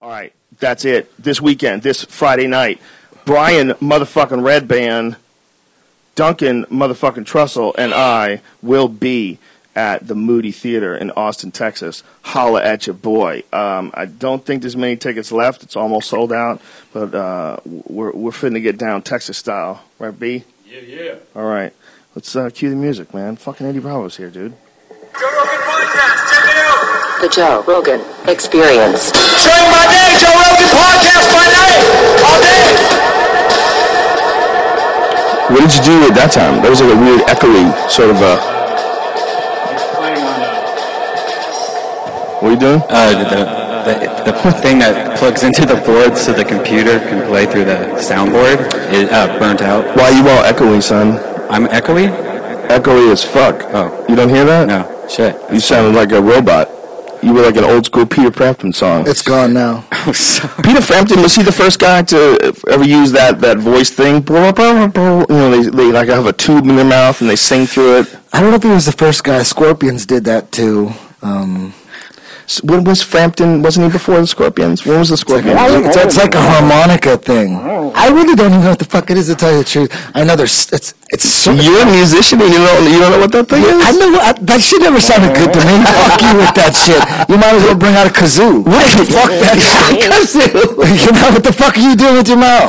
All right, that's it. This weekend, this Friday night, Brian motherfucking Redband, Duncan motherfucking Trussell, and I will be at the Moody Theater in Austin, Texas. Holla at your boy. I don't think there's many tickets left. It's almost sold out, but we're finna get down Texas style, right, B? Yeah. All right, let's cue the music, man. Fucking Eddie Bravo's here, dude. Joe Rogan Podcast, check it out. The Joe Rogan Experience. During my day, Joe Rogan Podcast by night, all day. What did you do at that time? That was like a weird echoey sort of What are you doing? The thing that plugs into the board so the computer can play through the soundboard is burnt out. Why are you all echoey, son? I'm echoey? Echoey as fuck. Oh. You don't hear that? No. Shit. You sounded like a robot. You were like an old school Peter Frampton song. It's gone now. I'm sorry. Peter Frampton, was he the first guy to ever use that voice thing? You know, they like have a tube in their mouth and they sing through it. I don't know if he was the first guy. Scorpions did that too. When was Frampton? Wasn't he before the Scorpions? When was the Scorpions? It's like a harmonica thing. I really don't even know what the fuck it is, to tell you the truth. I know it's so. You're a musician and you don't know what that thing is? I know that shit never sounded good to me. Fuck you with that shit. You might as well bring out a kazoo. Fuck that shit. Kazoo. You know what the fuck are you doing with your mouth?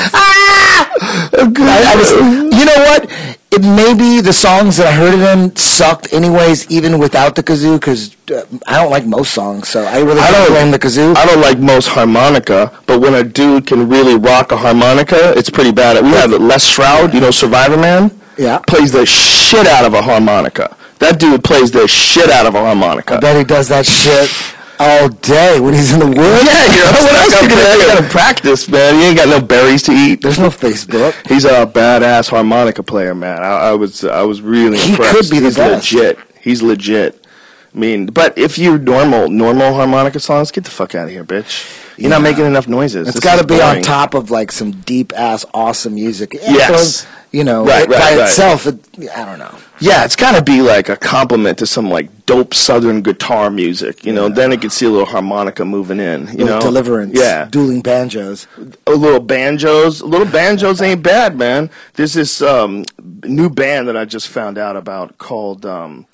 You know what? It may be the songs that I heard it in sucked anyways, even without the kazoo, because I don't like most songs, so I really don't blame the kazoo. I don't like most harmonica, but when a dude can really rock a harmonica, it's pretty bad. We have Les Stroud, Survivor Man, plays the shit out of a harmonica. That dude plays the shit out of a harmonica. I bet he does that shit all day when he's in the woods. Yeah, what else you gotta practice, man? You ain't got no berries to eat. There's no Facebook. He's a badass harmonica player, man. I was really impressed. He could be the best. Legit. He's legit. I mean, but if you're normal harmonica songs, get the fuck out of here, bitch. You're not making enough noises. It's got to be on top of like some deep ass awesome music. Yes. By itself, I don't know. Yeah, it's got to be like a compliment to some like dope southern guitar music, then it could see a little harmonica moving in, Deliverance. Yeah. Dueling banjos. Little banjos ain't bad, man. There's this new band that I just found out about called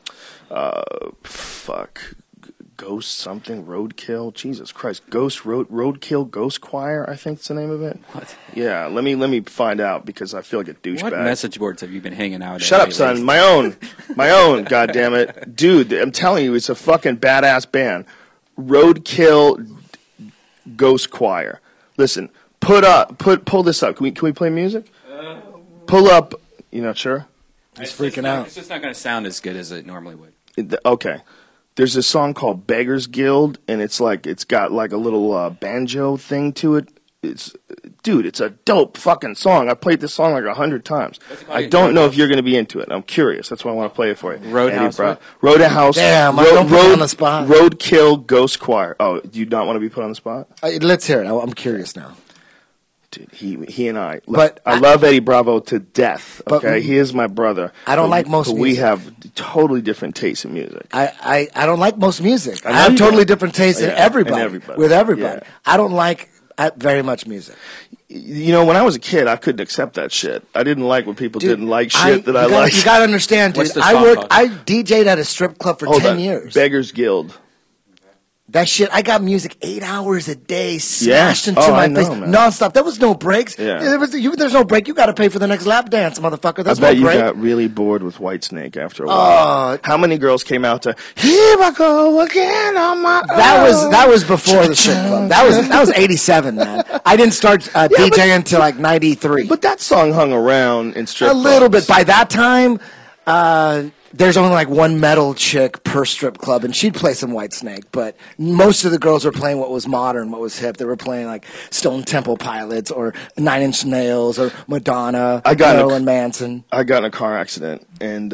Ghost something, Roadkill, Jesus Christ, Roadkill Ghost Choir, I think is the name of it. What? Yeah, let me find out because I feel like a douchebag. What message boards have you been hanging out at? Shut up, son. My own, God damn it, dude. I'm telling you, it's a fucking badass band. Roadkill Ghost Choir. Listen, pull this up. Can we play music? Pull up. You not sure? He's freaking out. It's just not going to sound as good as it normally would. Okay. There's a song called Beggars Guild, and it's got like a little banjo thing to it. It's a dope fucking song. I played this song like 100 times. I don't know if you're going to be into it. I'm curious. That's why I want to play it for you. Roadhouse. Roadhouse. Damn, I don't put on the spot. Roadkill Ghost Choir. Oh, do you not want to be put on the spot? Let's hear it. I'm curious now. Dude, he and I. I love Eddie Bravo to death. Okay, he is my brother. I don't like most music. We have totally different tastes in music. I don't like most music. I have totally different tastes with everybody. Yeah. I don't like very much music. When I was a kid, I couldn't accept that shit. I didn't like when people didn't like shit that I liked. You gotta understand, dude. I DJ'd at a strip club for 10 years. Beggars Guild. That shit, I got music 8 hours a day smashed into my face nonstop. There was no breaks. Yeah. There's no break. You got to pay for the next lap dance, motherfucker. There's I bet no break. You got really bored with Whitesnake after a while. How many girls came out to "Here I Go Again on My Own"? That was before the strip club. That was 87, man. I didn't start DJing until like 93. But that song hung around in strip clubs. A little bit. By that time, there's only like one metal chick per strip club, and she'd play some Whitesnake, but most of the girls were playing what was modern, what was hip. They were playing like Stone Temple Pilots or Nine Inch Nails or Madonna, Marilyn Manson. I got in a car accident, and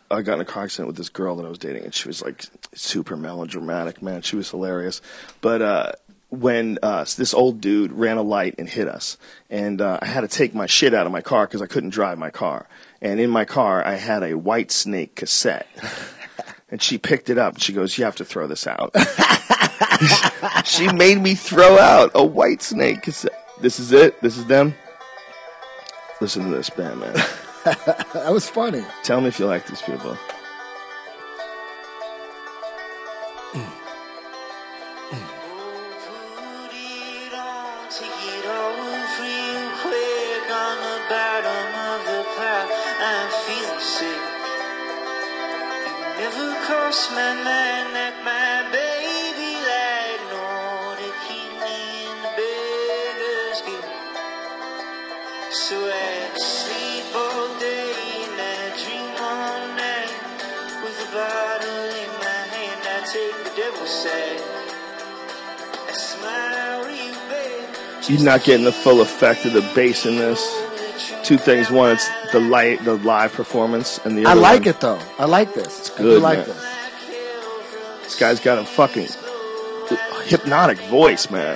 with this girl that I was dating, and she was like super melodramatic, man. She was hilarious. But when this old dude ran a light and hit us, and I had to take my shit out of my car because I couldn't drive my car. And in my car, I had a Whitesnake cassette. And she picked it up, and she goes, "You have to throw this out." She made me throw out a Whitesnake cassette. This is it. This is them. Listen to this band, man. That was funny. Tell me if you like these people. Never crossed my mind that my baby lied, no, to keep me in the beggar's guilt. So I sleep all day and I dream all night. With a bottle in my hand, I take the devil's side. I smile at you, babe. You're not getting the full effect of the bass in this. Two things. One, it's the live performance, and the other I like one, it though. I like this. It's good, I do like man. this. This guy's got a fucking hypnotic voice, man.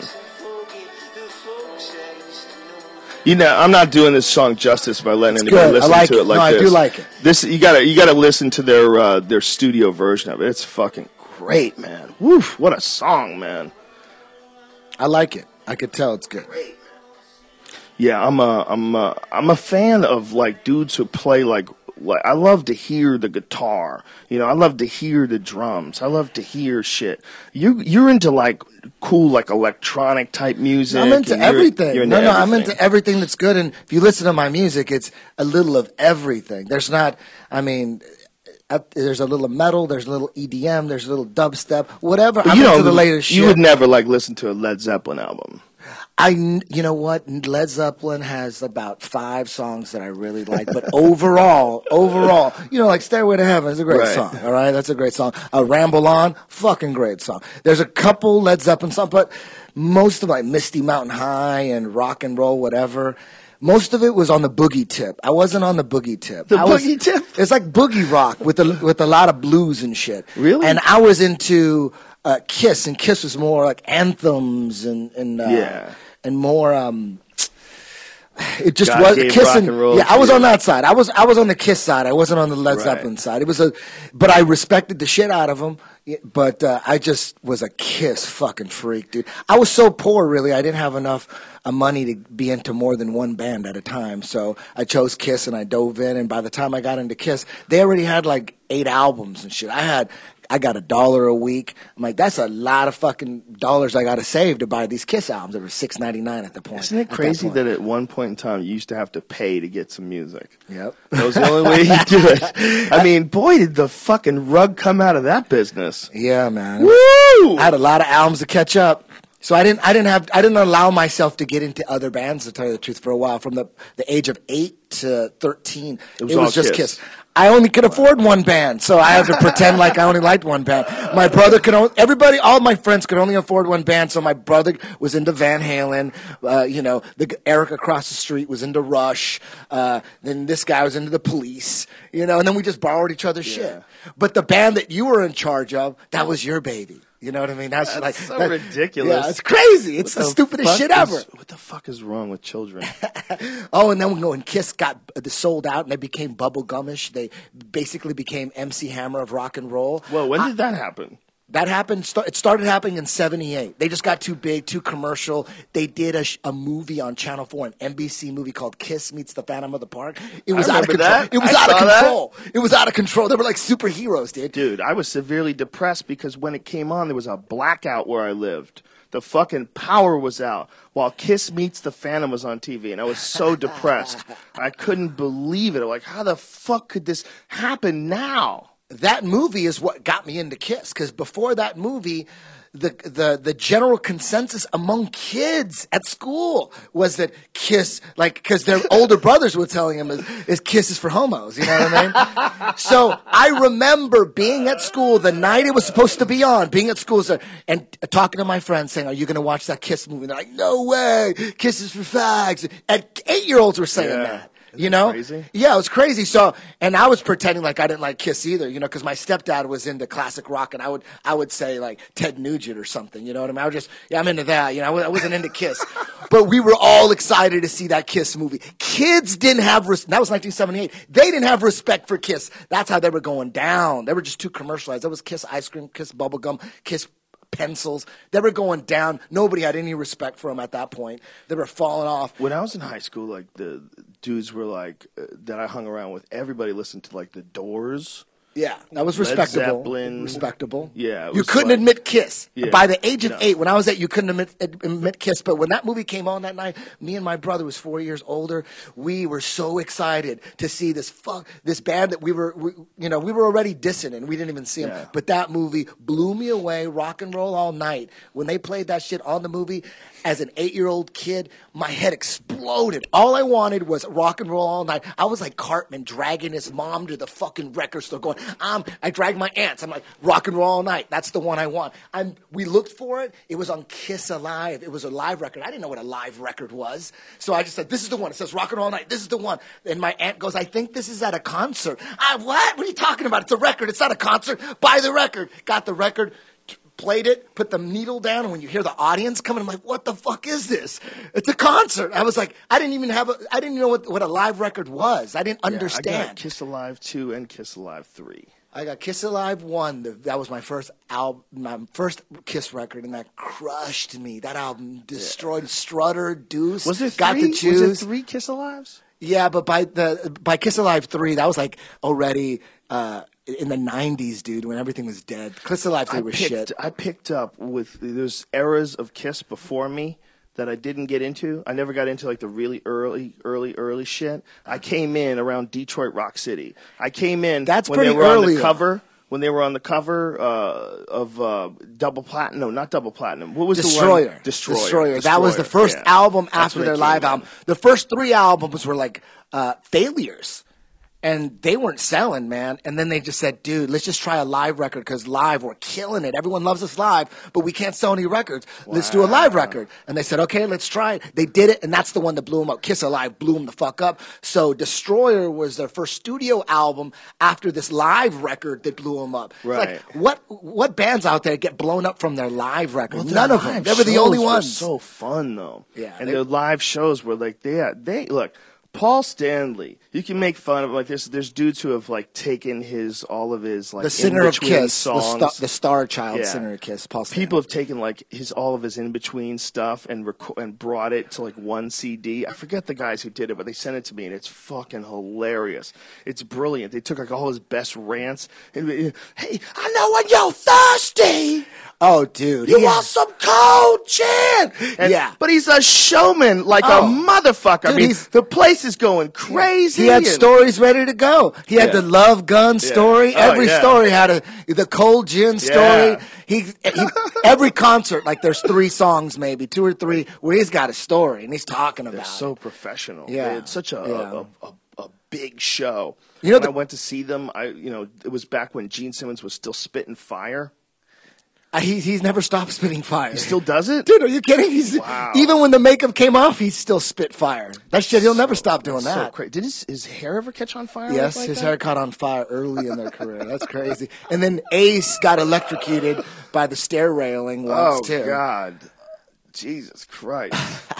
You know, I'm not doing this song justice by letting anybody good. listen I like to it like no, this. I do like it. This you gotta listen to their studio version of it. It's fucking great, man. Woof! What a song, man. I like it. I could tell it's good. Yeah, I'm a fan of like dudes who play like I love to hear the guitar. You know, I love to hear the drums. I love to hear shit. You're into like cool like electronic type music. I'm into everything. You're into No, I'm everything. into everything that's good. And if you listen to my music, it's a little of everything. There's not. I mean. There's a little metal, there's a little EDM, there's a little dubstep, whatever. I'm into the latest shit. You would never like listen to a Led Zeppelin album. You know what? Led Zeppelin has about 5 songs that I really like, but overall, you know, like Stairway to Heaven is a great Right. song. All right, that's a great song. Ramble On, fucking great song. There's a couple Led Zeppelin songs, but most of like Misty Mountain High and Rock and Roll, whatever. Most of it was on the boogie tip. I wasn't on the boogie tip. Boogie tip? It's like boogie rock with a lot of blues and shit. Really? And I was into Kiss, and Kiss was more like anthems and Yeah. and more. It just God was gave Kiss rock and roll yeah. to I was you. on that side. I was on the Kiss side. I wasn't on the Led Right. Zeppelin side. But I respected the shit out of them. But I just was a Kiss fucking freak, dude. I was so poor, really. I didn't have enough money to be into more than one band at a time. So I chose Kiss and I dove in. And by the time I got into Kiss, they already had like 8 albums and shit. I got $1 a week. I'm like, that's a lot of fucking dollars I got to save to buy these Kiss albums. They were $6.99 at the point. Isn't it crazy that at one point in time you used to have to pay to get some music? Yep. That was the only way you do it. I mean, boy, did the fucking rug come out of that business. Yeah, man. Woo! I had a lot of albums to catch up. So I didn't allow myself to get into other bands, to tell you the truth, for a while. From the age of 8 to 13, it was all just Kiss. Kiss. I only could afford one band, so I had to pretend like I only liked one band. My brother all my friends could only afford one band, so my brother was into Van Halen. Eric across the street was into Rush. Then this guy was into the Police. And then we just borrowed each other's shit. But the band that you were in charge of, that was your baby. You know what I mean? That's like so ridiculous. Yeah, it's crazy. It's the stupidest shit ever. What the fuck is wrong with children? Oh, and then when Kiss got sold out and they became bubblegumish, they basically became MC Hammer of rock and roll. Well, when did that happen? That happened. It started happening in '78. They just got too big, too commercial. They did a movie on Channel 4, an NBC movie called Kiss Meets the Phantom of the Park. It was out of control. that. It was I out of saw that. control. It was out of control. They were like superheroes, dude. Dude, I was severely depressed because when it came on, there was a blackout where I lived. The fucking power was out while Kiss Meets the Phantom was on TV, and I was so depressed. I couldn't believe it. I'm like, how the fuck could this happen now? That movie is what got me into Kiss, because before that movie, the general consensus among kids at school was that Kiss, because their older brothers were telling them is Kiss is for homos, you know what I mean? So I remember being at school the night it was supposed to be on, being at school and talking to my friends saying, are you going to watch that Kiss movie? And they're like, no way, Kiss is for fags. And 8-year-olds were saying that. Isn't that crazy? Yeah, it was crazy. So, and I was pretending like I didn't like Kiss either, because my stepdad was into classic rock, and I would say like Ted Nugent or something, you know what I mean? I was just, I'm into that, I wasn't into Kiss. But we were all excited to see that Kiss movie. Kids didn't have, that was 1978. They didn't have respect for Kiss. That's how they were going down. They were just too commercialized. That was Kiss ice cream, Kiss bubblegum, Kiss pencils. They were going down. Nobody had any respect for them at that point. They were falling off. When I was in high school, like the dudes were like that I hung around with. Everybody listened to like the Doors. Yeah, that was Led respectable. Zeppelin. Respectable. Yeah, it you was couldn't like- admit Kiss. Yeah, By the age of no. 8, when I was 8, you couldn't admit Kiss. But when that movie came on that night, me and my brother was 4 years older. We were so excited to see this band that we were already dissing and we didn't even see them. Yeah. But that movie blew me away. Rock and Roll All Night. When they played that shit on the movie, as an 8-year-old kid, my head exploded. All I wanted was Rock and Roll All Night. I was like Cartman dragging his mom to the fucking record store going, I dragged my aunts. I'm like, Rock and Roll All Night. That's the one I want. We looked for it. It was on Kiss Alive. It was a live record. I didn't know what a live record was. So I just said, this is the one. It says Rock and Roll All Night. This is the one. And my aunt goes, I think this is at a concert. What? What are you talking about? It's a record. It's not a concert. Buy the record. Got the record. Played it, put the needle down, and when you hear the audience coming, I'm like, what the fuck is this? It's a concert. I was like, I didn't know what a live record was. I didn't I understand. got Kiss Alive 2 and Kiss Alive 3. I got Kiss Alive 1. That was my first album, my first Kiss record, and that crushed me. That album destroyed Strutter, Deuce. Was it Got 3? to choose. Was it 3 Kiss Alives? Yeah, but by Kiss Alive 3, that was like already in the 90s, dude, when everything was dead. Kiss Alive 3 was shit. I picked up with those eras of Kiss before me that I didn't get into. I never got into like the really early shit. I came in around Detroit Rock City. I came in That's when pretty they were on early, the cover. When they were on the cover of Double Platinum, no, not Double Platinum. What was Destroyer. the one? Destroyer. That was the first yeah. album That's after when their it live came album. in. The first 3 albums were like failures. And they weren't selling, man. And then they just said, dude, let's just try a live record because live, we're killing it. Everyone loves us live, but we can't sell any records. Let's do a live record. And they said, okay, let's try it. They did it, and that's the one that blew them up. Kiss Alive blew them the fuck up. So Destroyer was their first studio album after this live record that blew them up. Right. It's like, what bands out there get blown up from their live record? Well, None their of them. live They were the only shows were ones. so fun though. Yeah, and they- their live shows were like they look. Paul Stanley, you can make fun of him. Like there's dudes who have like taken all of his like The singer of in-between Kiss, songs. the star child Yeah. singer of Kiss, Paul Stanley. People have taken like all of his in between stuff and brought it to like one CD. I forget the guys who did it, but they sent it to me and it's fucking hilarious. It's brilliant. They took like all his best rants. And, hey, I know when you're thirsty. Oh, dude. You he want had- some cold gin? And, Yeah. But he's a showman like Oh. a motherfucker. I Dude, mean, he's- the place is going crazy. He had and- stories ready to go. He had Yeah. the Love Gun story. Oh, Every yeah. story had the Cold Gin story. He every concert, like there's 3 songs, maybe 2 or 3, where he's got a story and he's talking about They're so it. professional. Yeah. They had such a big show. You know when the- I went to see them, it was back when Gene Simmons was still spitting fire. He's never stopped spitting fire. He still does it? Dude, are you kidding? Wow. Even when the makeup came off, he still spit fire. That shit, he'll never stop doing So that. crazy. Did his hair ever catch on fire? Yes, like his that? hair caught on fire early in their career. That's crazy. And then Ace got electrocuted by the stair railing once, Oh too. God, Jesus Christ!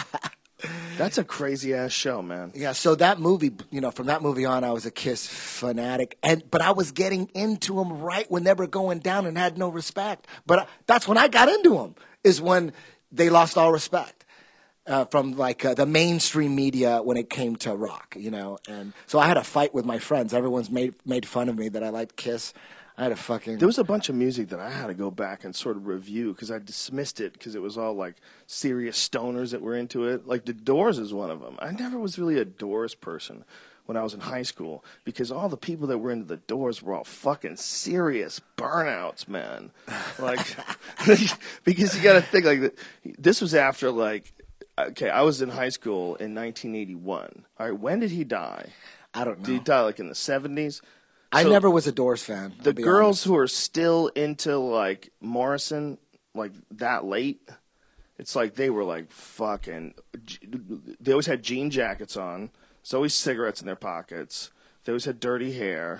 That's a crazy ass show, man. Yeah, so that movie, from that movie on, I was a Kiss fanatic, but I was getting into them right when they were going down and had no respect. But that's when I got into them, is when they lost all respect from the mainstream media when it came to rock, And so I had a fight with my friends. Everyone's made fun of me that I liked Kiss. I had a fucking. There was a bunch of music that I had to go back and sort of review because I dismissed it because it was all like serious stoners that were into it. Like The Doors is one of them. I never was really a Doors person when I was in high school because all the people that were into The Doors were all fucking serious burnouts, man. Like, because you got to think like this was after like, okay, I was in high school in 1981. All right, when did he die? I don't know. Did he die like in the 70s? I So- never was a Doors fan. The I'll be girls honest. who are still into like Morrison, like that late, it's like they were like fucking. They always had jean jackets on. There's always cigarettes in their pockets. They always had dirty hair,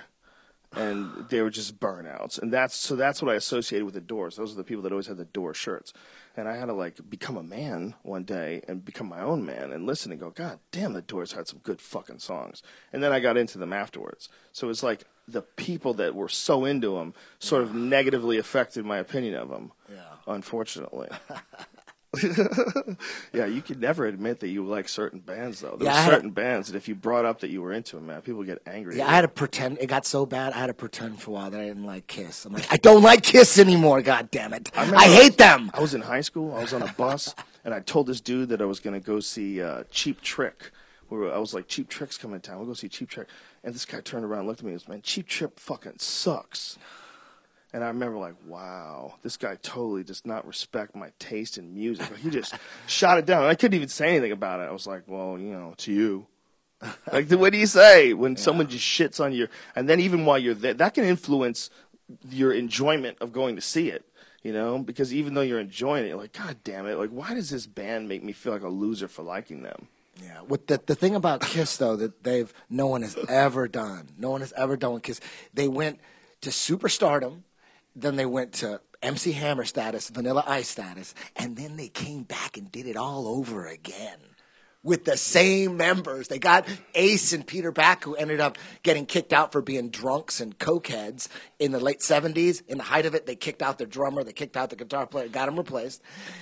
and they were just burnouts. And that's what I associated with the Doors. Those are the people that always had the Doors shirts. And I had to like become a man one day and become my own man and listen and go, God damn, the Doors had some good fucking songs. And then I got into them afterwards. So it's like the people that were so into them sort of negatively affected my opinion of them. Yeah. Unfortunately. Yeah, you could never admit that you like certain bands, though. There were certain bands that if you brought up that you were into them, man, people would get angry. Yeah, I had to pretend. It got so bad, I had to pretend for a while that I didn't like Kiss. I'm like, I don't like Kiss anymore, God damn it. I hate them. I was in high school. I was on a bus, and I told this dude that I was going to go see Cheap Trick. I was like, Cheap Trick's coming to town. We'll go see Cheap Trick. And this guy turned around and looked at me and was, man, Cheap Trick fucking sucks. And I remember like, wow, this guy totally does not respect my taste in music. Like, he just shot it down. And I couldn't even say anything about it. I was like, well, you know, to you. Like, what do you say when someone just shits on you? And then even while you're there, that can influence your enjoyment of going to see it, you know? Because even though you're enjoying it, you're like, God damn it, like, why does this band make me feel like a loser for liking them? Yeah, with the thing about Kiss, though, that no one has ever done with Kiss, they went to superstardom. Then they went to MC Hammer status, Vanilla Ice status, and then they came back and did it all over again with the same members. They got Ace and Peter back, who ended up getting kicked out for being drunks and cokeheads in the late 70s. In the height of it, they kicked out their drummer, they kicked out the guitar player, got him replaced.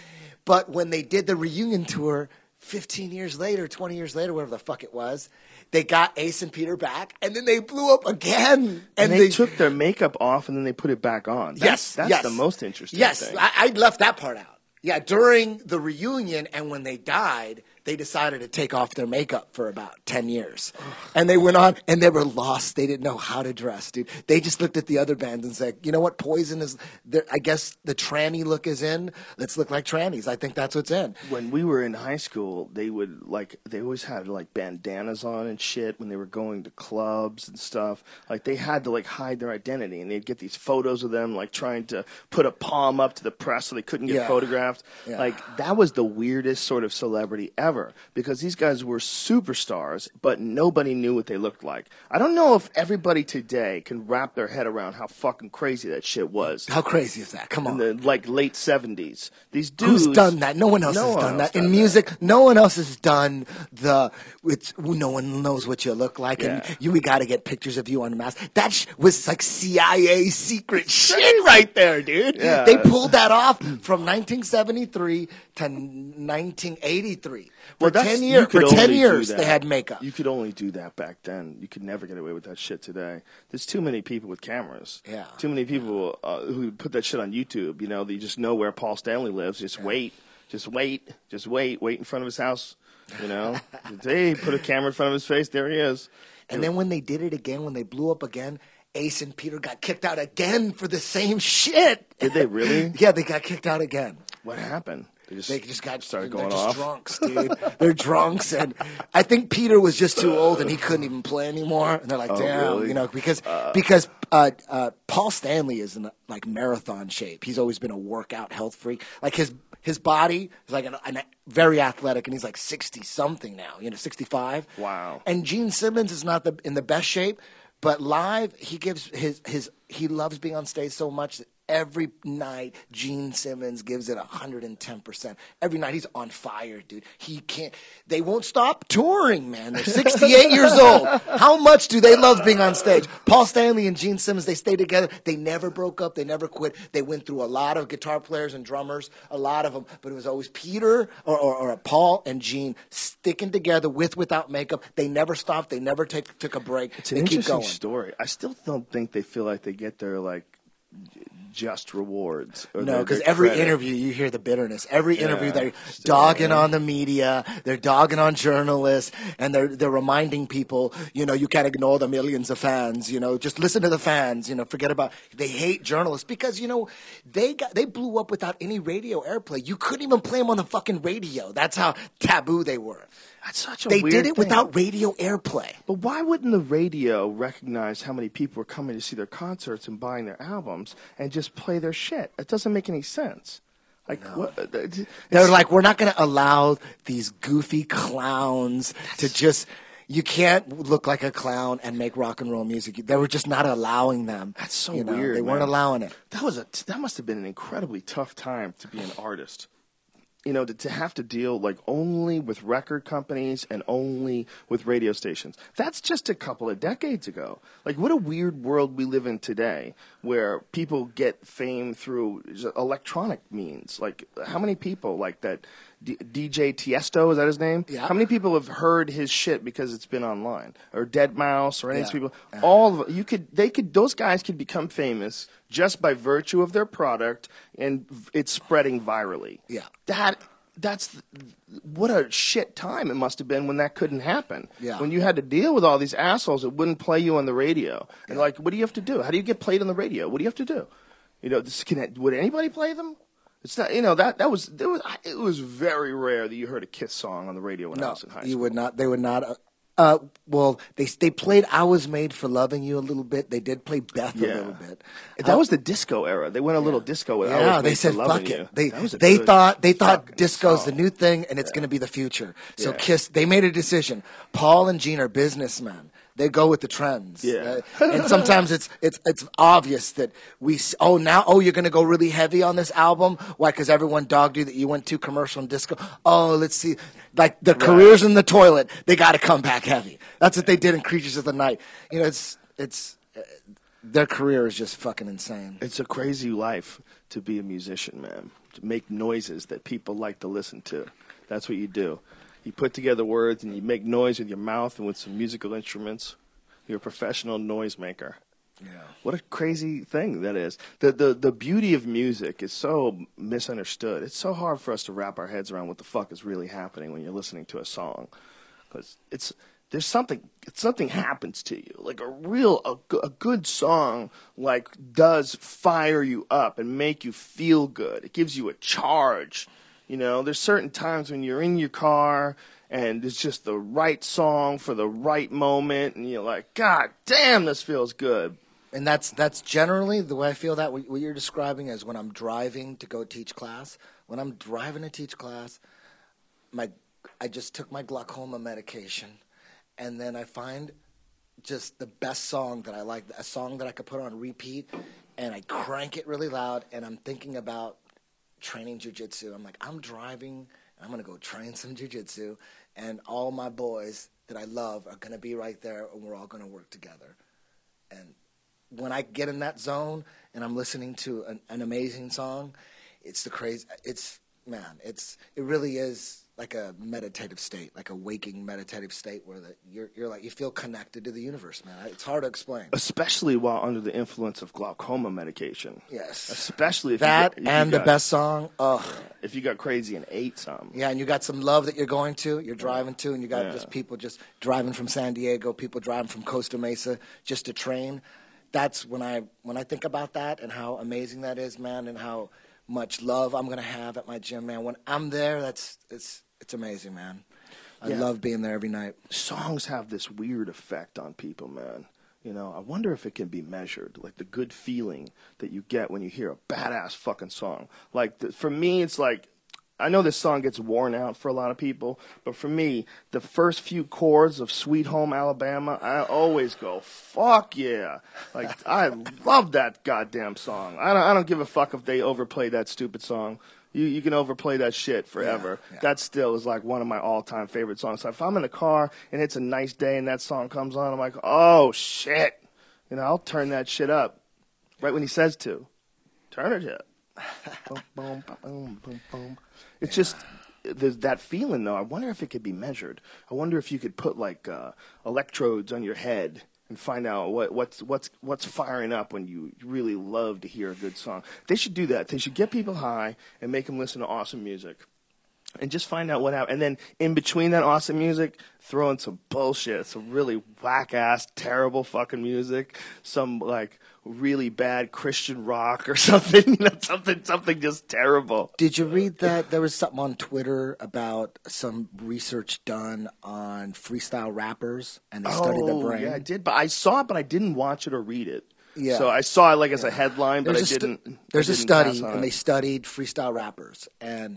But when they did the reunion tour 15 years later, 20 years later, whatever the fuck it was, they got Ace and Peter back, and then they blew up again. And they took their makeup off, and then they put it back on. That's the most interesting thing. Yes, I left that part out. Yeah, during the reunion and when they died, they decided to take off their makeup for about 10 years. And they went on, and they were lost. They didn't know how to dress, dude. They just looked at the other bands and said, you know what, Poison is, I guess the tranny look is in. Let's look like trannies. I think that's what's in. When we were in high school, they always had like bandanas on and shit when they were going to clubs and stuff. Like they had to like hide their identity, and they'd get these photos of them like trying to put a palm up to the press so they couldn't get photographed. Yeah. Like that was the weirdest sort of celebrity ever. Because these guys were superstars, but nobody knew what they looked like. I don't know if everybody today can wrap their head around how fucking crazy that shit was. How crazy is that? Come on. In the late 70s. These dudes. Who's done that? No one else has done that. In music, no one else has done no one knows what you look like, and we got to get pictures of you on the mask. That was like CIA secret shit right there, dude. Yeah. They pulled that off from 1973 to 1983. For 10 years, they had makeup. You could only do that back then. You could never get away with that shit today. There's too many people with cameras. Yeah. Too many people who put that shit on YouTube. You know, they just know where Paul Stanley lives. Just wait in front of his house. You know, hey, put a camera in front of his face. There he is. And then when they did it again, when they blew up again, Ace and Peter got kicked out again for the same shit. Did they really? Yeah, they got kicked out again. What happened? They just got started going they're off. Drunks, dude. They're drunks, and I think Peter was just too old and he couldn't even play anymore. And they're like, damn, really? you know, because Paul Stanley is in like marathon shape. He's always been a workout health freak. Like his body is like an very athletic, and he's like 60 something now. You know, 65. Wow. And Gene Simmons is not in the best shape, but live he gives he loves being on stage so much that every night, Gene Simmons gives it 110%. Every night, he's on fire, dude. They won't stop touring, man. They're 68 years old. How much do they love being on stage? Paul Stanley and Gene Simmons, they stayed together. They never broke up. They never quit. They went through a lot of guitar players and drummers, a lot of them. But it was always Peter or Paul and Gene sticking together without makeup. They never stopped. They never took a break. It's an interesting story. I still don't think they feel like they get their, like, just rewards. No, because every interview you hear the bitterness. Every interview they're dogging on the media, they're dogging on journalists, and they're reminding people, you know, you can't ignore the millions of fans. You know, just listen to the fans. You know, forget about. They hate journalists because you know they blew up without any radio airplay. You couldn't even play them on the fucking radio. That's how taboo they were. That's such a weird thing. They did it without radio airplay. But why wouldn't the radio recognize how many people are coming to see their concerts and buying their albums and just play their shit? It doesn't make any sense. Like, what? They're like, we're not going to allow these goofy clowns to just. You can't look like a clown and make rock and roll music. They were just not allowing them. That's so weird. weird. They weren't allowing it. That must have been an incredibly tough time to be an artist. to have to deal like only with record companies and only with radio stations. That's just a couple of decades ago. Like, what a weird world we live in today, where people get fame through electronic means. Like, how many people like that? DJ Tiesto, is that his name? Yeah. How many people have heard his shit because it's been online? Or Dead Mouse, or any of these people? All of those guys could become famous just by virtue of their product, and it's spreading virally. Yeah. That's what a shit time it must have been when that couldn't happen. Yeah. When you had to deal with all these assholes that wouldn't play you on the radio. And like, what do you have to do? How do you get played on the radio? What do you have to do? Would anybody play them? It's not, it was very rare that you heard a Kiss song on the radio when I was in high school. You would not. They would not. Well, they played "I Was Made for Loving You" a little bit. They did play "Beth" a little bit. That was the disco era. They went a little disco with "I Was Made they said for fuck Loving it. You." They thought fucking disco's song. the new thing and it's going to be the future. So Yeah. Kiss, they made a decision. Paul and Gene are businessmen. They go with the trends. Yeah. And sometimes it's obvious that you're going to go really heavy on this album. Why? Because everyone dogged you that you went too commercial and disco. Oh, let's see. Like the careers in the toilet, they got to come back heavy. That's what they did in Creatures of the Night. It's their career is just fucking insane. It's a crazy life to be a musician, man. To make noises that people like to listen to. That's what you do. You put together words and you make noise with your mouth and with some musical instruments. You're a professional noisemaker. Yeah. What a crazy thing that is. The beauty of music is so misunderstood. It's so hard for us to wrap our heads around what the fuck is really happening when you're listening to a song. Because something happens to you. Like a good song like does fire you up and make you feel good. It gives you a charge. There's certain times when you're in your car and it's just the right song for the right moment, and you're like, God damn, this feels good. And that's generally the way I feel that what you're describing is when I'm driving to go teach class. When I'm driving to teach class, I just took my glaucoma medication, and then I find just the best song that I like, a song that I could put on repeat, and I crank it really loud, and I'm thinking about training jiu-jitsu. I'm like, I'm driving, I'm going to go train some jiu-jitsu, and all my boys that I love are going to be right there, and we're all going to work together. And when I get in that zone and I'm listening to an amazing song, it's it really is like a meditative state, like a waking meditative state where you're like, you feel connected to the universe, man. It's hard to explain. Especially while under the influence of glaucoma medication. Yes. Especially if the best song. If you got crazy and ate some. Yeah, and you got some love that you're driving to, and you got just people just driving from San Diego, people driving from Costa Mesa just to train. That's when I think about that and how amazing that is, man, and how much love I'm gonna have at my gym, man. When I'm there, it's amazing, man. I love being there every night. Songs have this weird effect on people, man. I wonder if it can be measured, like the good feeling that you get when you hear a badass fucking song. Like, for me, it's like, I know this song gets worn out for a lot of people, but for me, the first few chords of Sweet Home Alabama, I always go, fuck yeah. Like, I love that goddamn song. I don't give a fuck if they overplay that stupid song. You can overplay that shit forever. Yeah. That still is like one of my all-time favorite songs. So if I'm in the car and it's a nice day and that song comes on, I'm like, oh, shit. I'll turn that shit up right when he says to. Turn it up. Boom, boom, boom, boom, boom. It's just, there's that feeling, though. I wonder if it could be measured. I wonder if you could put, like, electrodes on your head and find out what's firing up when you really love to hear a good song. They should do that. They should get people high and make them listen to awesome music. And just find out what happened. And then in between that awesome music, throw in some bullshit, some really whack-ass, terrible fucking music, some, like, really bad Christian rock or something, something just terrible. Did you read that there was something on Twitter about some research done on freestyle rappers and they studied the brain? Yeah, I did, but I saw it, but I didn't watch it or read it. Yeah. So I saw it like as a headline, but I didn't. There's I a didn't study, pass on and it. they studied freestyle rappers, and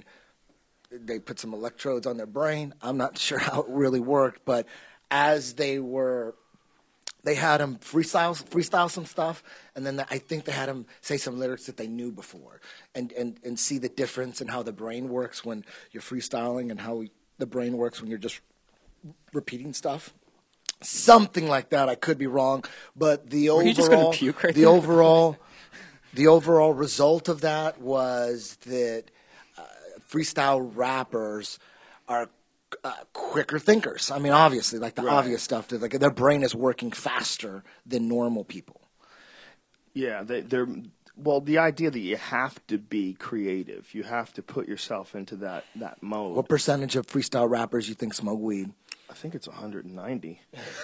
they put some electrodes on their brain. I'm not sure how it really worked, but as they were they had him freestyle some stuff, and then I think they had him say some lyrics that they knew before, and see the difference in how the brain works when you're freestyling and how the brain works when you're just repeating stuff. Something like that. I could be wrong, but the Were you just gonna overall, puke right the there? the overall result of that was that freestyle rappers are quicker thinkers. I mean, obviously, like the obvious stuff, that like their brain is working faster than normal people. Yeah, they're well. The idea that you have to be creative, you have to put yourself into that mode. What percentage of freestyle rappers you think smoke weed? I think it's 190.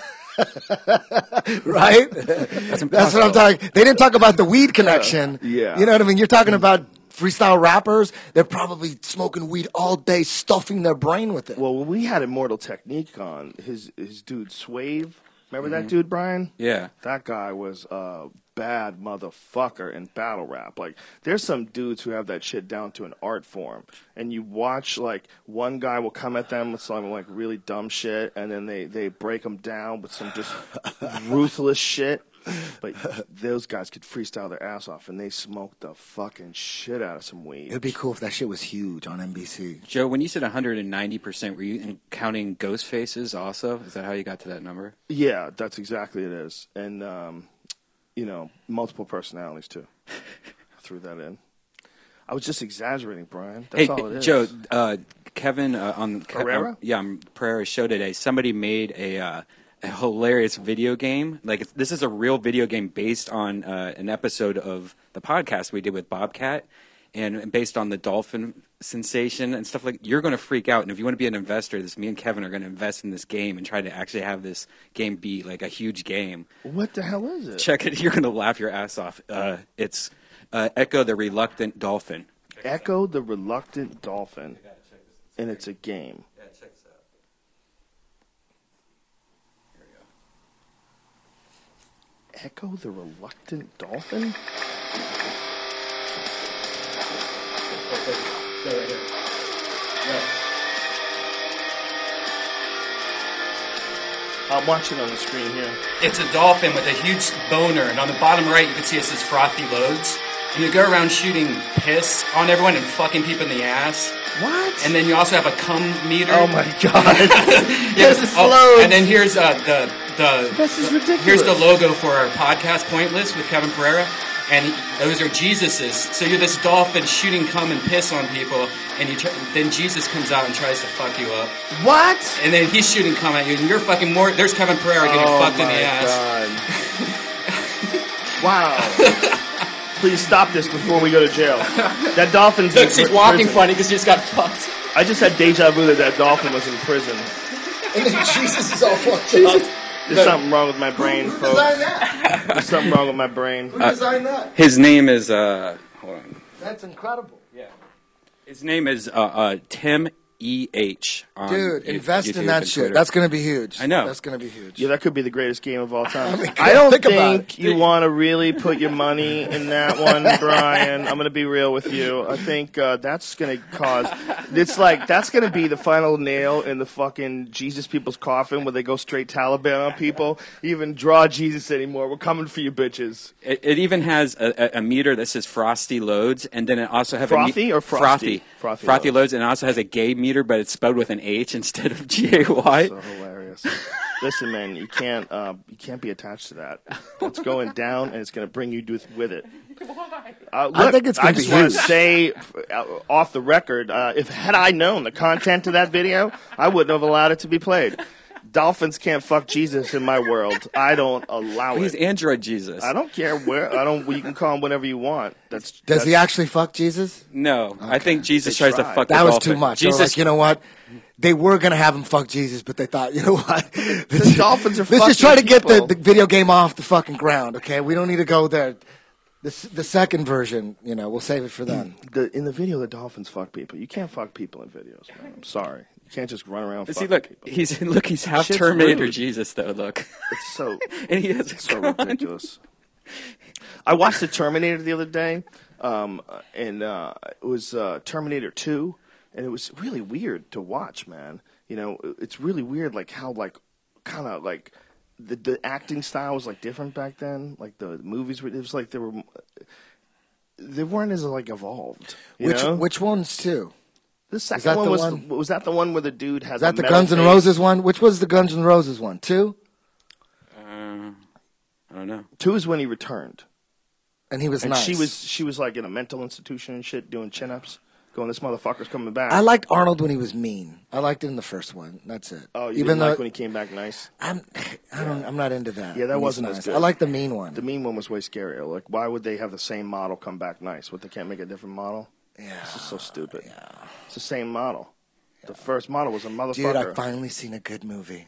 Right? That's what I'm talking. They didn't talk about the weed connection. Yeah. You know what I mean? You're talking about freestyle rappers. They're probably smoking weed all day, stuffing their brain with it. Well, when we had Immortal Technique on, his dude Swave, remember that dude, Brian? Yeah. That guy was a bad motherfucker in battle rap. Like, there's some dudes who have that shit down to an art form. And you watch, like, one guy will come at them with some, like, really dumb shit, and then they break them down with some just ruthless shit. But those guys could freestyle their ass off, and they smoked the fucking shit out of some weed. It'd be cool if that shit was huge on NBC. Joe, when you said 190%, were you counting ghost faces also? Is that how you got to that number? Yeah, that's exactly it is. And, you know, multiple personalities, too. Threw that in. I was just exaggerating, Brian. That's all it is. Joe, Kevin on Pereira? On Pereira's show today, somebody made a hilarious video game. Like, this is a real video game based on an episode of the podcast we did with Bobcat, and based on the dolphin sensation and stuff. Like, you're going to freak out, and if you want to be an investor, me and Kevin are going to invest in this game and try to actually have this game be like a huge game. What the hell is it? Check it. You're going to laugh your ass off. It's Echo the Reluctant Dolphin. Echo the Reluctant Dolphin. And it's a game. Yeah, check this out. Here we go. Echo the Reluctant Dolphin? I'm watching on the screen here. It's a dolphin with a huge boner, and on the bottom right you can see it says frothy loads. And you go around shooting piss on everyone and fucking people in the ass. What? And then you also have a cum meter. Oh my god. Yes, This is loads. and then here's This is ridiculous. here's the logo for our podcast, Pointless, with Kevin Pereira. And those are Jesus's. So you're this dolphin shooting cum and piss on people, and then Jesus comes out and tries to fuck you up. What? And then he's shooting cum at you, and you're fucking more. There's Kevin Pereira getting fucked in the ass. God. Wow. Please stop this before we go to jail. That dolphin's Look, in she's walking prison. funny because she just got fucked. I just had deja vu that dolphin was in prison. And then Jesus is all fucked up. There's something wrong with my brain, Who folks. designed that? There's something wrong with my brain. Who designed that? His name is hold on. That's incredible. His name is Tim E.H. on Dude, invest YouTube in that and shit. Twitter. That's going to be huge. I know. That's going to be huge. Yeah, that could be the greatest game of all time. I mean, I don't think about think it. you want to really put your money in that one, Brian. I'm going to be real with you. I think that's going to cause. It's like that's going to be the final nail in the fucking Jesus people's coffin, where they go straight Taliban on people. Even draw Jesus anymore. We're coming for you, bitches. It even has a meter that says frosty loads, and then it also has Frothy or frosty? frothy Frothy loads, and it also has a gay meter, but it's spelled with an H instead of GAY. So hilarious. Listen, man, you can't be attached to that. It's going down, and it's going to bring you with it. Look, I think it's gonna I be just want to huge. say, off the record, had I known the content of that video, I wouldn't have allowed it to be played. Dolphins can't fuck Jesus in my world. I don't allow He's it. Android Jesus. I don't care where. You can call him whatever you want. Does he actually fuck Jesus? No, I think Jesus They tries to tried. fuck That the was dolphin. too much. They were Jesus, like, you know what? They were going to have him fuck Jesus, but they thought, you know what? The dolphins are Let's just try to fucking get the people. video game off the fucking ground, okay? We don't need to go there. The second version, we'll save it for them. In the video, the dolphins fuck people. You can't fuck people in videos, man. I'm sorry. You can't just run around see, fucking look, people. he's half Shit's Terminator rude. Jesus though. Look, It's so and he has a so gun. ridiculous. I watched the Terminator the other day, and it was Terminator 2, and it was really weird to watch, man. It's really weird, like how kind of the acting style was like different back then. Like the movies were, it was like they weren't as like evolved. Which ones too? The that second one the was one? was that the one where the dude had Is that the metal Guns N' face? Roses one? Which was the Guns N' Roses one? 2? I don't know. 2 is when he returned. And he was And nice. she was like in a mental institution and shit doing chin-ups, going, this motherfucker's coming back. I liked Arnold when he was mean. I liked it in the first one. That's it. Oh, you didn't like when he came back nice? I'm not into that. Yeah, that when he's wasn't as nice. good. I like the mean one. The mean one was way scarier. Like, why would they have the same model come back nice? What, they can't make a different model? Yeah. This is so stupid. Yeah. It's the same model. Yeah. The first model was a motherfucker. Dude, I finally seen a good movie.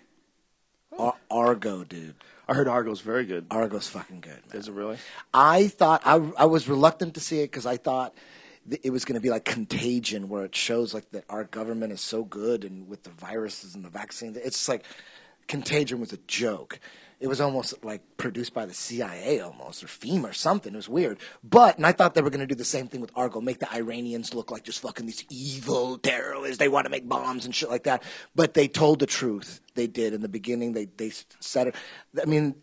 Argo, dude. I heard Argo's very good. Argo's fucking good, man. Is it really? I thought I was reluctant to see it because I thought it was going to be like Contagion, where it shows like that our government is so good and with the viruses and the vaccines. It's just like Contagion was a joke. It was almost like produced by the CIA almost, or FEMA or something. It was weird. And I thought they were going to do the same thing with Argo, make the Iranians look like just fucking these evil terrorists. They want to make bombs and shit like that. But they told the truth. They did. In the beginning, they said it. I mean,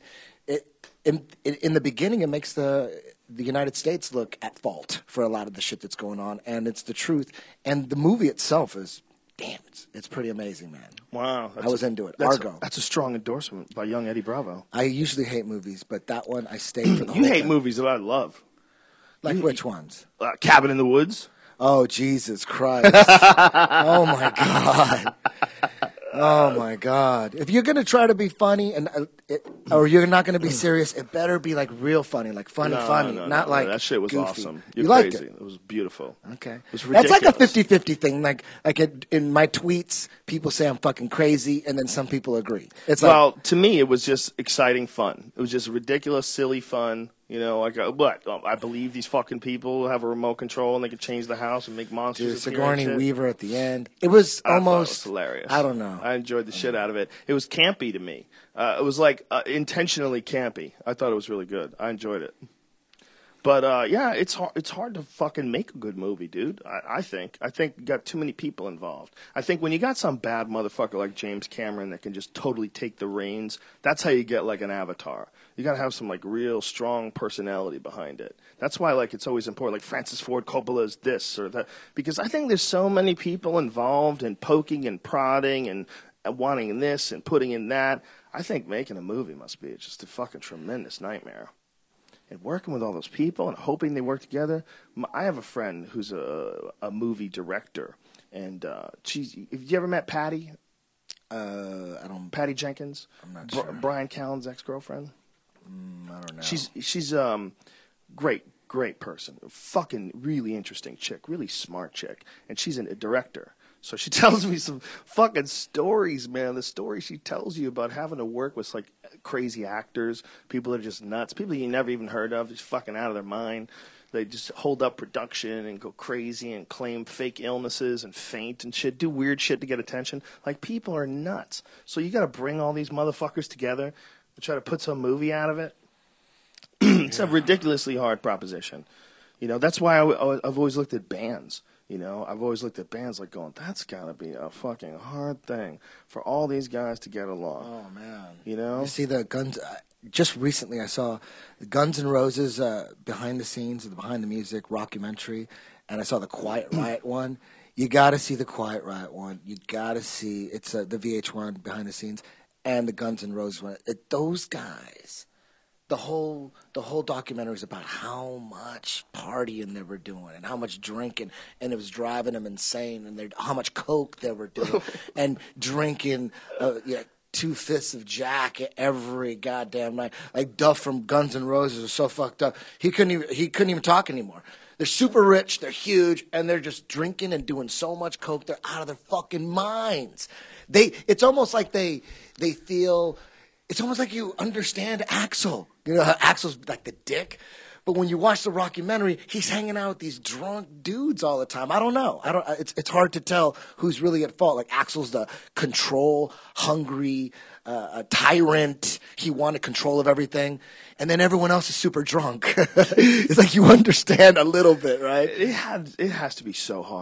in the beginning, it makes the United States look at fault for a lot of the shit that's going on. And it's the truth. And the movie itself is, damn, it's pretty amazing, man. Wow. I was into it. Argo. That's a strong endorsement by young Eddie Bravo. I usually hate movies, but that one I stayed for the whole You hate thing. movies that I love. Like which ones? Cabin in the Woods. Oh, Jesus Christ. Oh, my God. Oh, my God. If you're going to try to be funny or you're not going to be serious, it better be like real funny, like funny, not like that shit was goofy. awesome. You You're liked crazy. It was beautiful. Okay. It was That's ridiculous. like a 50-50 thing. Like in my tweets, people say I'm fucking crazy, and then some people agree. It's like, Well, to me, it was just exciting fun. It was just ridiculous, silly fun. You know, like, what? I believe these fucking people have a remote control and they can change the house and make monsters dude, appear and Sigourney shit. Weaver at the end. It was I thought it almost was hilarious. I don't know. I enjoyed the shit out of it. It was campy to me. It was like intentionally campy. I thought it was really good. I enjoyed it. But yeah, it's hard to fucking make a good movie, dude. I think you got too many people involved. I think when you got some bad motherfucker like James Cameron that can just totally take the reins, that's how you get like an Avatar. You got to have some like real strong personality behind it. That's why like it's always important. Like Francis Ford Coppola's this or that, because I think there's so many people involved in poking and prodding and wanting this and putting in that. I think making a movie must be just a fucking tremendous nightmare. And working with all those people and hoping they work together. I have a friend who's a movie director, and have you ever met Patty? I don't. Patty Jenkins. I'm not sure. Brian Callen's ex-girlfriend. I don't know. She's great person, fucking really interesting chick, really smart chick, and she's a director. So she tells me some fucking stories, man. The stories she tells you about having to work with like crazy actors, people that are just nuts, people you never even heard of, just fucking out of their mind. They just hold up production and go crazy and claim fake illnesses and faint and shit, do weird shit to get attention. Like, people are nuts. So you got to bring all these motherfuckers together and try to put some movie out of it. It's a ridiculously hard proposition. You know, that's why I've always looked at bands. You know, I've always looked at bands like going, that's got to be a fucking hard thing for all these guys to get along. Oh, man. You know? You see the Guns... just recently I saw the Guns N' Roses behind the scenes, behind the music documentary, and I saw the Quiet Riot one. You got to see the Quiet Riot one. You got to see... It's the VH1 behind the scenes and the Guns N' Roses one. Those guys... The whole documentary is about how much partying they were doing and how much drinking, and it was driving them insane, and how much coke they were doing, and drinking 2/5 of Jack every goddamn night. Like Duff from Guns N' Roses was so fucked up he couldn't even talk anymore. They're super rich, they're huge, and they're just drinking and doing so much coke they're out of their fucking minds. It's almost like they feel. It's almost like you understand Axl. You know how Axl's like the dick? But when you watch the documentary, he's hanging out with these drunk dudes all the time. I don't know. It's hard to tell who's really at fault. Like Axl's the control, hungry, tyrant. He wanted control of everything. And then everyone else is super drunk. It's like you understand a little bit, right? It has to be so hard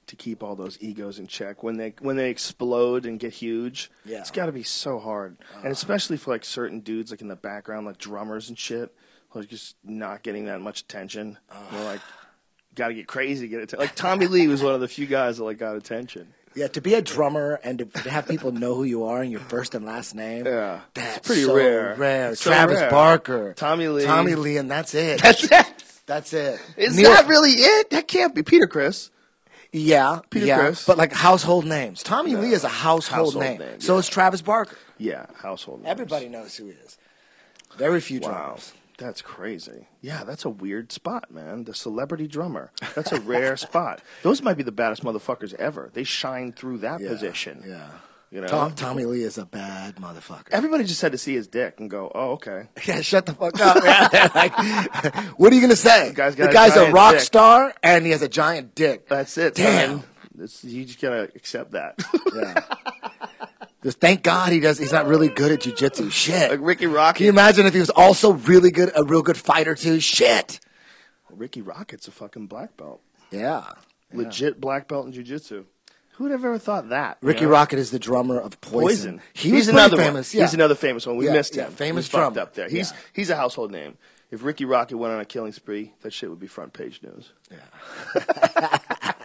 to keep all those egos in check when they explode and get huge. Yeah. It's got to be so hard, and especially for like certain dudes like in the background, like drummers and shit, who are just not getting that much attention. They're like, got to get crazy to get attention. Like Tommy Lee was one of the few guys that like got attention. Yeah, to be a drummer and to have people know who you are and your first and last name. Yeah, that's it's pretty so rare. So Travis Barker, Tommy Lee, and that's it. That's it. That's it. Is that really it? That can't be Peter Criss. Yeah, Peter Criss. but like household names. Tommy Lee is a household name. So is Travis Barker. Yeah, household names. Everybody knows who he is. Very few Wow, drummers. that's crazy. Yeah, that's a weird spot, man. The celebrity drummer. That's a rare spot. Those might be the baddest motherfuckers ever. They shine through that position. Yeah. You know? Tommy Lee is a bad motherfucker. Everybody just had to see his dick and go, oh, okay. Yeah, shut the fuck up, man. Like, what are you going to say? Guy's The got a guy's a giant rock dick. star, and he has a giant dick. That's it. Damn. Man. You just got to accept that. Yeah. Just thank God he's not really good at jiu-jitsu. Shit. Like Ricky Rocket. Can you imagine if he was also really good, a real good fighter too? Shit. Ricky Rocket's a fucking black belt. Yeah. Legit black belt in jiu-jitsu. Who would have ever thought that? Ricky Rocket is the drummer of Poison. He's was another famous. one. Yeah. He's another famous one. We Yeah, missed yeah, him. famous He fucked drummer. up there. Yeah. He's a household name. If Ricky Rocket went on a killing spree, that shit would be front page news. Yeah.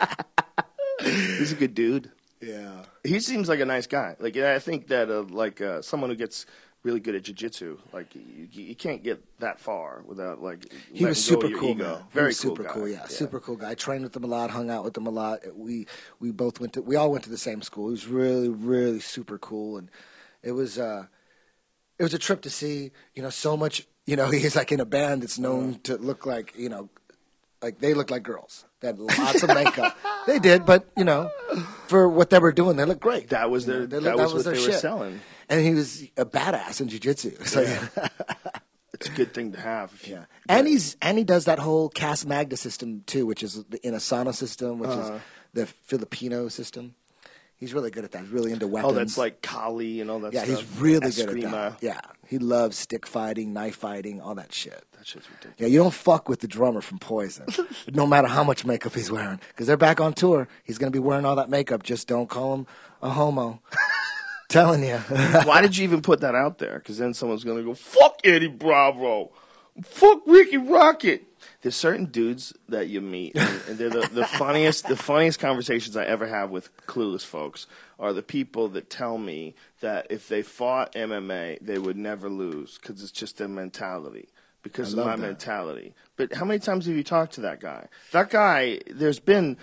He's a good dude. Yeah. He seems like a nice guy. Like I think that someone who gets really good at jiu-jitsu, like you can't get that far without like He was super cool, ego. man. Very he was cool super guy. cool, yeah, super cool guy. I trained with him a lot, hung out with him a lot. We all went to the same school. He was really, really super cool, and it was a trip to see. So much. He's like in a band that's known to look like like they look like girls. They had lots of makeup. They did, but for what they were doing, they looked great. That was their that was what they were selling. And he was a badass in jiu-jitsu. So It's a good thing to have. yeah, and he does that whole Cas Magna system too, which is the Inasana system, which is the Filipino system. He's really good at that. He's really into weapons. Oh, that's like Kali and all that yeah, stuff. he's really good Eskrima. at that. Yeah, he loves stick fighting, knife fighting, all that shit. That shit's ridiculous. Yeah, you don't fuck with the drummer from Poison, no matter how much makeup he's wearing, because they're back on tour. He's gonna be wearing all that makeup. Just don't call him a homo. Telling you. Why did you even put that out there? Because then someone's going to go, fuck Eddie Bravo. Fuck Ricky Rocket. There's certain dudes that you meet, and they're the funniest conversations I ever have with clueless folks are the people that tell me that if they fought MMA, they would never lose because it's just their mentality. Because of my mentality. But how many times have you talked to that guy? That guy, there's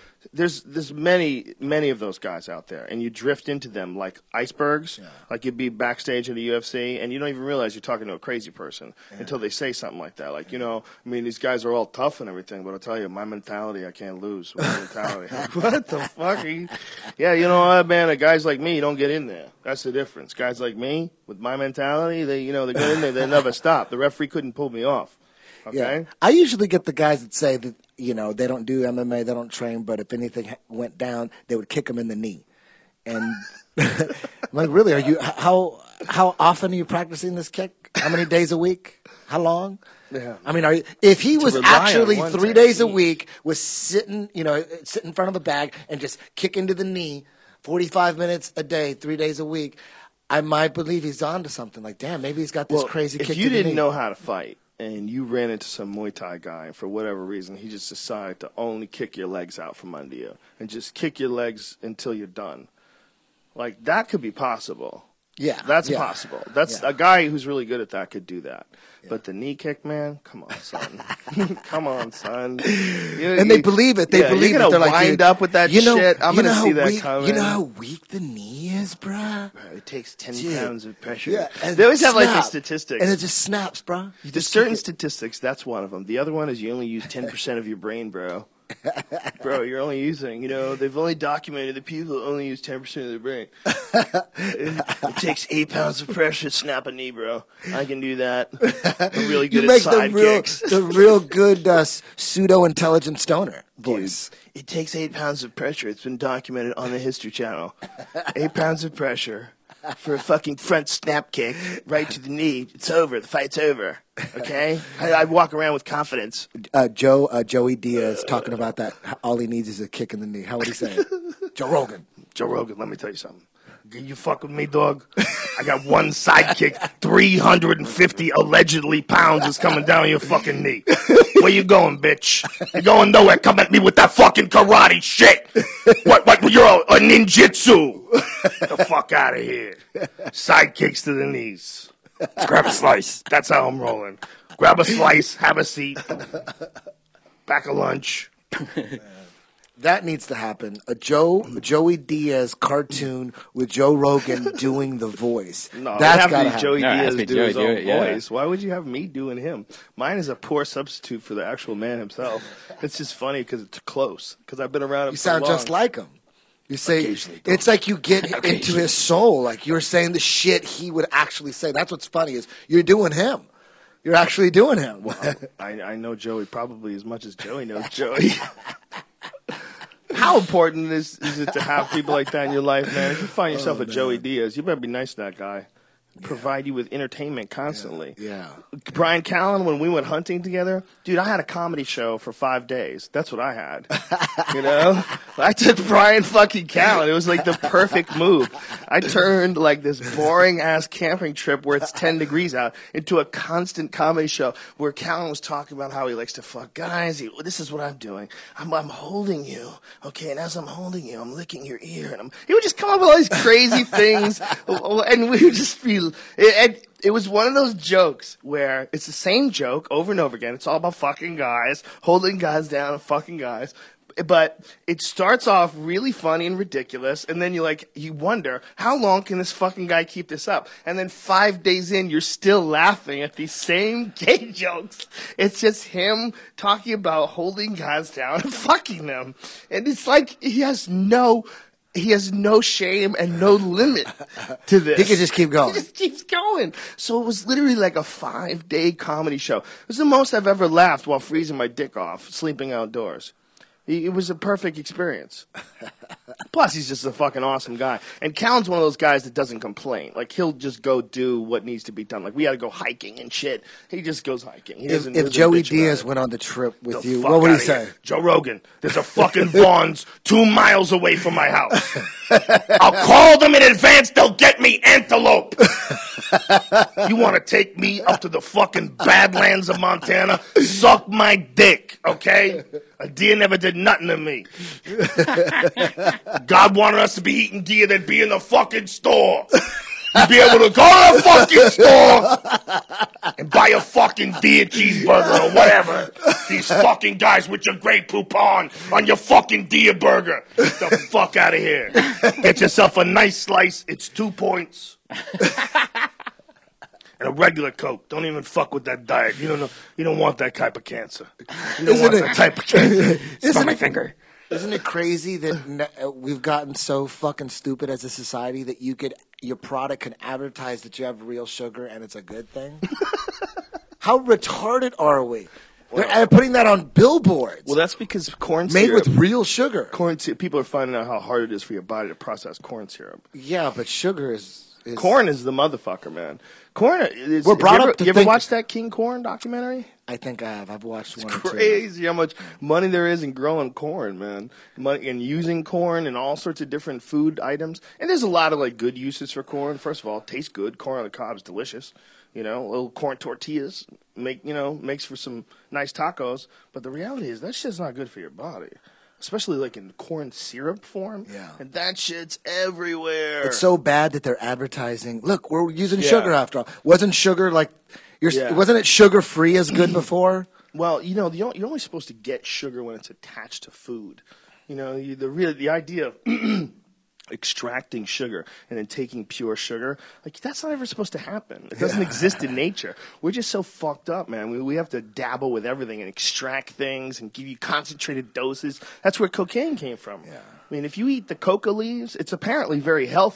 many of those guys out there, and you drift into them like icebergs. Yeah. Like you'd be backstage at the UFC, and you don't even realize you're talking to a crazy person until they say something like that. Like, these guys are all tough and everything, but I'll tell you, my mentality, I can't lose. My mentality. What the fuck? Yeah, you know what, man? Guys like me don't get in there. That's the difference. Guys like me, with my mentality, they get in there, they never stop. The referee couldn't pull me off. Okay? Yeah. I usually get the guys that say that, they don't do MMA, they don't train, but if anything went down, they would kick them in the knee. And I'm like, really, how often are you practicing this kick? How many days a week? How long? Yeah. I mean, if he was actually 3 technique. days a week, was sitting in front of the bag and just kicking to the knee 45 minutes a day, 3 days a week, I might believe he's on to something. Like, damn, maybe he's got this crazy kick to the knee. If you didn't know how to fight, and you ran into some Muay Thai guy, and for whatever reason, he just decided to only kick your legs out from under you and just kick your legs until you're done. Like, that could be possible. Yeah. That's possible. That's a guy who's really good at that could do that. Yeah. But the knee kick, man, come on, son. Come on, son. And they believe it. They believe you're it. They're gonna like, wind up with that shit. I'm going to see that weak, coming. You know how weak the knee is, bruh? It takes 10 pounds of pressure. Yeah, and they always have like snap. these statistics. And it just snaps, bruh. There's certain statistics. That's one of them. The other one is you only use 10% of your brain, bro. Bro, you're only using, they've only documented that people only use 10% of their brain. It takes 8 pounds of pressure to snap a knee, bro. I can do that. I'm really good at side kicks. The real good pseudo-intelligent stoner voice. Dude, it takes 8 pounds of pressure. It's been documented on the History Channel. 8 pounds of pressure. for a fucking front snap kick right to the knee. It's over. The fight's over. Okay? I walk around with confidence. Joey Diaz talking about that. All he needs is a kick in the knee. How would he say it? Joe Rogan, let me tell you something. You fuck with me, dog? I got one sidekick, 350 allegedly pounds is coming down your fucking knee. Where you going, bitch? You going nowhere. Come at me with that fucking karate shit. What, you're a ninjutsu. The fuck out of here. Sidekicks to the knees. Grab a slice. That's how I'm rolling. Grab a slice, have a seat. Back of lunch. that needs to happen. A Joey Diaz cartoon with Joe Rogan doing the voice. No, that's got to be Joey Diaz be do Joey his do own it, yeah. voice. Why would you have me doing him? Mine is a poor substitute for the actual man himself. It's just funny because it's close. Because I've been around him You so sound long. just like him. You say Occasionally, it's like you get into his soul. Like you're saying the shit he would actually say. That's what's funny is you're doing him. You're actually doing him. I know Joey probably as much as Joey knows Joey. How important is it to have people like that in your life, man? If you find yourself a Joey Diaz, you better be nice to that guy. Provide you with entertainment constantly. Yeah. Brian Callen, when we went hunting together, dude, I had a comedy show for 5 days. That's what I had. You know? I took Brian fucking Callen. It was like the perfect move. I turned like this boring ass camping trip where it's 10 degrees out into a constant comedy show where Callen was talking about how he likes to fuck guys. This is what I'm doing. I'm holding you, okay? And as I'm holding you, I'm licking your ear. And he would just come up with all these crazy things, and we would just be. It was one of those jokes where it's the same joke over and over again. It's all about fucking guys, holding guys down and fucking guys. But it starts off really funny and ridiculous, and then you wonder, how long can this fucking guy keep this up? And then 5 days in, you're still laughing at these same gay jokes. It's just him talking about holding guys down and fucking them. And it's like he has no shame and no limit to this. He can just keep going. He just keeps going. So it was literally like a 5-day comedy show. It was the most I've ever laughed while freezing my dick off, sleeping outdoors. It was a perfect experience. Plus, he's just a fucking awesome guy. And Callen's one of those guys that doesn't complain. Like, he'll just go do what needs to be done. Like, we had to go hiking and shit. He just goes hiking. He doesn't Joey bitch Diaz about it. went on the trip with The you, fuck what would he outta say? here. Joe Rogan, there's a fucking Vons 2 miles away from my house. I'll call them in advance. They'll get me antelope. You want to take me up to the fucking Badlands of Montana? Suck my dick, okay? A deer never did nothing to me. God wanted us to be eating deer, they'd be in the fucking store. You'd be able to go to the fucking store and buy a fucking deer cheeseburger or whatever. These fucking guys with your Grey Poupon on your fucking deer burger. Get the fuck out of here. Get yourself a nice slice. It's 2 points. And a regular Coke. Don't even fuck with that diet. You don't want that type of cancer. You don't want that type of cancer. Smell my finger. Isn't it crazy that we've gotten so fucking stupid as a society that your product can advertise that you have real sugar and it's a good thing? How retarded are we? They're putting that on billboards. Well, that's because corn made syrup. with real sugar. People are finding out how hard it is for your body to process corn syrup. Yeah, but sugar is corn is the motherfucker, man. Corn is. We're brought up to You ever think- watch that King Corn documentary? I think I have. I've watched one. Or two. Crazy how much money there is in growing corn, man. Money and using corn and all sorts of different food items. And there's a lot of good uses for corn. First of all, it tastes good. Corn on the cob is delicious. Little corn tortillas makes for some nice tacos. But the reality is that shit's not good for your body. Especially in corn syrup form. Yeah. And that shit's everywhere. It's so bad that they're advertising. Look, we're using sugar after all. Wasn't sugar wasn't it sugar free as good before? Well, you're only supposed to get sugar when it's attached to food. The idea of extracting sugar and then taking pure sugar, that's not ever supposed to happen. It doesn't exist in nature. We're just so fucked up, man. We have to dabble with everything and extract things and give you concentrated doses. That's where cocaine came from. Yeah. I mean, if you eat the coca leaves, it's apparently very healthy.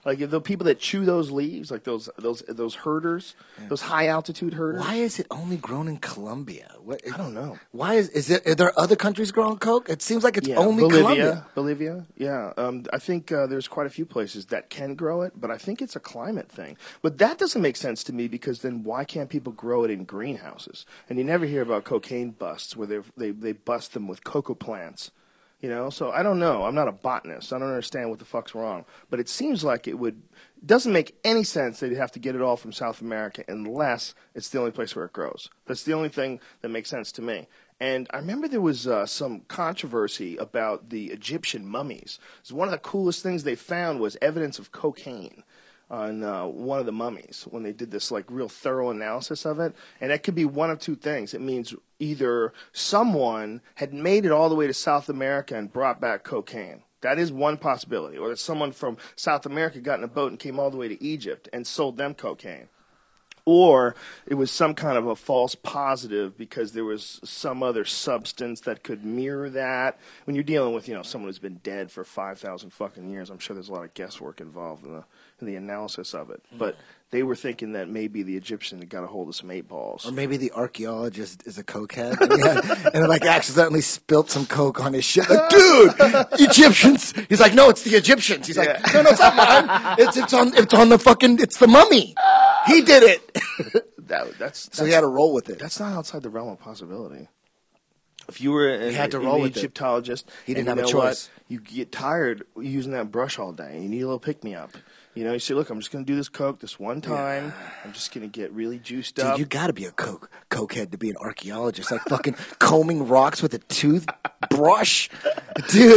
Like the people that chew those leaves, like those herders, those high altitude herders. Why is it only grown in Colombia? I don't know. Why is it? Are there other countries growing coke? It seems like it's only Bolivia. Colombia. Bolivia, yeah. I think there's quite a few places that can grow it, but I think it's a climate thing. But that doesn't make sense to me because then why can't people grow it in greenhouses? And you never hear about cocaine busts where they bust them with cocoa plants. You know, so I don't know. I'm not a botanist. I don't understand what the fuck's wrong. But it seems like it doesn't make any sense that you'd have to get it all from South America unless it's the only place where it grows. That's the only thing that makes sense to me. And I remember there was some controversy about the Egyptian mummies. So one of the coolest things they found was evidence of cocaine on one of the mummies when they did this like real thorough analysis of it. And that could be one of two things. It means either someone had made it all the way to South America and brought back cocaine. That is one possibility. Or that someone from South America got in a boat and came all the way to Egypt and sold them cocaine. Or it was some kind of a false positive because there was some other substance that could mirror that. When you're dealing with, someone who's been dead for 5,000 fucking years, I'm sure there's a lot of guesswork involved in the analysis of it. But they were thinking that maybe the Egyptian had got a hold of some 8 balls. Or maybe the archaeologist is a cokehead and like accidentally spilt some coke on his shit. Like, dude, Egyptians. He's like, no, it's the Egyptians. He's like, no, it's not mine. It's on the fucking. It's the mummy. He did it. So he had to roll with it. That's not outside the realm of possibility. If you were an Egyptologist, he didn't have a choice. You get tired using that brush all day. You need a little pick-me-up. You say, look, I'm just going to do this coke this one time. Yeah. I'm just going to get really juiced up. Dude, you got to be a cokehead to be an archaeologist. Like fucking combing rocks with a toothbrush. Dude,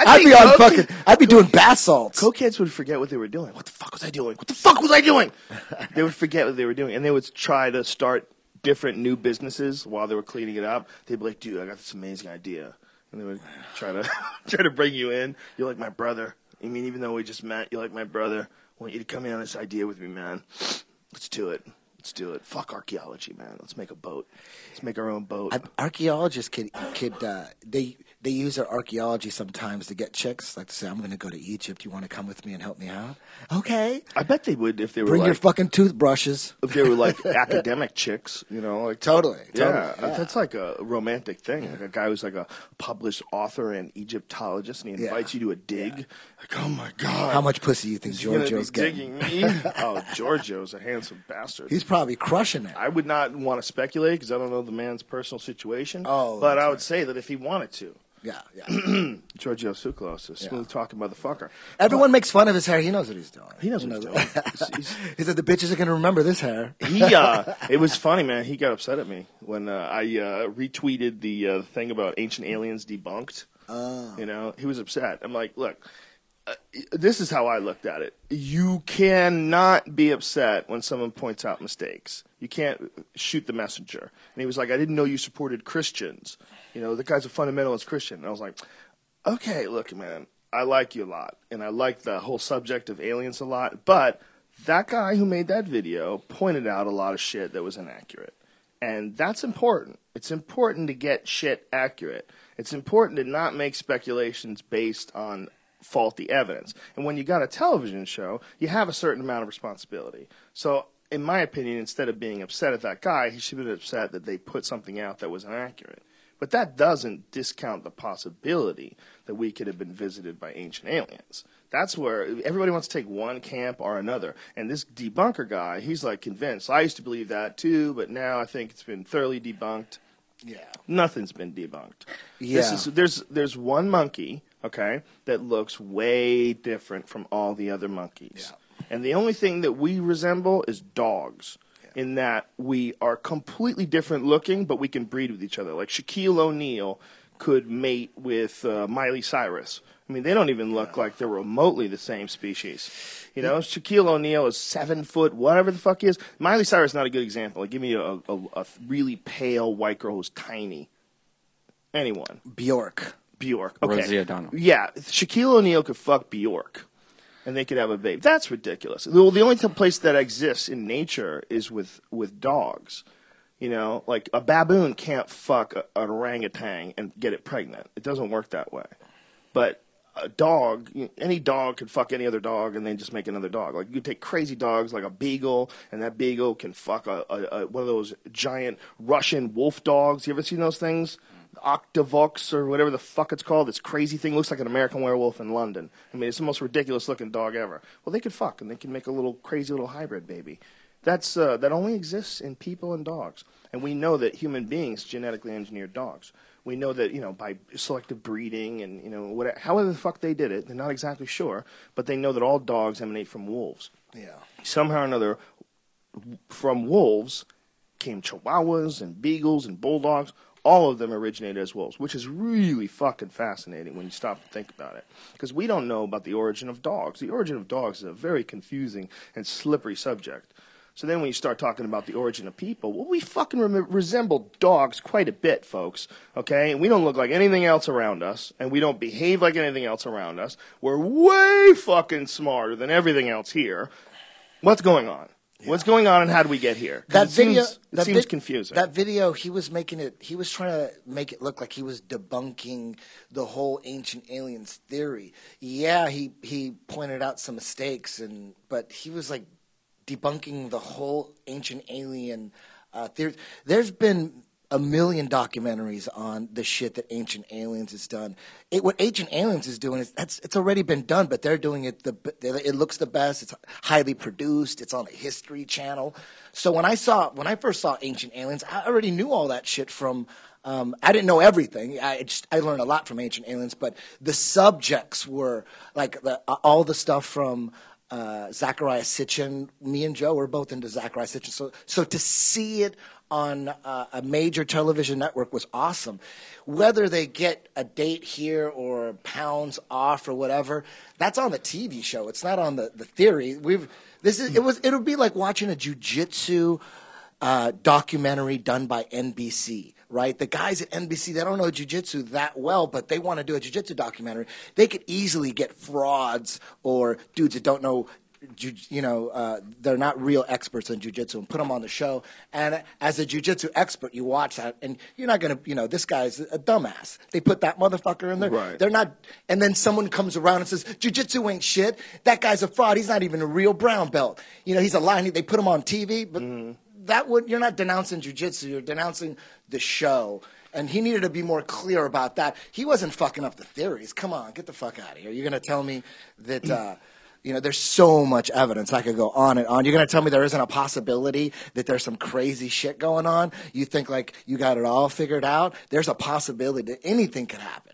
I'd be doing bath salts. Cokeheads would forget what they were doing. What the fuck was I doing? What the fuck was I doing? They would forget what they were doing. And they would try to start different new businesses while they were cleaning it up. They'd be like, dude, I got this amazing idea. And they would try to bring you in. You're like my brother. I mean, even though we just met, you're like my brother. I want you to come in on this idea with me, man. Let's do it. Fuck archaeology, man. Let's make a boat. Let's make our own boat. Archaeologists they use their archaeology sometimes to get chicks. Like to say, I'm going to go to Egypt. You want to come with me and help me out? Okay. I bet they would if they were bring your fucking toothbrushes. If they were like academic chicks, like totally. Yeah, that's like a romantic thing. Like a guy who's like a published author and Egyptologist, and he invites you to a dig. Like, oh my god, how much pussy you think Giorgio's getting? Digging me? Oh, Giorgio's a handsome bastard. He's probably crushing it. I would not want to speculate because I don't know the man's personal situation. But I would say that if he wanted to. Yeah. Giorgio Tsoukalos, a smooth-talking motherfucker. Everyone makes fun of his hair. He knows what he's doing. He knows what he's doing. He said the bitches are going to remember this hair. It was funny, man. He got upset at me when I retweeted the thing about ancient aliens debunked. He was upset. I'm like, look, this is how I looked at it. You cannot be upset when someone points out mistakes. You can't shoot the messenger. And he was like, I didn't know you supported Christians. The guy's a fundamentalist Christian. And I was like, okay, look, man, I like you a lot. And I like the whole subject of aliens a lot. But that guy who made that video pointed out a lot of shit that was inaccurate. And that's important. It's important to get shit accurate. It's important to not make speculations based on faulty evidence. And when you got a television show, you have a certain amount of responsibility. So, in my opinion, instead of being upset at that guy, he should have been upset that they put something out that was inaccurate. But that doesn't discount the possibility that we could have been visited by ancient aliens. That's where everybody wants to take one camp or another. And this debunker guy, he's like convinced. I used to believe that too, but now I think it's been thoroughly debunked. Yeah. Nothing's been debunked. Yeah. There's one monkey, okay, that looks way different from all the other monkeys. Yeah. And the only thing that we resemble is dogs. In that we are completely different looking, but we can breed with each other. Like Shaquille O'Neal could mate with Miley Cyrus. I mean, they don't even look like they're remotely the same species. Shaquille O'Neal is 7 foot, whatever the fuck he is. Miley Cyrus is not a good example. Like, give me a really pale white girl who's tiny. Anyone. Bjork. Okay. Rosie O'Donnell. Yeah, Shaquille O'Neal could fuck Bjork. And they could have a baby. That's ridiculous. The only place that exists in nature is with dogs. Like a baboon can't fuck an orangutan and get it pregnant. It doesn't work that way. But a dog, any dog could fuck any other dog and then just make another dog. Like, you could take crazy dogs like a beagle, and that beagle can fuck one of those giant Russian wolf dogs. You ever seen those things? Octavox or whatever the fuck it's called. This crazy thing looks like an American werewolf in London. I mean, it's the most ridiculous looking dog ever. Well, they could fuck, and they can make a little crazy little hybrid baby. That only exists in people and dogs. And we know that human beings genetically engineered dogs. We know that, by selective breeding and, however the fuck they did it, they're not exactly sure, but they know that all dogs emanate from wolves. Yeah. Somehow or another, from wolves came chihuahuas and beagles and bulldogs. All of them originated as wolves, which is really fucking fascinating when you stop to think about it. Because we don't know about the origin of dogs. The origin of dogs is a very confusing and slippery subject. So then when you start talking about the origin of people, well, we fucking resemble dogs quite a bit, folks, okay? And we don't look like anything else around us, and we don't behave like anything else around us. We're way fucking smarter than everything else here. What's going on? Yeah. What's going on, and how do we get here? That video seems confusing. That video, he was trying to make it look like he was debunking the whole ancient aliens theory. Yeah, he pointed out some mistakes, but he was like debunking the whole ancient alien theory. There's been a million documentaries on the shit that Ancient Aliens has done. What Ancient Aliens is doing it's already been done, but they're doing it. It looks the best. It's highly produced. It's on the History Channel. So when I first saw Ancient Aliens, I already knew all that shit from. I didn't know everything. I learned a lot from Ancient Aliens, but the subjects were like all the stuff from. Zecharia Sitchin. Me and Joe were both into Zecharia Sitchin. So to see it on a major television network was awesome. Whether they get a date here or pounds off or whatever, that's on the TV show. It's not on the theory. It'll be like watching a jiu-jitsu documentary done by NBC. Right? The guys at NBC, they don't know jiu-jitsu that well, but they want to do a jiu-jitsu documentary. They could easily get frauds or dudes that don't know, they're not real experts in jiu-jitsu and put them on the show. And as a jiu-jitsu expert, you watch that and you're not going to, this guy's a dumbass. They put that motherfucker in there. Right. They're not, and then someone comes around and says, jiu-jitsu ain't shit. That guy's a fraud. He's not even a real brown belt. He's a lie. They put him on TV, but you're not denouncing jiu-jitsu. You're denouncing the show. And he needed to be more clear about that. He wasn't fucking up the theories. Come on, get the fuck out of here. You're going to tell me that, there's so much evidence. I could go on and on. You're going to tell me there isn't a possibility that there's some crazy shit going on? You think like you got it all figured out? There's a possibility that anything could happen.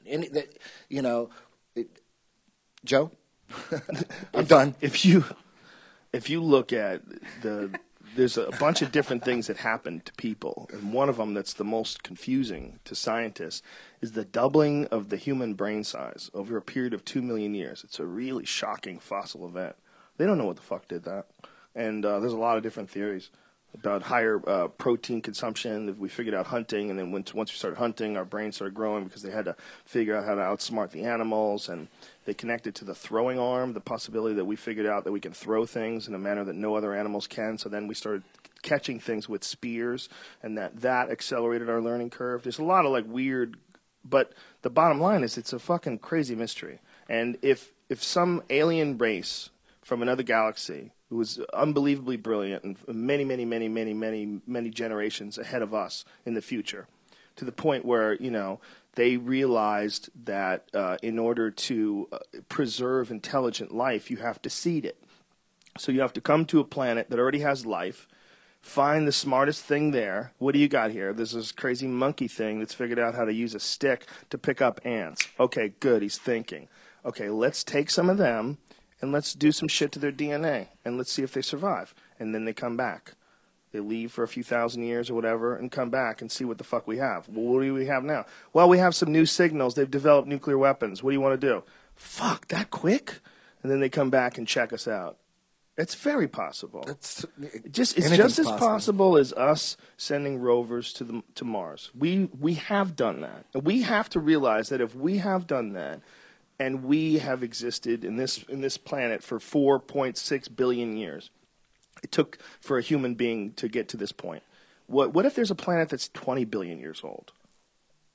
Joe? I'm done. If you look at there's a bunch of different things that happen to people, and one of them that's the most confusing to scientists is the doubling of the human brain size over a period of 2 million years. It's a really shocking fossil event. They don't know what the fuck did that. And there's a lot of different theories about higher protein consumption. If we figured out hunting, and then once we started hunting, our brains started growing because they had to figure out how to outsmart the animals, and they connected to the throwing arm, the possibility that we figured out that we can throw things in a manner that no other animals can. So then we started catching things with spears, and that accelerated our learning curve. There's a lot of like weird, but the bottom line is it's a fucking crazy mystery. And if some alien race from another galaxy who was unbelievably brilliant and many generations ahead of us in the future, to the point where, they realized that in order to preserve intelligent life, you have to seed it. So you have to come to a planet that already has life, find the smartest thing there. What do you got here? There's this crazy monkey thing that's figured out how to use a stick to pick up ants. Okay, good, he's thinking. Okay, let's take some of them and let's do some shit to their DNA and let's see if they survive. And then they come back. They leave for a few thousand years or whatever and come back and see what the fuck we have. Well, what do we have now? Well, we have some new signals. They've developed nuclear weapons. What do you want to do? Fuck, that quick? And then they come back and check us out. It's very possible. It's just as possible as us sending rovers to Mars. We have done that. And we have to realize that if we have done that and we have existed in this planet for 4.6 billion years, it took for a human being to get to this point. What if there's a planet that's 20 billion years old?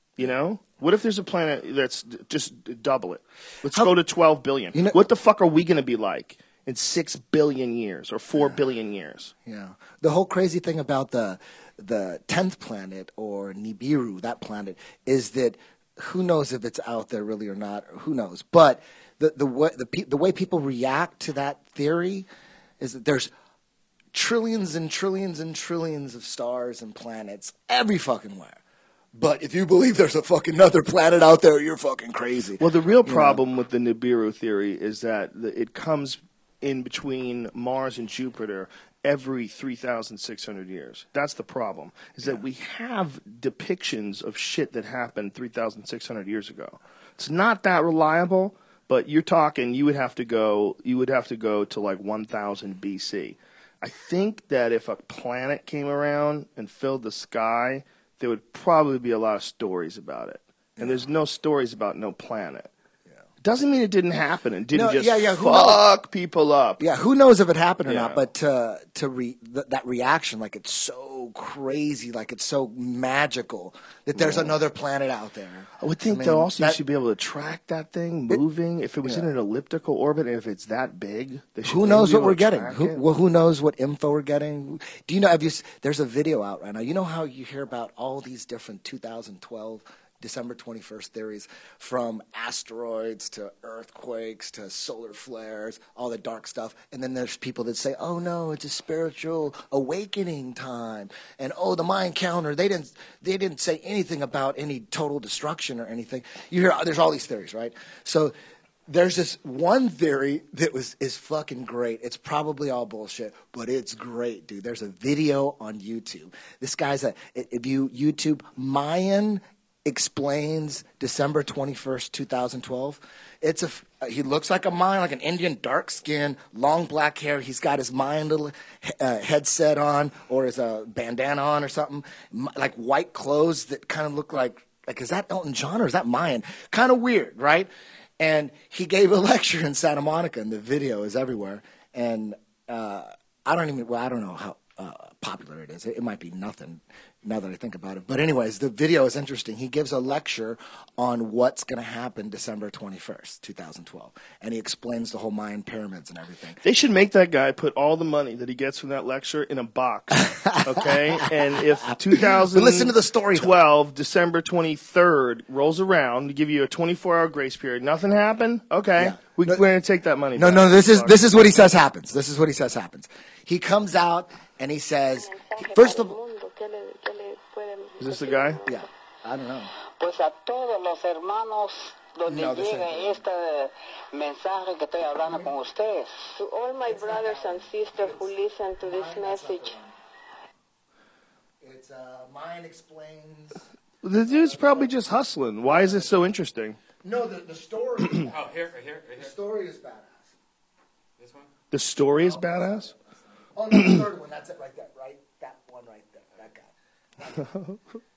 You know? What if there's a planet that's just double it? Let's go to 12 billion. You know- What the fuck are we going to be like in 6 billion years or 4 billion years? Yeah. The whole crazy thing about the 10th planet, or Nibiru, that planet, is that who knows if it's out there really or not, who knows. But the way people react to that theory is that there's trillions and trillions and trillions of stars and planets every fucking where. But if you believe there's a fucking another planet out there, you're fucking crazy. Well, the real problem with the Nibiru theory is that it comes in between Mars and Jupiter every 3,600 years. That's the problem, is that we have depictions of shit that happened 3,600 years ago. It's not that reliable, but you're talking you would have to go to like 1,000 BC. I think that if a planet came around and filled the sky, there would probably be a lot of stories about it. And there's no stories about no planet. Doesn't mean it didn't happen and didn't fuck people up. Yeah, who knows if it happened or Yeah. not? But that reaction, like it's so crazy, like it's so magical that there's another planet out there. I would think that also you should be able to track that thing moving. If it was in an elliptical orbit and if it's that big, they should Who knows be what able we're to getting? track Who, it. well, who knows what info we're getting? Do you know? There's a video out right now. You know how you hear about all these different 2012 December 21st theories, from asteroids to earthquakes to solar flares, all the dark stuff. And then there's people that say, oh no, it's a spiritual awakening time. And oh, the Mayan calendar, they didn't say anything about any total destruction or anything. You hear, there's all these theories, right? So there's this one theory that is fucking great. It's probably all bullshit, but it's great, dude. There's a video on YouTube. This guy's if you YouTube Mayan explains December 21st, 2012. He looks like a Mayan, like an Indian, dark skin, long black hair. He's got his Mayan little headset on, or his bandana on or something, like white clothes that kind of look like is that Elton John or is that Mayan? Kind of weird, right? And he gave a lecture in Santa Monica, and the video is everywhere. And I don't know how popular it is. It might be nothing now that I think about it. But anyways, the video is interesting. He gives a lecture on what's going to happen December 21st, 2012. And he explains the whole Mayan pyramids and everything. They should make that guy put all the money that he gets from that lecture in a box, okay? And if 2012, But listen to the story, though. December 23rd rolls around, to give you a 24-hour grace period, nothing happened? Okay. Yeah. We're going to take that money No, back. this is what he says happens. This is what he says happens. He comes out and he says, first of all, Is this the guy? yeah, I don't know. Pues a todos los hermanos donde No, this llega ain't este mensaje que estoy hablando con ustedes. To all my brothers and sisters who listen to this message, It's Mayan explains. The dude's probably just hustling. Why is this so interesting? No, the story. Oh, here, right here, right The here. story is badass. This one? The story is badass? Oh no, the third one. That's it, right there. Right, that one right there. That guy.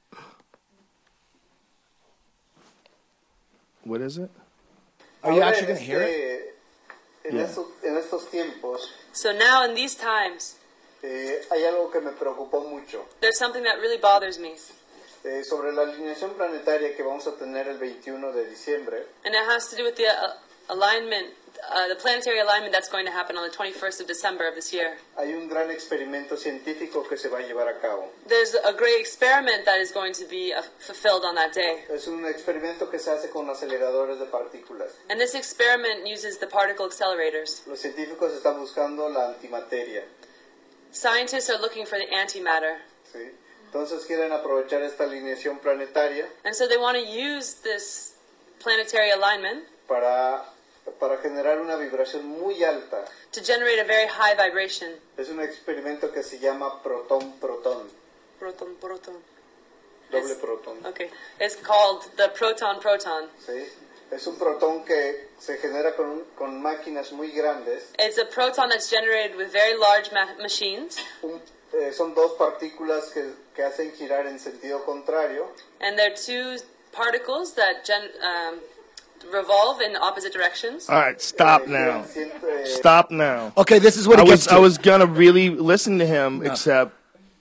What is it? Are you actually going to hear it? En estos tiempos so now in these times, hay algo que me preocupó mucho there's something that really bothers me, sobre la alineación planetaria que vamos a tener el 21 de diciembre. and it has to do with the alignment, the planetary alignment that's going to happen on the 21st of December of this year. Hay un gran experimento científico que se va a llevar a cabo. There's a great experiment that is going to be fulfilled on that day. Es un experimento que se hace con aceleradores de partículas. And this experiment uses the particle accelerators. Los científicos están buscando la antimateria. Scientists are looking for the antimatter. ¿Sí? Entonces quieren aprovechar esta alineación planetaria And so they want to use this planetary alignment para generar una vibración muy alta. to generate a very high vibration. Es un experimento que se llama protón-protón, Proton, proton. doble protón. Okay. It's called the proton-proton. ¿Sí? Es un protón que se genera con máquinas muy grandes. It's a proton that's generated with very large machines. Son dos partículas que hacen girar en sentido contrario. And they're two particles that revolve in opposite directions. All right, stop now. Stop now. Okay, this is what he gets to. I was gonna really listen to him, except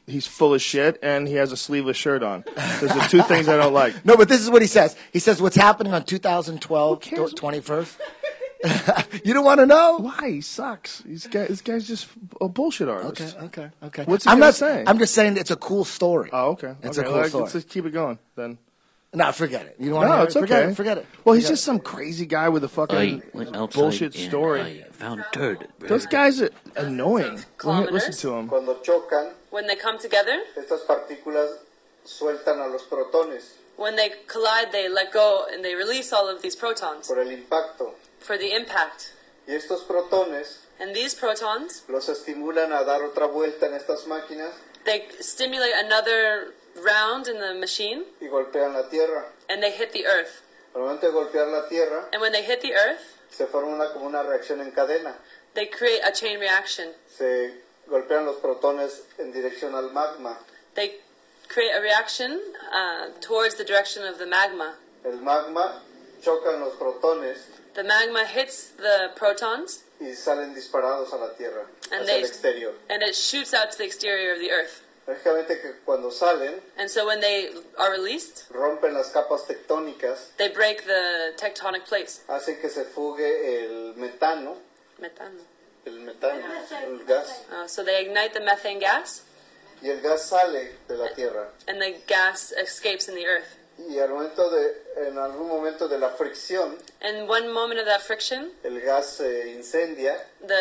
he's full of shit, and he has a sleeveless shirt on. Those are two things I don't like. No, but this is what he says. He says, what's happening on 2012, 21st? You don't want to know? Why? He sucks. This guy's just a bullshit artist. Okay. What's he gonna say? I'm just saying it's a cool story. Oh, okay. It's okay. a cool Let's story. just keep it going then. No, forget it. You don't want No, to it's okay. Forget it. Well, he's just some crazy guy with a fucking bullshit story. Found turd. Those guys are annoying. Kilometers. Listen to him. Cuando chocan, When they come together, estas partículas sueltan a los protones when they collide, they let go and they release all of these protons por el impacto. for the impact. Y estos protones And these protons, los estimulan a dar otra vuelta en estas máquinas they stimulate another round in the machine y golpean la Tierra. and they hit the earth. Al momento de golpear la Tierra, And when they hit the earth, se forma como una reacción en cadena. they create a chain reaction. Se golpean los protones en dirección al magma. They create a reaction towards the direction of the magma. El magma chocan los protones The magma hits the protons y salen disparados a la Tierra, and hacia el exterior. and it shoots out to the exterior of the earth. Lógicamente que cuando salen, And so when they are released, rompen las capas tectónicas, they break the tectonic plates. hacen que se fugue el metano, Metano. el gas, So they ignite the methane gas, y el gas sale de la Tierra. and the gas escapes in the earth. Y en algún momento de la fricción, And one moment of that friction, el gas se incendia,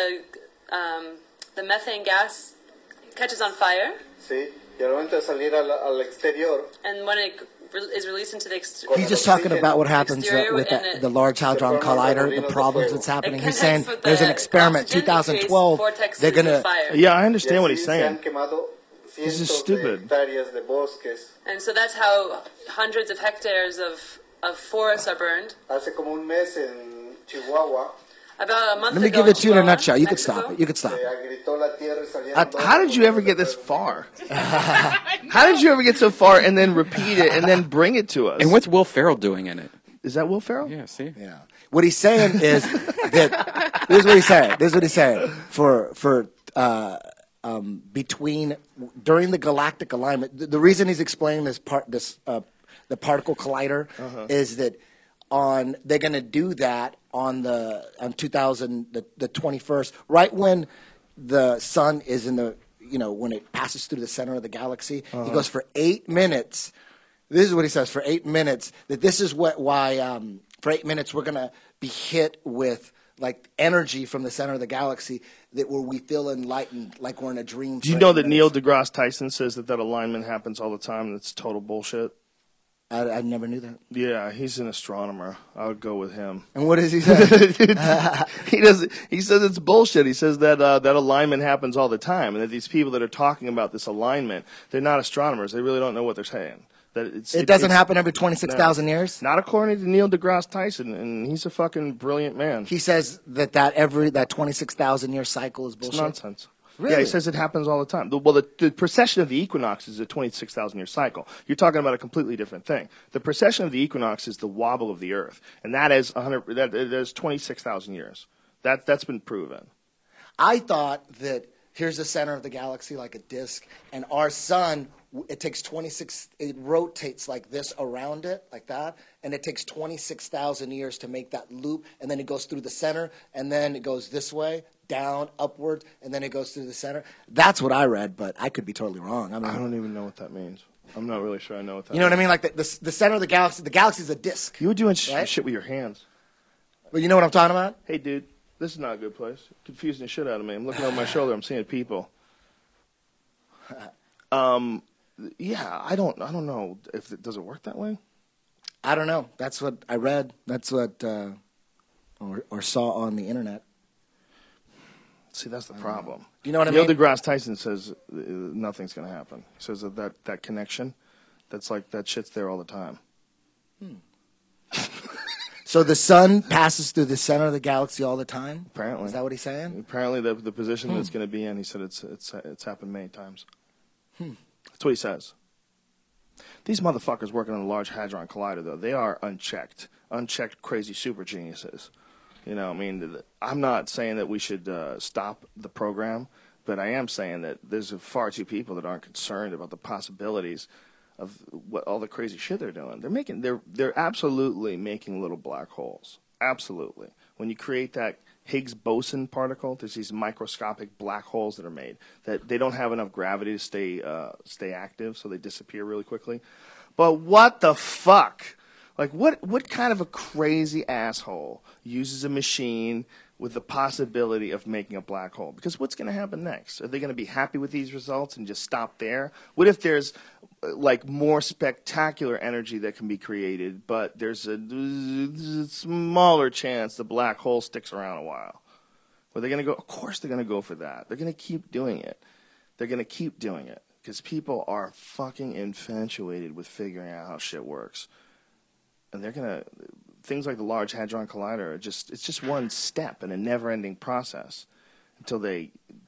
the methane gas catches on fire, ¿sí? Y al momento de salir al exterior, and when it is released into the exterior, He's just talking about what happens exterior with and the Large Hadron Collider, the problems that's happening. It He's saying connects with there's an the experiment, oxygen, 2012. creates vortexes They're going of to. fire. Yeah, I y understand what así he's se han saying. quemado This is cientos de stupid. hectáreas de bosques. And so that's how hundreds of hectares of forests are burned. Hace como un mes en Chihuahua, About a month Let me ago give it to you in a Chihuahua, nutshell. You could Mexico, stop it. You could stop se it. agrietó la tierra y salieron dos How did you ever get this far? How did you ever get so far and then repeat it and then bring it to us? And what's Will Ferrell doing in it? Is that Will Ferrell? Yeah, see? Yeah. What he's saying is that this is what he's saying. This is what he's saying. Between during the galactic alignment, the reason he's explaining the particle collider is that they're going to do that on 2000 the 21st, right when the sun is in the when it passes through the center of the galaxy. He goes for 8 minutes. This is what he says for 8 minutes. That this is why for 8 minutes we're going to be hit with like energy from the center of the galaxy where we feel enlightened, like we're in a dream. Do you know that Neil deGrasse Tyson says that alignment happens all the time? That's total bullshit. I never knew that. Yeah, he's an astronomer. I would go with him. And what does he say? He says it's bullshit. He says that that alignment happens all the time, and that these people that are talking about this alignment, they're not astronomers. They really don't know what they're saying. That it doesn't happen every 26,000 years? Not according to Neil deGrasse Tyson, and he's a fucking brilliant man. He says that 26,000 year cycle is bullshit. It's nonsense. Really? Yeah, he says it happens all the time. The precession of the equinox is a 26,000 year cycle. You're talking about a completely different thing. The precession of the equinox is the wobble of the Earth, and that is 26,000 years. That's been proven. I thought that here's the center of the galaxy like a disk, and our sun, it rotates like this around it, like that, and it takes 26,000 years to make that loop, and then it goes through the center, and then it goes this way, down, upward, and then it goes through the center. That's what I read, but I could be totally wrong. I don't even know what that means. I'm not really sure I know what that means. You know what I mean? Like the center of the galaxy is a disk. You were doing right? shit with your hands. Well, you know what I'm talking about? Hey, dude, this is not a good place. Confusing the shit out of me. I'm looking over my shoulder. I'm seeing people. Yeah, I don't know if does it work that way. I don't know. That's what I read. That's what or saw on the internet. See, that's the problem. You know what I Neil mean? deGrasse Tyson says nothing's going to happen. He says that connection, that's like that shit's there all the time. So the sun passes through the center of the galaxy all the time? Apparently. Is that what he's saying? Apparently, the position that it's going to be in, he said it's happened many times. That's what he says. These motherfuckers working on the Large Hadron Collider, though, they are unchecked crazy super geniuses. You know, I mean, I'm not saying that we should stop the program, But I am saying that there's far too people that aren't concerned about the possibilities of what all the crazy shit they're doing. They're absolutely making little black holes. Absolutely. When you create that Higgs boson particle, there's these microscopic black holes that are made that they don't have enough gravity to stay active, so they disappear really quickly. But what the fuck? Like, what kind of a crazy asshole uses a machine with the possibility of making a black hole? Because what's going to happen next? Are they going to be happy with these results and just stop there? What if there's, like, more spectacular energy that can be created, but there's a smaller chance the black hole sticks around a while? Are they going to go? Of course they're going to go for that. They're going to keep doing it. They're going to keep doing it because people are fucking infatuated with figuring out how shit works. And they're going to, things like the Large Hadron Collider it's just one step in a never-ending process until they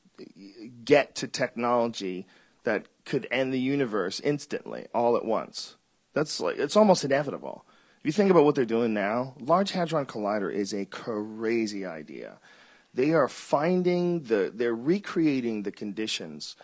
get to technology that could end the universe instantly, all at once. That's like, it's almost inevitable. If you think about what they're doing now, Large Hadron Collider is a crazy idea. They are they're recreating the conditions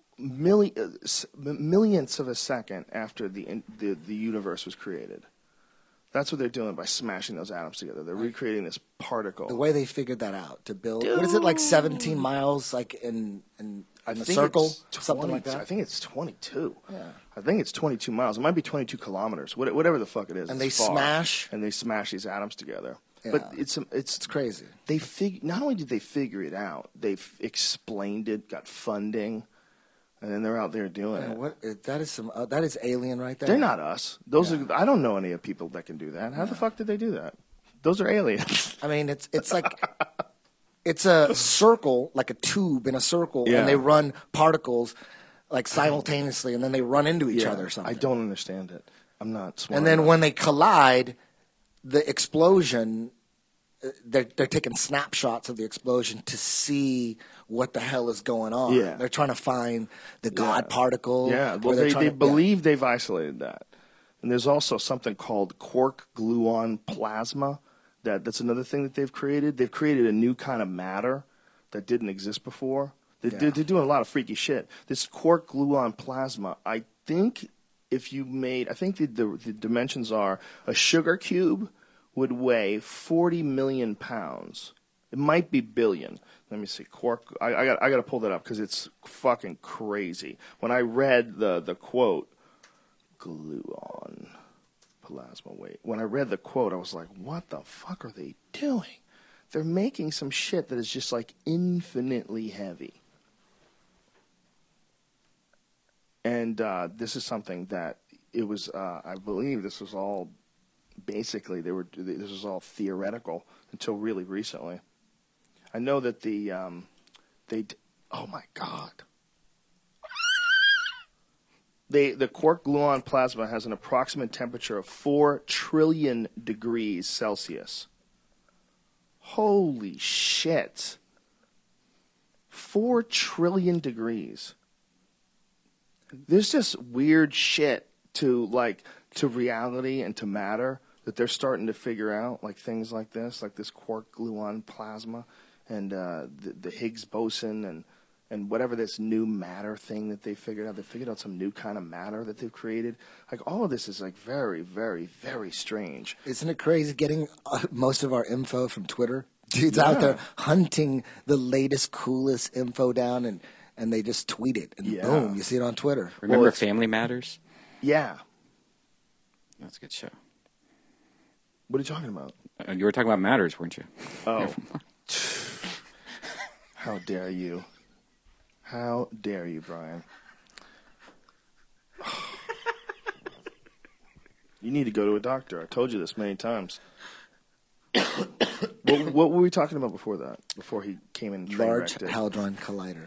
millionths of a second after the universe was created. That's what they're doing by smashing those atoms together. They're recreating this particle. The way they figured that out to build, what is it, like 17 miles, like in a circle, something like that? I think it's 22. Yeah. I think it's 22 miles. It might be 22 kilometers, whatever the fuck it is. And it's they far. smash? And they smash these atoms together. Yeah. But it's crazy. Not only did they figure it out, they've explained it, got funding. And then they're out there doing it. That is alien right there. They're not us. I don't know any of people that can do that. How the fuck did they do that? Those are aliens. I mean, it's like it's a circle, like a tube in a circle, and they run particles like simultaneously, and then they run into each other or something. I don't understand it. I'm not smart. And then when they collide, the explosion. They're taking snapshots of the explosion to see what the hell is going on. Yeah. They're trying to find the God particle. Yeah, well, they believe they've isolated that. And there's also something called quark gluon plasma. That's another thing that they've created. They've created a new kind of matter that didn't exist before. They're doing a lot of freaky shit. This quark gluon plasma, I think the dimensions are a sugar cube would weigh 40 million pounds. It might be billion. Let me see. Quark. I got to pull that up because it's fucking crazy. When I read the quote, gluon plasma weight. When I read the quote, I was like, what the fuck are they doing? They're making some shit that is just like infinitely heavy. And this is something that it was. I believe this was all. Basically, this was all theoretical until really recently. I know that oh my god, the quark gluon plasma has an approximate temperature of 4 trillion degrees Celsius. Holy shit! 4 trillion degrees. There's just weird shit to reality and to matter that they're starting to figure out, like things like this quark gluon plasma and the Higgs boson and whatever this new matter thing that they figured out. They figured out some new kind of matter that they've created. Like, all of this is like very, very, very strange. Isn't it crazy getting most of our info from Twitter? Dude's out there hunting the latest, coolest info down, and they just tweet it, and boom, you see it on Twitter. Remember Family Matters? Yeah. That's a good show. What are you talking about? You were talking about Matters, weren't you? Oh. How dare you? How dare you, Brian? You need to go to a doctor. I told you this many times. What were we talking about before that? Before he came in? Large Hadron Collider.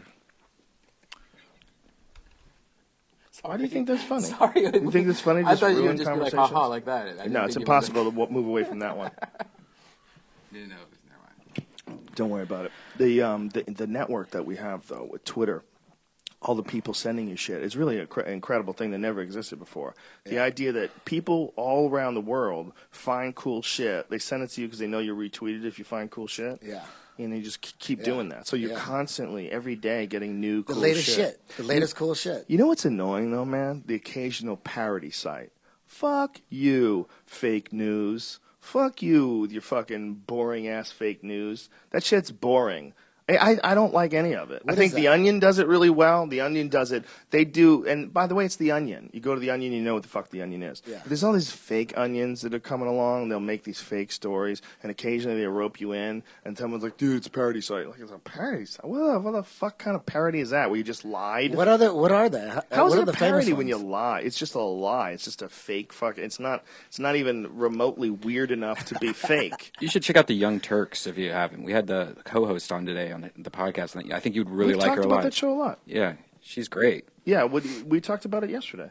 Why do you think that's funny? Sorry. You think that's funny? I thought you would ruin just be like, conversations? haha, like that. No, it's impossible to move away from that one. Never mind. Don't worry about it. The network that we have, though, with Twitter, all the people sending you shit, is really an incredible thing that never existed before. The idea that people all around the world find cool shit, they send it to you because they know you retweeted if you find cool shit. Yeah. And you just keep doing that. So you're constantly, every day, getting new cool The latest shit. The latest cool shit. You know what's annoying, though, man? The occasional parody site. Fuck you, fake news. Fuck you with your fucking boring-ass fake news. That shit's boring. I don't like any of it. I think The Onion does it really well. The Onion does it. They do, and by the way, it's The Onion. You go to The Onion, you know what the fuck The Onion is. Yeah. But there's all these fake onions that are coming along. They'll make these fake stories, and occasionally they rope you in, and someone's like, dude, it's a parody site. Like, it's a parody site? What the fuck kind of parody is that, where you just lied? What are they? How is what it are the a parody famous when you ones? lie? It's just a lie. It's just a fake fuck. It's not even remotely weird enough to be fake. You should check out the Young Turks if you haven't. We had the co-host on today on the podcast. And I think you'd really We've like her a talked lot. about that show a lot. Yeah, she's great. Yeah, we talked about it yesterday.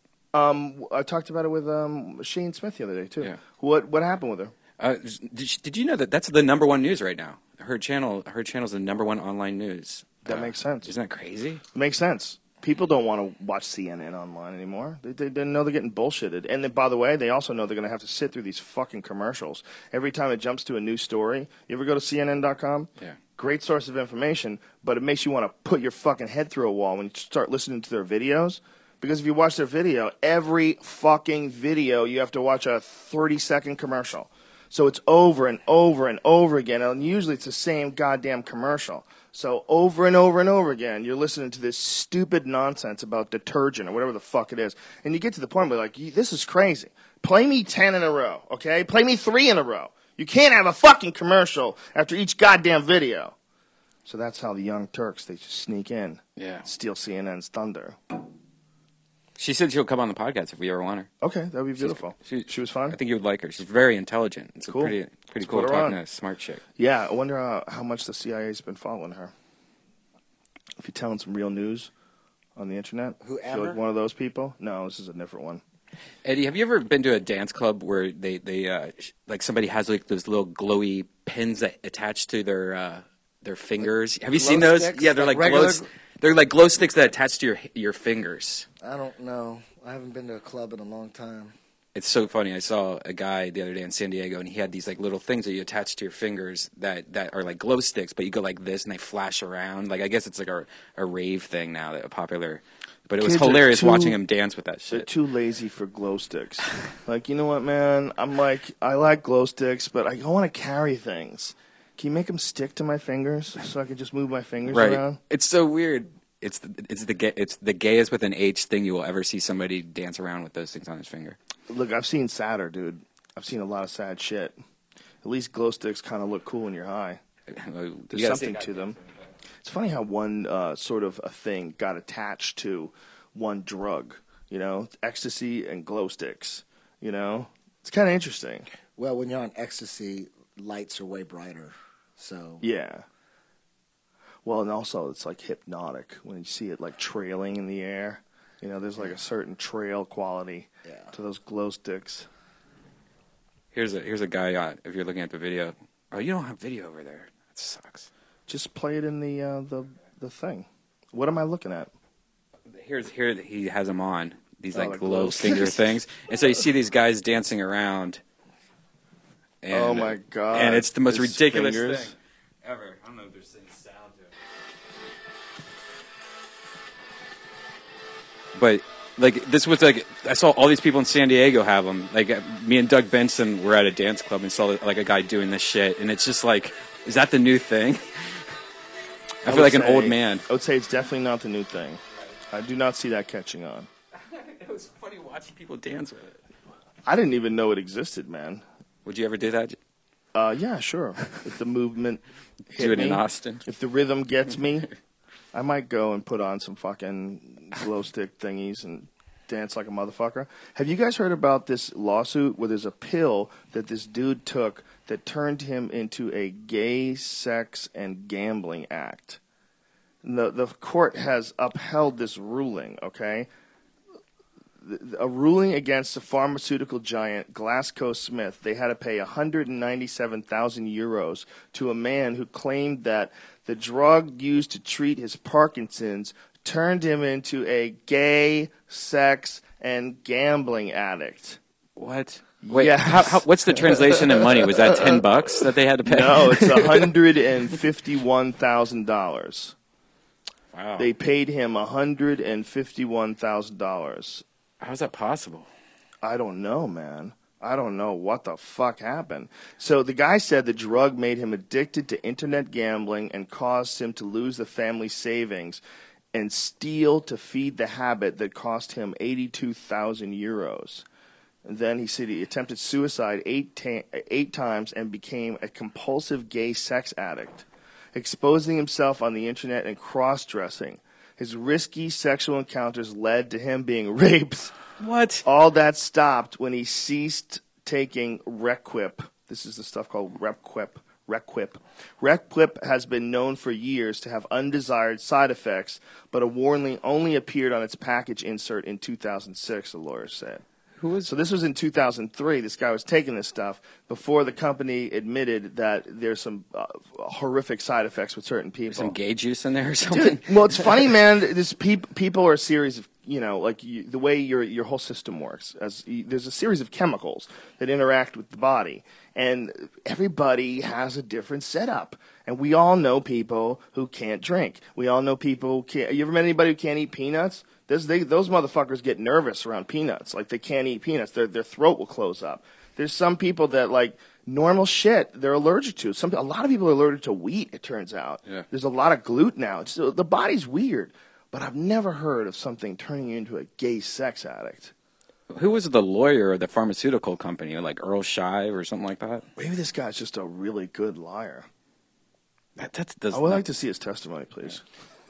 I talked about it with Shane Smith the other day too. Yeah. What happened with her? Did you know that that's the number one news right now? Her channel's the number one online news. That makes sense. Isn't that crazy? It makes sense. People don't want to watch CNN online anymore. They know they're getting bullshitted. And then, by the way, they also know they're going to have to sit through these fucking commercials. Every time it jumps to a new story, you ever go to CNN.com? Yeah. Great source of information, but it makes you want to put your fucking head through a wall when you start listening to their videos. Because if you watch their video, every fucking video you have to watch a 30-second commercial. So it's over and over and over again, and usually it's the same goddamn commercial. So over and over and over again, you're listening to this stupid nonsense about detergent or whatever the fuck it is. And you get to the point where you're like, this is crazy. Play me 10 in a row, okay? Play me 3 in a row. You can't have a fucking commercial after each goddamn video. So that's how the Young Turks, they just sneak in. Yeah. Steal CNN's thunder. She said she'll come on the podcast if we ever want her. Okay, that would be beautiful. She was fun? I think you would like her. She's very intelligent. It's Cool. a pretty Let's cool put her talking on. to a smart chick. Yeah, I wonder how much the CIA's been following her. If you're telling some real news on the internet. Who, If you're Amber? like one of those people? No, this is a different one. Eddie, have you ever been to a dance club where they like somebody has like those little glowy pins that attach to their fingers? Have you seen glow those? sticks? Yeah, they're Like like regular- they're like glow sticks that attach to your fingers. I don't know. I haven't been to a club in a long time. It's so funny. I saw a guy the other day in San Diego, and he had these like little things that you attach to your fingers that are like glow sticks, but you go like this and they flash around. Like I guess it's like a rave thing now that popular. But it was Kids are hilarious too- watching him dance with that They're shit. too lazy for glow sticks. Like, you know what, man? I like glow sticks, but I don't want to carry things. Can you make them stick to my fingers so I can just move my fingers Right. around? It's so weird. It's the gayest with an H thing you will ever see somebody dance around with those things on his finger. Look, I've seen sadder, dude. I've seen a lot of sad shit. At least glow sticks kind of look cool when you're high. There's something to them. It's funny how one sort of a thing got attached to one drug. You know, ecstasy and glow sticks. You know, it's kind of interesting. Well, when you're on ecstasy, lights are way brighter. So Yeah. Well, and also it's like hypnotic when you see it like trailing in the air. You know, there's like a certain trail quality to those glow sticks. Here's a guy. If you're looking at the video, oh, you don't have video over there. That sucks. Just play it in the thing. What am I looking at? Here he has them on these Oh, like the glow glow finger sticks. things, and so you see these guys dancing around. And, Oh, my God. And it's the most His ridiculous fingers. thing ever. I don't know if there's any sound to it. But like this was like I saw all these people in San Diego have them. Like me and Doug Benson were at a dance club and saw like a guy doing this shit, and it's just like, is that the new thing? I feel like an old man. I would say it's definitely not the new thing. I do not see that catching on. It was funny watching people dance with it. I didn't even know it existed, man. Would you ever do that? Yeah, sure. If the movement hit Do it me, in Austin? if the rhythm gets me, I might go and put on some fucking glow stick thingies and dance like a motherfucker. Have you guys heard about this lawsuit where there's a pill that this dude took that turned him into a gay sex and gambling act? The court has upheld this ruling, okay? A ruling against the pharmaceutical giant GlaxoSmithKline. They had to pay 197,000 euros to a man who claimed that the drug used to treat his Parkinson's turned him into a gay, sex, and gambling addict. What? Wait, Yes. what's the translation in money? Was that $10 that they had to pay? No, it's $151,000. Wow. They paid him $151,000. How is that possible? I don't know, man. I don't know what the fuck happened. So the guy said the drug made him addicted to internet gambling and caused him to lose the family savings and steal to feed the habit that cost him 82,000 euros. And then he said he attempted suicide eight times and became a compulsive gay sex addict, exposing himself on the internet and cross-dressing. His risky sexual encounters led to him being raped. What? All that stopped when he ceased taking Requip. This is the stuff called Requip. Requip has been known for years to have undesired side effects, but a warning only appeared on its package insert in 2006, the lawyer said. So this was in 2003. This guy was taking this stuff before the company admitted that there's some horrific side effects with certain people. Some gay juice in there or something? Dude, well, it's funny, man. This people are a series of, the way your whole system works. There's a series of chemicals that interact with the body, and everybody has a different setup. And we all know people who can't drink. We all know people who can't. You ever met anybody who can't eat peanuts? Those motherfuckers get nervous around peanuts. Like, they can't eat peanuts. Their throat will close up. There's some people that, like, normal shit they're allergic to. A lot of people are allergic to wheat, it turns out. Yeah. There's a lot of gluten now. The body's weird. But I've never heard of something turning you into a gay sex addict. Who was the lawyer of the pharmaceutical company? Like Earl Shive or something like that? Maybe this guy's just a really good liar. I would like to see his testimony, please.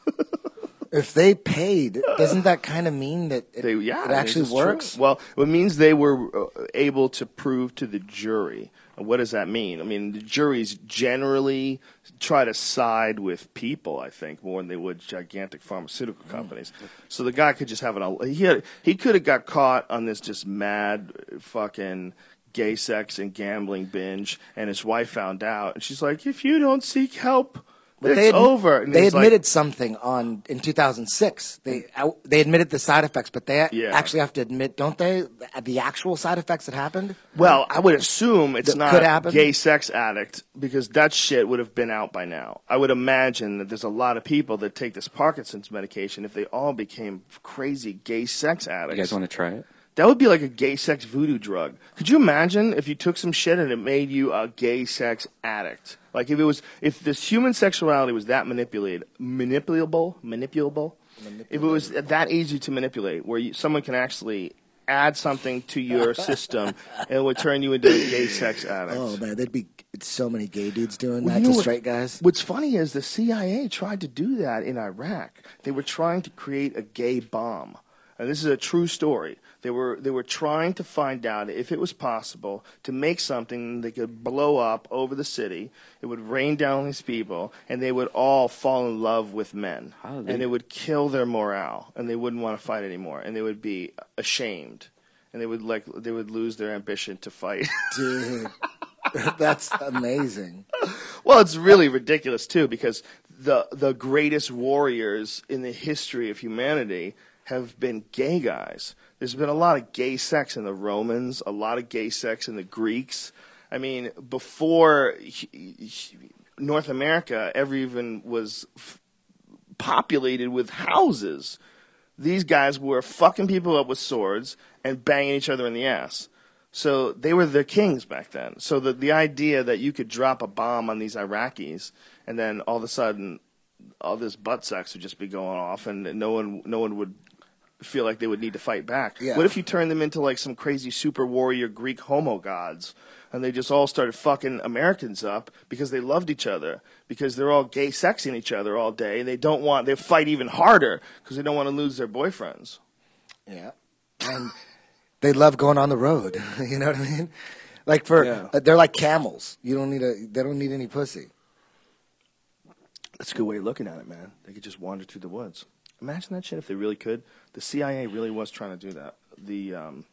If they paid, doesn't that kind of mean that it actually works? True. Well, it means they were able to prove to the jury. What does that mean? I mean, the juries generally try to side with people, I think, more than they would gigantic pharmaceutical companies. So the guy could just have he could have got caught on this just mad fucking gay sex and gambling binge, and his wife found out, and she's like, if you don't seek help, it's over. And they admitted something in 2006. They admitted the side effects, but they actually have to admit, don't they, the actual side effects that happened? Well, I would assume it's That could not happen? gay sex addict, because that shit would have been out by now. I would imagine that there's a lot of people that take this Parkinson's medication if they all became crazy gay sex addicts. You guys want to try it? That would be like a gay sex voodoo drug. Could you imagine if you took some shit and it made you a gay sex addict? Like if this human sexuality was that manipulable, if it was that easy to manipulate, where someone can actually add something to your system and it would turn you into a gay sex addict. Oh man, there'd be so many gay dudes doing that to straight guys. What's funny is the CIA tried to do that in Iraq. They were trying to create a gay bomb. And this is a true story. They were trying to find out if it was possible to make something that could blow up over the city. It would rain down on these people, and they would all fall in love with men. And it would kill their morale, and they wouldn't want to fight anymore, and they would be ashamed, and they would lose their ambition to fight. Dude, that's amazing. Well, it's really ridiculous too, because the greatest warriors in the history of humanity have been gay guys. There's been a lot of gay sex in the Romans, a lot of gay sex in the Greeks. I mean, before North America ever even was populated with houses, these guys were fucking people up with swords and banging each other in the ass. So they were the kings back then. So the idea that you could drop a bomb on these Iraqis and then all of a sudden all this butt sex would just be going off and no one would feel like they would need to fight back. Yeah. What if you turned them into like some crazy super warrior Greek homo gods and they just all started fucking Americans up because they loved each other, because they're all gay sexing each other all day and they fight even harder because they don't want to lose their boyfriends. Yeah. And they love going on the road. You know what I mean? Like they're like camels. They don't need any pussy. That's a good way of looking at it, man. They could just wander through the woods. Imagine that shit if they really could. The CIA really was trying to do that. The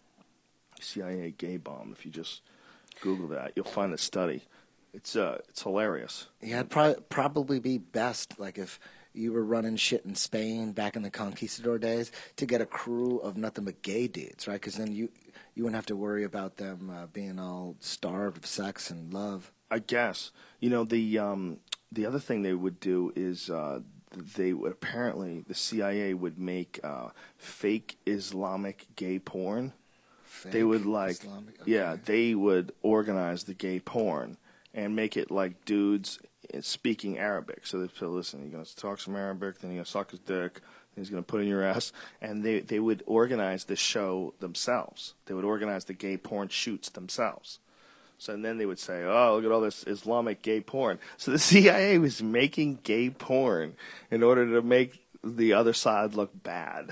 CIA gay bomb. If you just Google that, you'll find the study. It's hilarious. Yeah, it'd probably be best, like if you were running shit in Spain back in the conquistador days to get a crew of nothing but gay dudes, right? Because then you wouldn't have to worry about them being all starved of sex and love. I guess. You know, the other thing they would do is they would apparently, the CIA would make fake Islamic gay porn. They would they would organize the gay porn and make it like dudes speaking Arabic. So they say, listen, you're going to talk some Arabic, then you're going to suck his dick, then he's going to put it in your ass. And they would organize the show themselves. They would organize the gay porn shoots themselves. So and then they would say, oh, look at all this Islamic gay porn. So the CIA was making gay porn in order to make the other side look bad.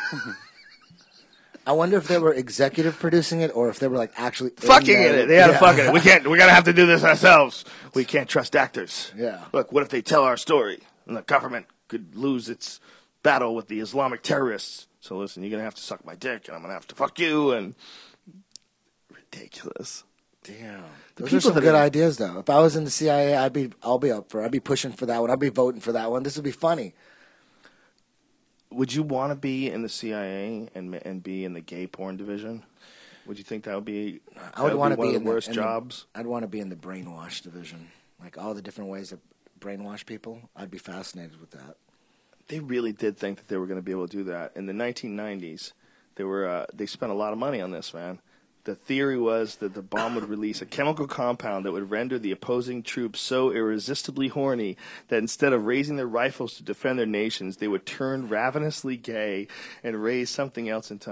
I wonder if they were executive producing it or if they were like actually fucking in it. They had to fuck in it. We're gonna have to do this ourselves. We can't trust actors. Yeah. Look, what if they tell our story and the government could lose its battle with the Islamic terrorists? So listen, you're gonna have to suck my dick and I'm gonna have to fuck you and ridiculous. Damn. Those are some good ideas though. If I was in the CIA, I'd be pushing for that one. I'd be voting for that one. This would be funny. Would you want to be in the CIA and be in the gay porn division? Would you think that would be? I would want to be one of in the worst jobs. I'd want to be in the brainwash division, like all the different ways to brainwash people. I'd be fascinated with that. They really did think that they were going to be able to do that in the 1990s. They spent a lot of money on this, man. The theory was that the bomb would release a chemical compound that would render the opposing troops so irresistibly horny that instead of raising their rifles to defend their nations, they would turn ravenously gay and raise something else into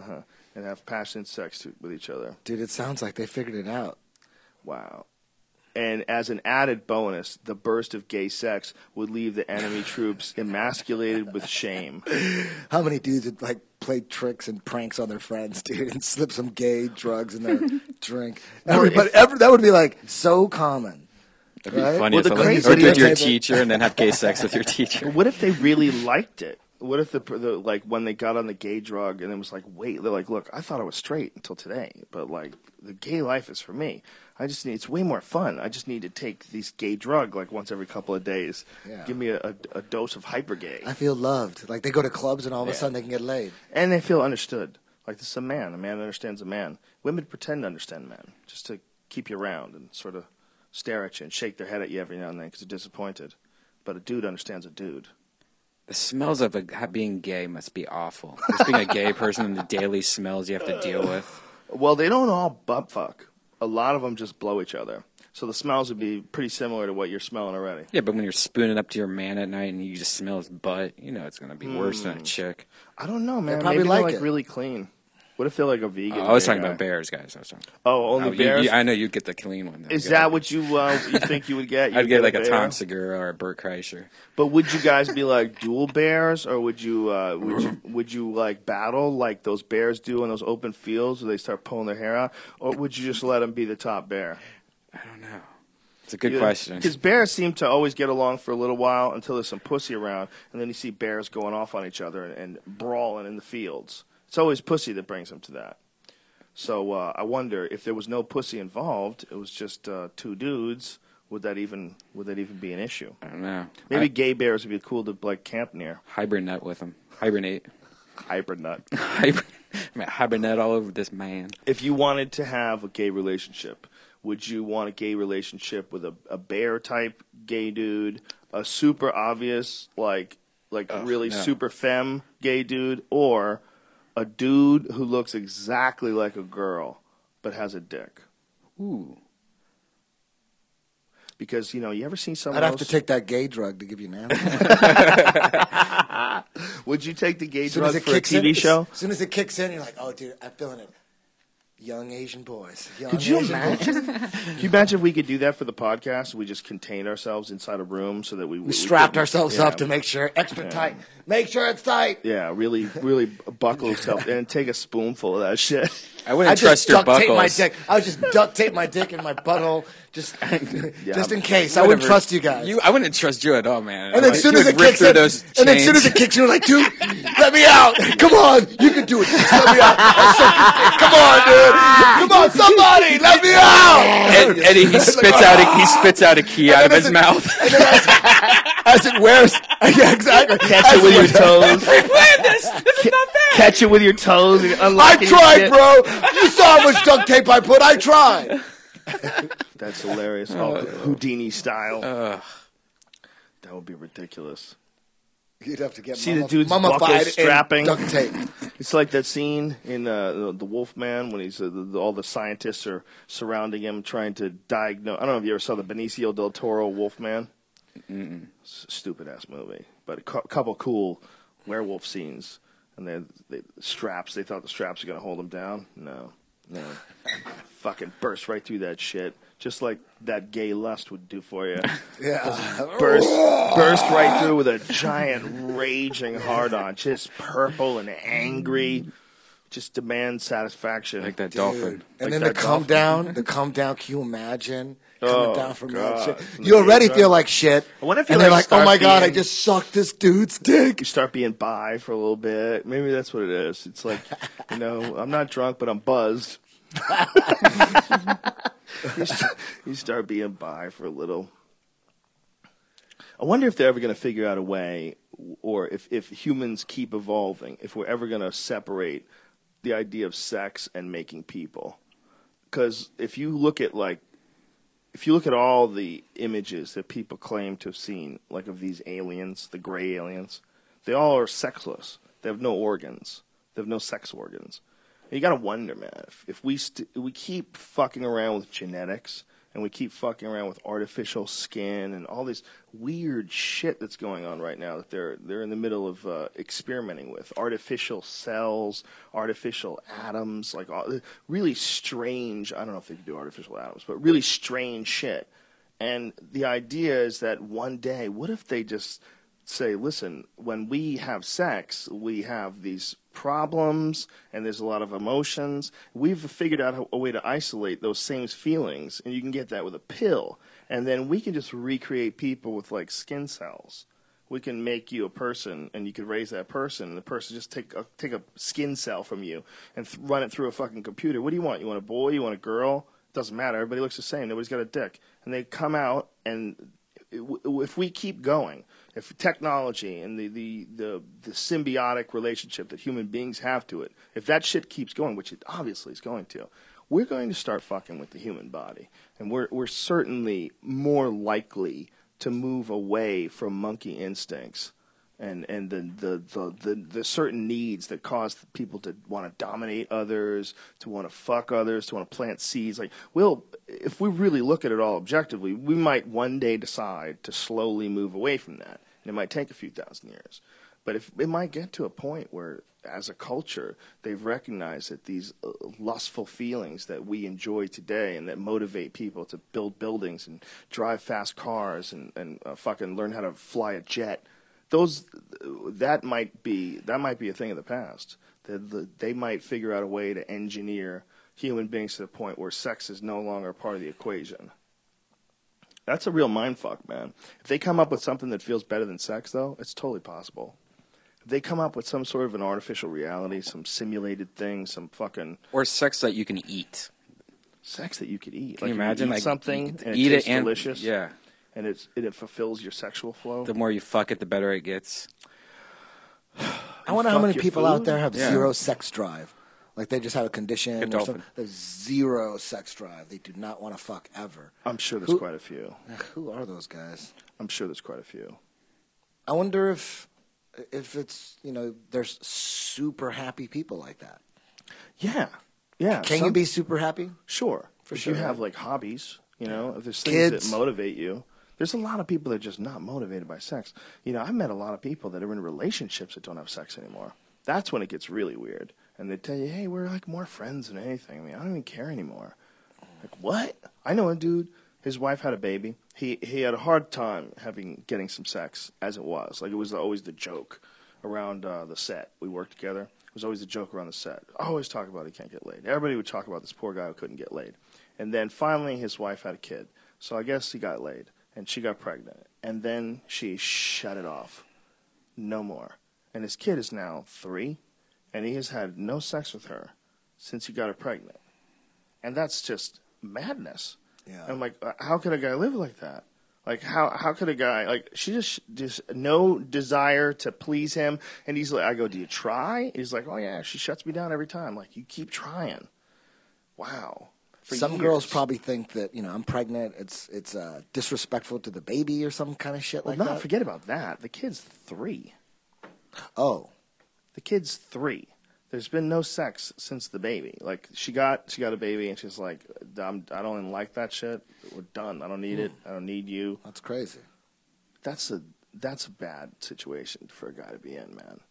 and have passionate sex with each other. Dude, it sounds like they figured it out. Wow. And as an added bonus, the burst of gay sex would leave the enemy troops emasculated with shame. How many dudes would like play tricks and pranks on their friends, dude, and slip some gay drugs in their drink? That would be like so common. That'd be right? funny. Or do it with your teacher and then have gay sex with your teacher. What if they really liked it? What if the like when they got on the gay drug and it was like, wait, they're like, look, I thought I was straight until today, but like the gay life is for me. It's way more fun. I just need to take these gay drug like once every couple of days. Yeah. Give me a dose of hyper gay. I feel loved. Like they go to clubs and all of a sudden they can get laid. And they feel understood. Like this is a man. A man understands a man. Women pretend to understand men just to keep you around and sort of stare at you and shake their head at you every now and then because they're disappointed. But a dude understands a dude. The smells of being gay must be awful. Just being a gay person and the daily smells you have to deal with. Well, they don't all butt fuck. A lot of them just blow each other. So the smells would be pretty similar to what you're smelling already. Yeah, but when you're spooning up to your man at night and you just smell his butt, you know it's going to be worse than a chick. I don't know, man. They probably Maybe like they're it. really clean. What if they're like a vegan? I was talking about bears, guys. Only bears? I know you'd get the clean one. Is that what you think you would get? I'd get like a Tom Segura or a Bert Kreischer. But would you guys be like dual bears, or would you like battle like those bears do in those open fields where they start pulling their hair out, or would you just let them be the top bear? I don't know. It's a good question. Because bears seem to always get along for a little while until there's some pussy around, and then you see bears going off on each other and brawling in the fields. It's always pussy that brings them to that. So I wonder if there was no pussy involved, it was just two dudes. Would that even be an issue? I don't know. Maybe gay bears would be cool to like camp near. Hibernate with them. Hibernate. Hibernate. Hibernate all over this man. If you wanted to have a gay relationship, would you want a gay relationship with a bear type gay dude, a super obvious super femme gay dude, or a dude who looks exactly like a girl but has a dick? Ooh. Because, you ever seen someone I'd have to take that gay drug to give you an answer. Would you take the gay drug for a TV show? As soon as it kicks in, you're like, oh, dude, I'm feeling it. Young Asian boys. Could you imagine? Can you imagine if we could do that for the podcast? We just contained ourselves inside a room so that we strapped ourselves up to make sure extra tight. Make sure it's tight. Yeah, really buckle yourself and take a spoonful of that shit. I wouldn't trust your buckles. I would just duct tape my dick in my butthole just in case. I wouldn't trust you guys. I wouldn't trust you at all, man. And then as soon as it kicks in, like, dude, Let me out. Come on. You can do it. Just let me out. I'll suck your dick. Come on, dude. Come on, somebody. Let me out. And he spits out a key out of his mouth. And then as it wears. Yeah, exactly. Catch it with your toes. We planned this. This is not fair. Catch it with your toes. And I tried, bro. You saw how much duct tape I put. I tried. That's hilarious. Houdini style. That would be ridiculous. You'd have to get See the dude's buckle mummified strapping. in duct tape. It's like that scene in the Wolfman when he's all the scientists are surrounding him trying to diagnose. I don't know if you ever saw the Benicio del Toro Wolfman. Stupid ass movie, but a couple cool werewolf scenes. And they straps. They thought the straps were gonna hold him down. No. Fucking burst right through that shit, just like that gay lust would do for you. Yeah. Burst right through with a giant raging hard-on, just purple and angry, just demands satisfaction. Like that dolphin. And Like then that the come dolphin. down, can you imagine? Coming down from that God. shit. You already feel like shit. I wonder if and you they're like like, oh start my God, I being- just sucked this dude's dick. You start being bi for a little bit. Maybe that's what it is. It's like, I'm not drunk, but I'm buzzed. You start being bi for a little. I wonder if they're ever going to figure out a way, or if humans keep evolving, if we're ever going to separate the idea of sex and making people. Because if you look at all the images that people claim to have seen, like of these aliens, the gray aliens, they all are sexless. They have no organs. They have no sex organs. And you got to wonder, man, if we keep fucking around with genetics and we keep fucking around with artificial skin and all this weird shit that's going on right now that they're in the middle of experimenting with, artificial cells, artificial atoms, like really strange. I don't know if they can do artificial atoms, but really strange shit. And the idea is that one day, what if they just say, listen, when we have sex, we have these problems and there's a lot of emotions. We've figured out a way to isolate those same feelings, and you can get that with a pill. And then we can just recreate people with like skin cells. We can make you a person, and you could raise that person, and the person just take a skin cell from you and run it through a fucking computer. What do you want? You want a boy? You want a girl? It doesn't matter. Everybody looks the same. Nobody's got a dick. And they come out, and if we keep going, if technology and the symbiotic relationship that human beings have to it, if that shit keeps going, which it obviously is going to, we're going to start fucking with the human body, and we're certainly more likely to move away from monkey instincts and the certain needs that cause people to want to dominate others, to want to fuck others, to want to plant seeds. Like, if we really look at it all objectively, we might one day decide to slowly move away from that. And it might take a few thousand years. But it might get to a point where, as a culture, they've recognized that these lustful feelings that we enjoy today and that motivate people to build buildings and drive fast cars and fucking learn how to fly a jet, that might be a thing of the past. They might figure out a way to engineer human beings to the point where sex is no longer part of the equation. That's a real mindfuck, man. If they come up with something that feels better than sex, though, it's totally possible. If they come up with some sort of an artificial reality, some simulated thing, some fucking... Or sex that you can eat. Sex that you could eat. Can you like imagine? You eat Like, something and eat it tastes and delicious. Yeah. And it fulfills your sexual flow. The more you fuck it, the better it gets. I wonder how fuck many your people food? out there have Yeah. zero sex drive. Like they just have a condition or Godolphin. something. There's zero sex drive. They do not want to fuck ever. I'm sure there's quite a few. Who are those guys? I'm sure there's quite a few. I wonder if it's, there's super happy people like that. Yeah. Can you be super happy? Sure. For if sure. you have like hobbies, if there's things Kids. that motivate you. There's a lot of people that are just not motivated by sex. I've met a lot of people that are in relationships that don't have sex anymore. That's when it gets really weird. And they tell you, hey, we're like more friends than anything. I mean, I don't even care anymore. Like, what? I know a dude, his wife had a baby. He had a hard time getting some sex as it was. Like, it was always the joke around the set. We worked together. It was always the joke around the set. I always talk about he can't get laid. Everybody would talk about this poor guy who couldn't get laid. And then finally his wife had a kid. So I guess he got laid. And she got pregnant. And then she shut it off. No more. and his kid is now 3, and he has had no sex with her since he got her pregnant. And that's just madness. Yeah. And I'm like, how could a guy live like that? Like, how could a guy, like, she just no desire to please him. And he's like, I go, do you try? He's like, oh, yeah, she shuts me down every time. Like, you keep trying. Wow. For Some years. girls probably think that, I'm pregnant. It's disrespectful to the baby or some kind of shit Well, like no, that. forget about that. The kid's 3. Oh. The kid's 3. There's been no sex since the baby. Like, she got a baby, and she's like, I don't even like that shit. We're done. I don't need it. I don't need you. That's crazy. That's a bad situation for a guy to be in, man.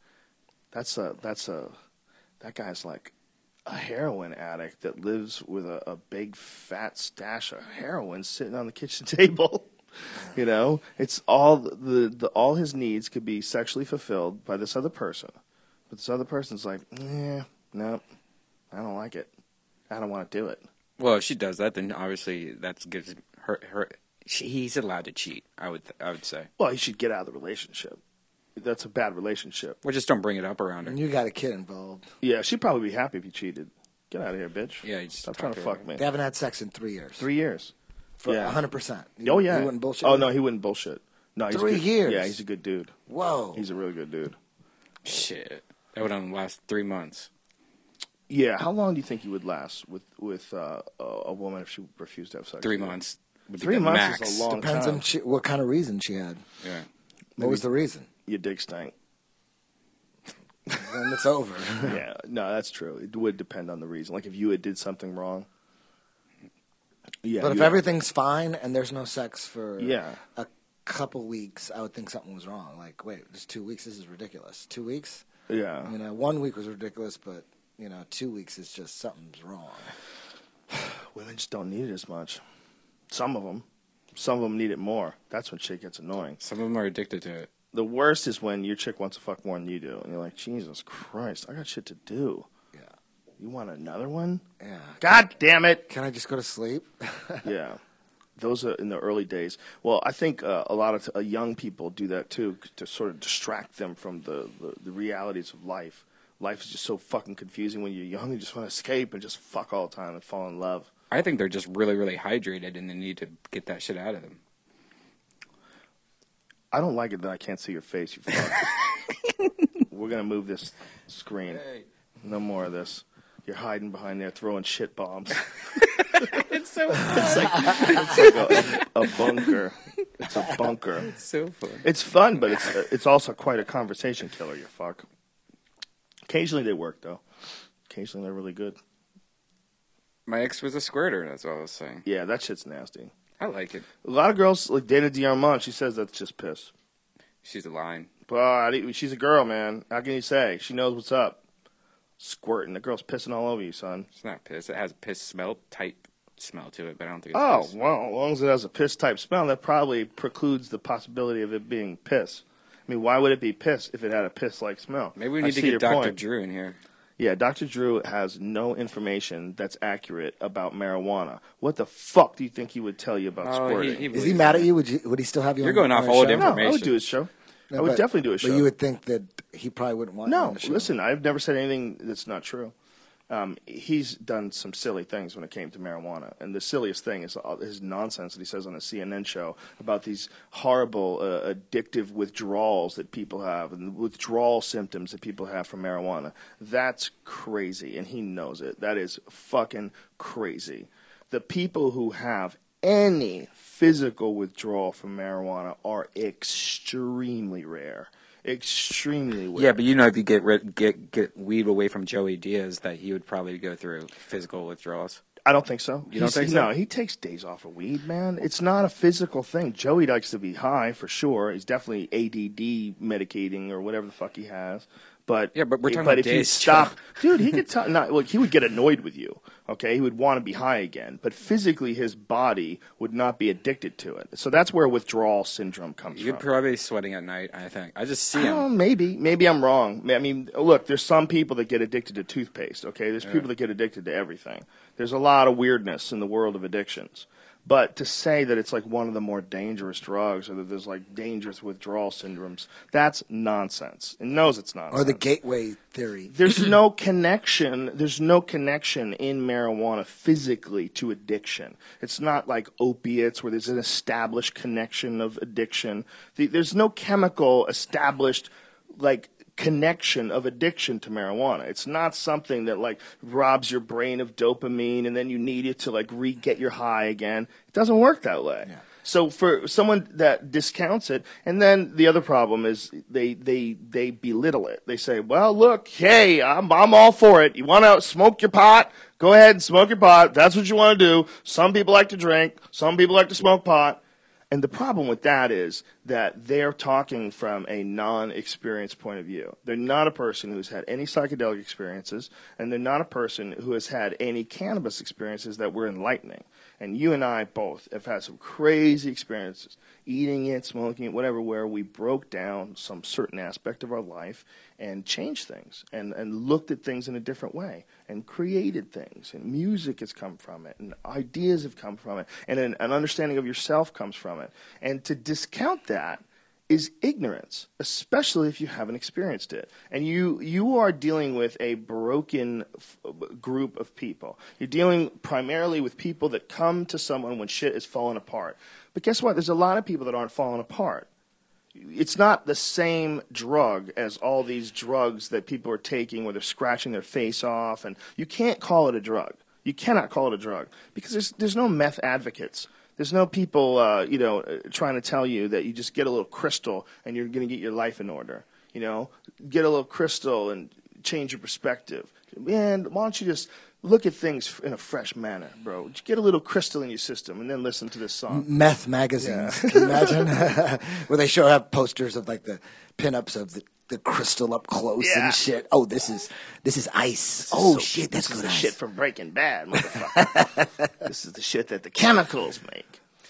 That guy's like a heroin addict that lives with a big fat stash of heroin sitting on the kitchen table. It's all all his needs could be sexually fulfilled by this other person. But this other person's like, no, I don't like it. I don't want to do it. Well, if she does that, then obviously that's gives her. He's allowed to cheat. I would say. Well, he should get out of the relationship. That's a bad relationship. Well, just don't bring it up around her. And you got a kid involved. Yeah, she'd probably be happy if he cheated. Get out of here, bitch. Yeah, you just stop trying to fuck me. They haven't had sex in 3 years. 3 years. For Yeah. 100%. Oh, yeah. He wouldn't bullshit. Oh, no, he wouldn't bullshit. No, he's 3 good. years? Yeah, he's a good dude. Whoa. He's a really good dude. Shit, that would only last 3 months. Yeah, how long do you think you would last with a woman if she refused to have sex? 3 months. Would be 3 the months max. is a long Depends time. on what kind of reason she had. Yeah. What was the reason? Your dick stank. Then it's over. Yeah, no, that's true. It would depend on the reason. Like if you had did something wrong. Yeah, But if you- everything's fine and there's no sex for Yeah. a couple weeks, I would think something was wrong. Like, wait, just 2 weeks? This is ridiculous. 2 weeks? Yeah. 1 week was ridiculous, but, 2 weeks is just something's wrong. Women just don't need it as much. Some of them need it more. That's when shit gets annoying. Some of them are addicted to it. The worst is when your chick wants to fuck more than you do, and you're like, Jesus Christ, I got shit to do. Yeah. You want another one? Yeah. God damn it. Can I just go to sleep? Yeah. Those are in the early days. Well, I think a lot of young people do that too to sort of distract them from the realities of life. Life is just so fucking confusing when you're young. You just want to escape and just fuck all the time and fall in love. I think they're just really, really hydrated and they need to get that shit out of them. I don't like it that I can't see your face, you fuck. We're going to move this screen. Hey. No more of this. You're hiding behind there throwing shit bombs. It's so It's like a bunker. It's a bunker. It's so fun. It's fun, but it's also quite a conversation killer, you fuck. Occasionally they work, though. Occasionally they're really good. My ex was a squirter, that's all I was saying. Yeah, that shit's nasty. I like it. A lot of girls, like Dana Diarmond, she says that's just piss. She's a line. But she's a girl, man. How can you say? She knows what's up. Squirting. The girl's pissing all over you, son. It's not piss. It has a piss smell, type smell to it, but I don't think it's Oh, piss. well, as long as it has a piss-type smell, that probably precludes the possibility of it being piss. I mean, why would it be piss if it had a piss-like smell? Maybe we I need to see your get Dr. point. Drew in here. Yeah, Dr. Drew has no information that's accurate about marijuana. What the fuck do you think he would tell you about squirting? Is he mad at you? Would he still have you You're on going off on a old show? information. No, I would do his show. No, I would but- definitely do a show. But you would think that he probably wouldn't want you on No, the show. listen, I've never said anything that's not true. He's done some silly things when it came to marijuana. And the silliest thing is his nonsense that he says on a CNN show about these horrible addictive withdrawals that people have and withdrawal symptoms that people have from marijuana. That's crazy, and he knows it. That is fucking crazy. The people who have any physical withdrawal from marijuana are extremely rare. Extremely rare. Yeah, but if you get weed away from Joey Diaz, that he would probably go through physical withdrawals. I don't think so. You don't think so? No, he takes days off of weed, man. It's not a physical thing. Joey likes to be high for sure. He's definitely ADD medicating or whatever the fuck he has. But Yeah, but we're talking about if you days, stop, dude, he could he would get annoyed with you. Okay, he would want to be high again, but physically his body would not be addicted to it. So that's where withdrawal syndrome comes You're from. probably sweating at night, I think. I just see him. Maybe I'm wrong. I mean, look, there's some people that get addicted to toothpaste, okay? There's people that get addicted to everything. There's a lot of weirdness in the world of addictions. But to say that it's like one of the more dangerous drugs or that there's like dangerous withdrawal syndromes, that's nonsense. It knows it's nonsense. Or the gateway theory. There's no connection. There's no connection in marijuana physically to addiction. It's not like opiates where there's an established connection of addiction. There's no chemical established like connection of addiction to marijuana. It's not something that like robs your brain of dopamine and then you need it to like get your high again. It doesn't work that way. Yeah. So for someone that discounts it, and then the other problem is they belittle it. They say, "Well, look, hey, I'm all for it. You want to smoke your pot? Go ahead and smoke your pot. That's what you want to do. Some people like to drink. Some people like to smoke pot." And the problem with that is that they're talking from a non-experienced point of view. They're not a person who's had any psychedelic experiences, and they're not a person who has had any cannabis experiences that were enlightening. And you and I both have had some crazy experiences, eating it, smoking it, whatever, where we broke down some certain aspect of our life and changed things and looked at things in a different way and created things. And music has come from it, and ideas have come from it, and an understanding of yourself comes from it. And to discount that is ignorance, especially if you haven't experienced it. And you are dealing with a broken group of people. You're dealing primarily with people that come to someone when shit is falling apart. But guess what? There's a lot of people that aren't falling apart. It's not the same drug as all these drugs that people are taking where they're scratching their face off. And you can't call it a drug. You cannot call it a drug because there's no meth advocates. There's no people, trying to tell you that you just get a little crystal and you're going to get your life in order. Get a little crystal and change your perspective. Man, why don't you just look at things in a fresh manner, bro? Just get a little crystal in your system and then listen to this song. Meth magazines. Yeah. Can you imagine? Where they have posters of like the pinups of the crystal up close and shit. Oh, this is ice. Shit, that's good ice. This shit from Breaking Bad, motherfucker. This is the shit that the chemicals make.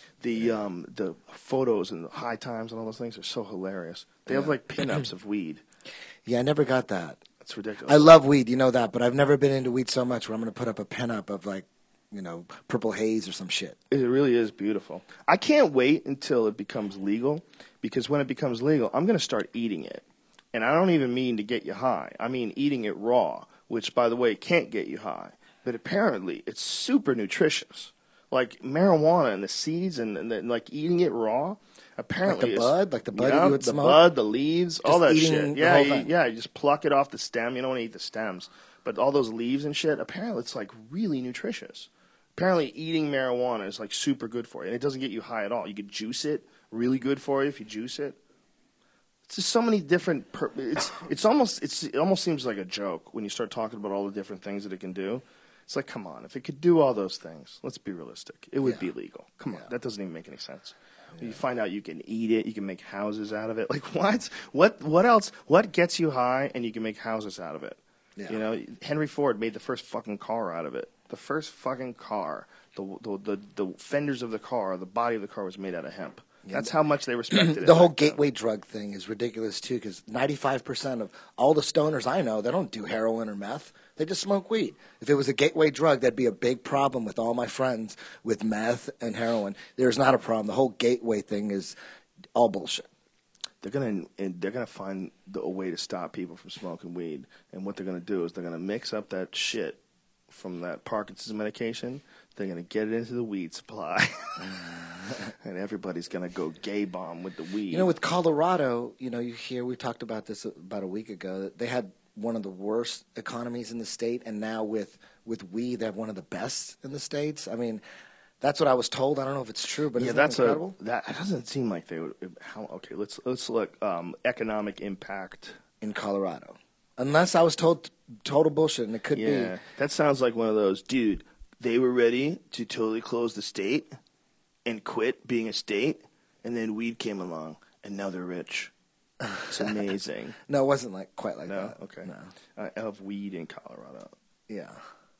The photos and the high times and all those things are so hilarious. They have like pinups of weed. Yeah, I never got that. It's ridiculous. I love weed, you know that, but I've never been into weed so much where I'm going to put up a pinup of like, Purple Haze or some shit. It really is beautiful. I can't wait until it becomes legal because when it becomes legal, I'm going to start eating it. And I don't even mean to get you high. I mean eating it raw, which, by the way, can't get you high. But apparently, it's super nutritious. Like marijuana and the seeds and like eating it raw, apparently like the bud you would the smoke? Bud, the leaves, Just all that eating shit. the You just pluck it off the stem. You don't want to eat the stems. But all those leaves and shit, apparently it's like really nutritious. Apparently eating marijuana is like super good for you. And it doesn't get you high at all. You could juice it, really good for you if you juice it. It's just so many different. It almost seems like a joke when you start talking about all the different things that it can do. It's like, come on, if it could do all those things, let's be realistic. It would be legal. Come on, that doesn't even make any sense. Yeah. You find out you can eat it, you can make houses out of it. Like what? What else? What gets you high and you can make houses out of it? Yeah. Henry Ford made the first fucking car out of it. The first fucking car, the fenders of the car, the body of the car was made out of hemp. That's how much they respected it. The whole gateway drug thing is ridiculous, too, because 95% of all the stoners I know, they don't do heroin or meth. They just smoke weed. If it was a gateway drug, that'd be a big problem with all my friends with meth and heroin. There's not a problem. The whole gateway thing is all bullshit. They're gonna find a way to stop people from smoking weed, and what they're gonna do is they're gonna mix up that shit from that Parkinson's medication. They're gonna get it into the weed supply. And everybody's going to go gay bomb with the weed. With Colorado, you hear, we talked about this about a week ago, that they had one of the worst economies in the state, and now with weed, they have one of the best in the states. I mean, that's what I was told. I don't know if it's true, but isn't that incredible? That doesn't seem like they would. Okay, let's look economic impact in Colorado. Unless I was told total bullshit, and it could be. Yeah, that sounds like one of those, dude, they were ready to totally close the state and quit being a state, and then weed came along, and now they're rich. It's amazing. No, it wasn't quite like that. Okay. No. I have weed in Colorado. Yeah.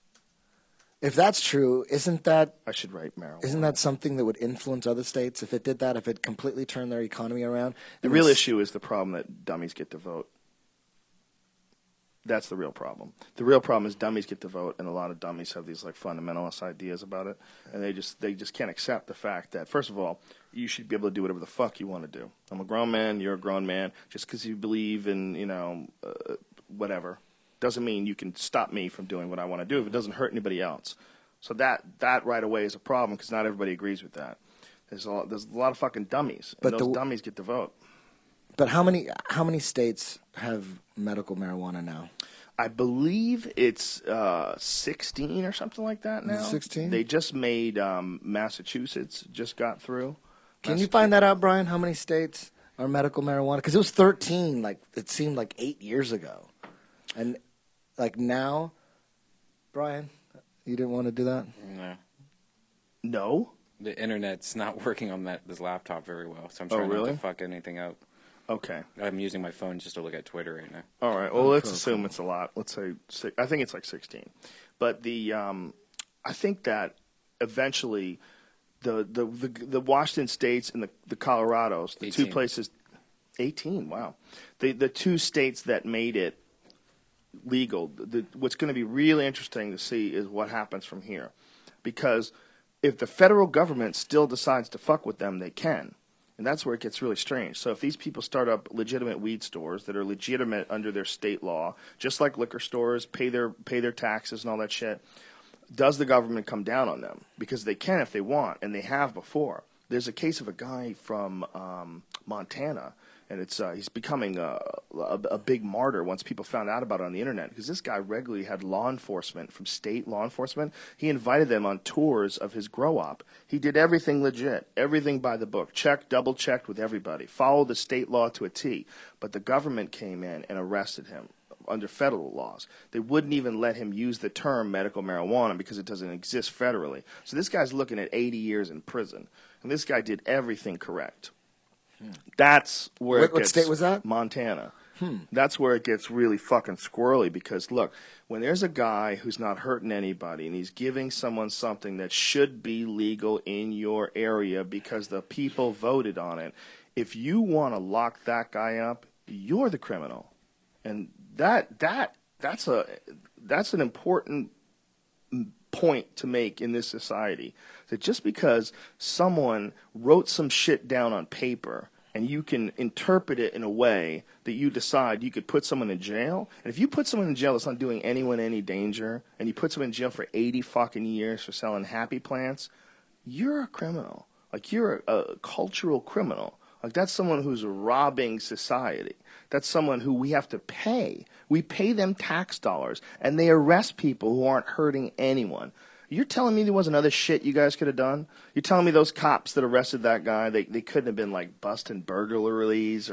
If that's true, isn't that... I should write marijuana. Isn't that something that would influence other states? If it did that, if it completely turned their economy around? The real issue is the problem that dummies get to vote. That's the real problem. The real problem is dummies get to vote, and a lot of dummies have these like fundamentalist ideas about it, and they just can't accept the fact that, first of all, you should be able to do whatever the fuck you want to do. I'm a grown man, you're a grown man. Just because you believe in, whatever, doesn't mean you can stop me from doing what I want to do if it doesn't hurt anybody else. So that right away is a problem because not everybody agrees with that. There's a lot of fucking dummies, and those dummies get to vote. But how many states have medical marijuana now? I believe it's 16 or something like that now. 16? They just made Massachusetts just got through. Can you find that out, Brian? How many states are medical marijuana? Because it was 13, like it seemed like 8 years ago. And like now, Brian, you didn't want to do that? No? The internet's not working on this laptop very well, so I'm trying not to fuck anything up. Okay. I'm using my phone just to look at Twitter right now. All right. Well, let's assume it's a lot. Let's say I think it's like 16. But I think that eventually the Washington states and the Colorados, the 18. 2 places, 18. Wow. The 2 states that made it legal. What's going to be really interesting to see is what happens from here, because if the federal government still decides to fuck with them, they can. And that's where it gets really strange. So if these people start up legitimate weed stores that are legitimate under their state law, just like liquor stores, pay their taxes and all that shit, does the government come down on them? Because they can if they want, and they have before. There's a case of a guy from Montana, and he's becoming a big martyr once people found out about it on the internet, because this guy regularly had law enforcement from state law enforcement. He invited them on tours of his grow-op. He did everything legit, everything by the book, double-checked with everybody, followed the state law to a T. But the government came in and arrested him under federal laws. They wouldn't even let him use the term medical marijuana because it doesn't exist federally. So this guy's looking at 80 years in prison, and this guy did everything correct. That's where What state was that? Montana. That's where it gets really fucking squirrely, because look, when there's a guy who's not hurting anybody and he's giving someone something that should be legal in your area because the people voted on it, if you want to lock that guy up, you're the criminal. And that's an important point to make in this society, that just because someone wrote some shit down on paper and you can interpret it in a way that you decide you could put someone in jail, and if you put someone in jail that's not doing anyone any danger, and you put someone in jail for 80 fucking years for selling happy plants, you're a criminal. Like, you're a cultural criminal. Like, that's someone who's robbing society. That's someone who we have to pay. We pay them tax dollars, and they arrest people who aren't hurting anyone. You're telling me there wasn't other shit you guys could have done? You're telling me those cops that arrested that guy, they couldn't have been, like, busting burglaries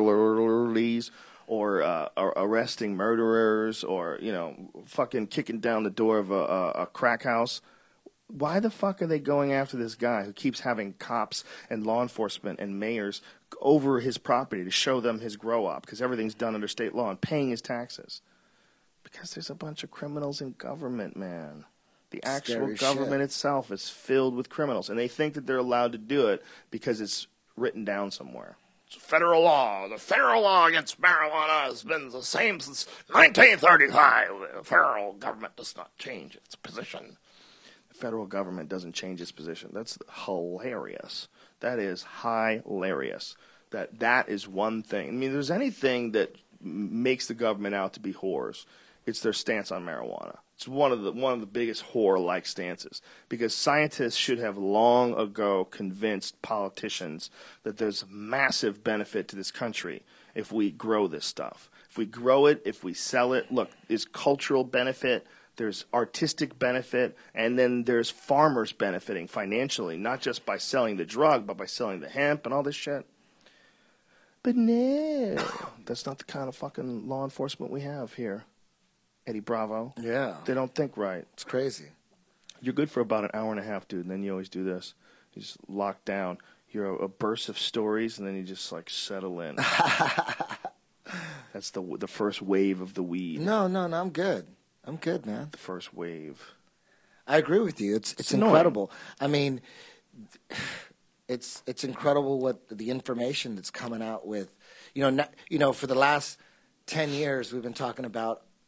or arresting murderers or, fucking kicking down the door of a crack house? Why the fuck are they going after this guy who keeps having cops and law enforcement and mayors over his property to show them his grow-up, because everything's done under state law, and paying his taxes? Because there's a bunch of criminals in government, man. The actual government itself is filled with criminals, and they think that they're allowed to do it because it's written down somewhere. It's federal law. The federal law against marijuana has been the same since 1935. The federal government does not change its position. The federal government doesn't change its position. That's hilarious. That is hilarious. That is one thing. I mean, if there's anything that makes the government out to be whores, it's their stance on marijuana. It's one of the biggest whore-like stances, because scientists should have long ago convinced politicians that there's massive benefit to this country if we grow this stuff. If we grow it, if we sell it, look, there's cultural benefit, there's artistic benefit, and then there's farmers benefiting financially, not just by selling the drug, but by selling the hemp and all this shit. But no, that's not the kind of fucking law enforcement we have here. Eddie Bravo. Yeah. They don't think right. It's crazy. You're good for about an hour and a half, dude, and then you always do this. You just lock down. You're a burst of stories, and then you just, like, settle in. That's the first wave of the weed. No, I'm good. I'm good, man. The first wave. I agree with you. It's incredible. I mean, it's incredible what the information that's coming out with. For the last 10 years, we've been talking about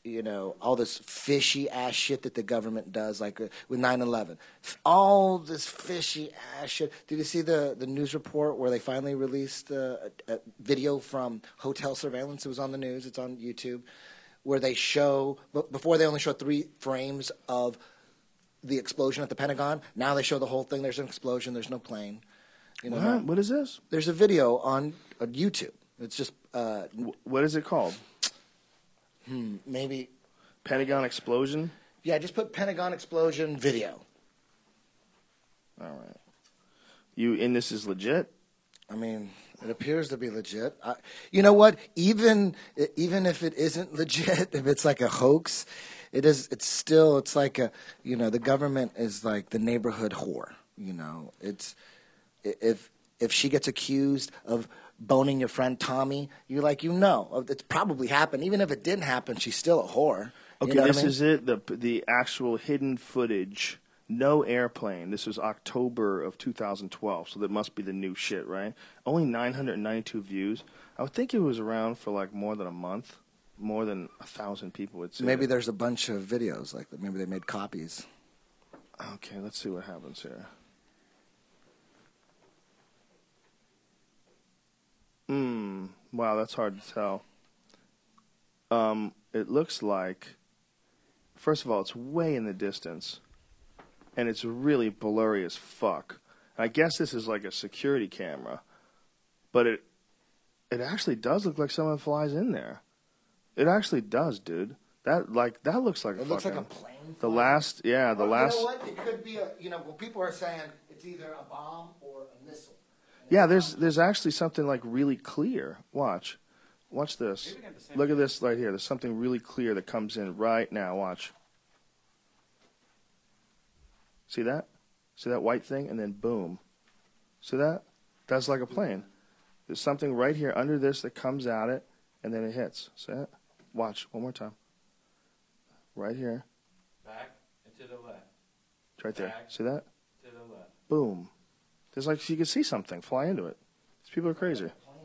all this fishy ass shit that the government does, like with 9/11. All this fishy ass shit. Did you see the news report where they finally released a video from hotel surveillance? It was on the news. It's on YouTube, where they show, before they only showed 3 frames of the explosion at the Pentagon. Now they show the whole thing. There's an explosion. There's no plane. What is this? There's a video on YouTube. It's just what is it called? Maybe Pentagon explosion. Yeah, just put Pentagon explosion video. All right. And this is legit? I mean, it appears to be legit. You know what? Even if it isn't legit, if it's like a hoax, it's like the government is like the neighborhood whore. It's if she gets accused of boning your friend Tommy, you're like, it's probably happened. Even if it didn't happen, she's still a whore. Okay, this is it. The actual hidden footage. No airplane. This was October of 2012, so that must be the new shit, right? Only 992 views. I would think it was around for like more than a month. More than 1,000 people would see Maybe it. there's a bunch of videos like that. Maybe they made copies. Okay, let's see what happens here. Wow, that's hard to tell. It looks like, first of all, it's way in the distance, and it's really blurry as fuck. I guess this is like a security camera, but it actually does look like someone flies in there. It actually does, dude. That looks like it looks like a plane. The last. You know what? It could be well, people are saying it's either a bomb or a missile. Yeah, there's actually something like really clear. Watch this. Look at this right here. There's something really clear that comes in right now. Watch. See that? See that white thing? And then boom. See that? That's like a plane. There's something right here under this that comes at it, and then it hits. See it? Watch one more time. Right here. Back and to the left. It's right there. Back See that? to the left. Boom. There's like you can see something fly into it. These people are crazy.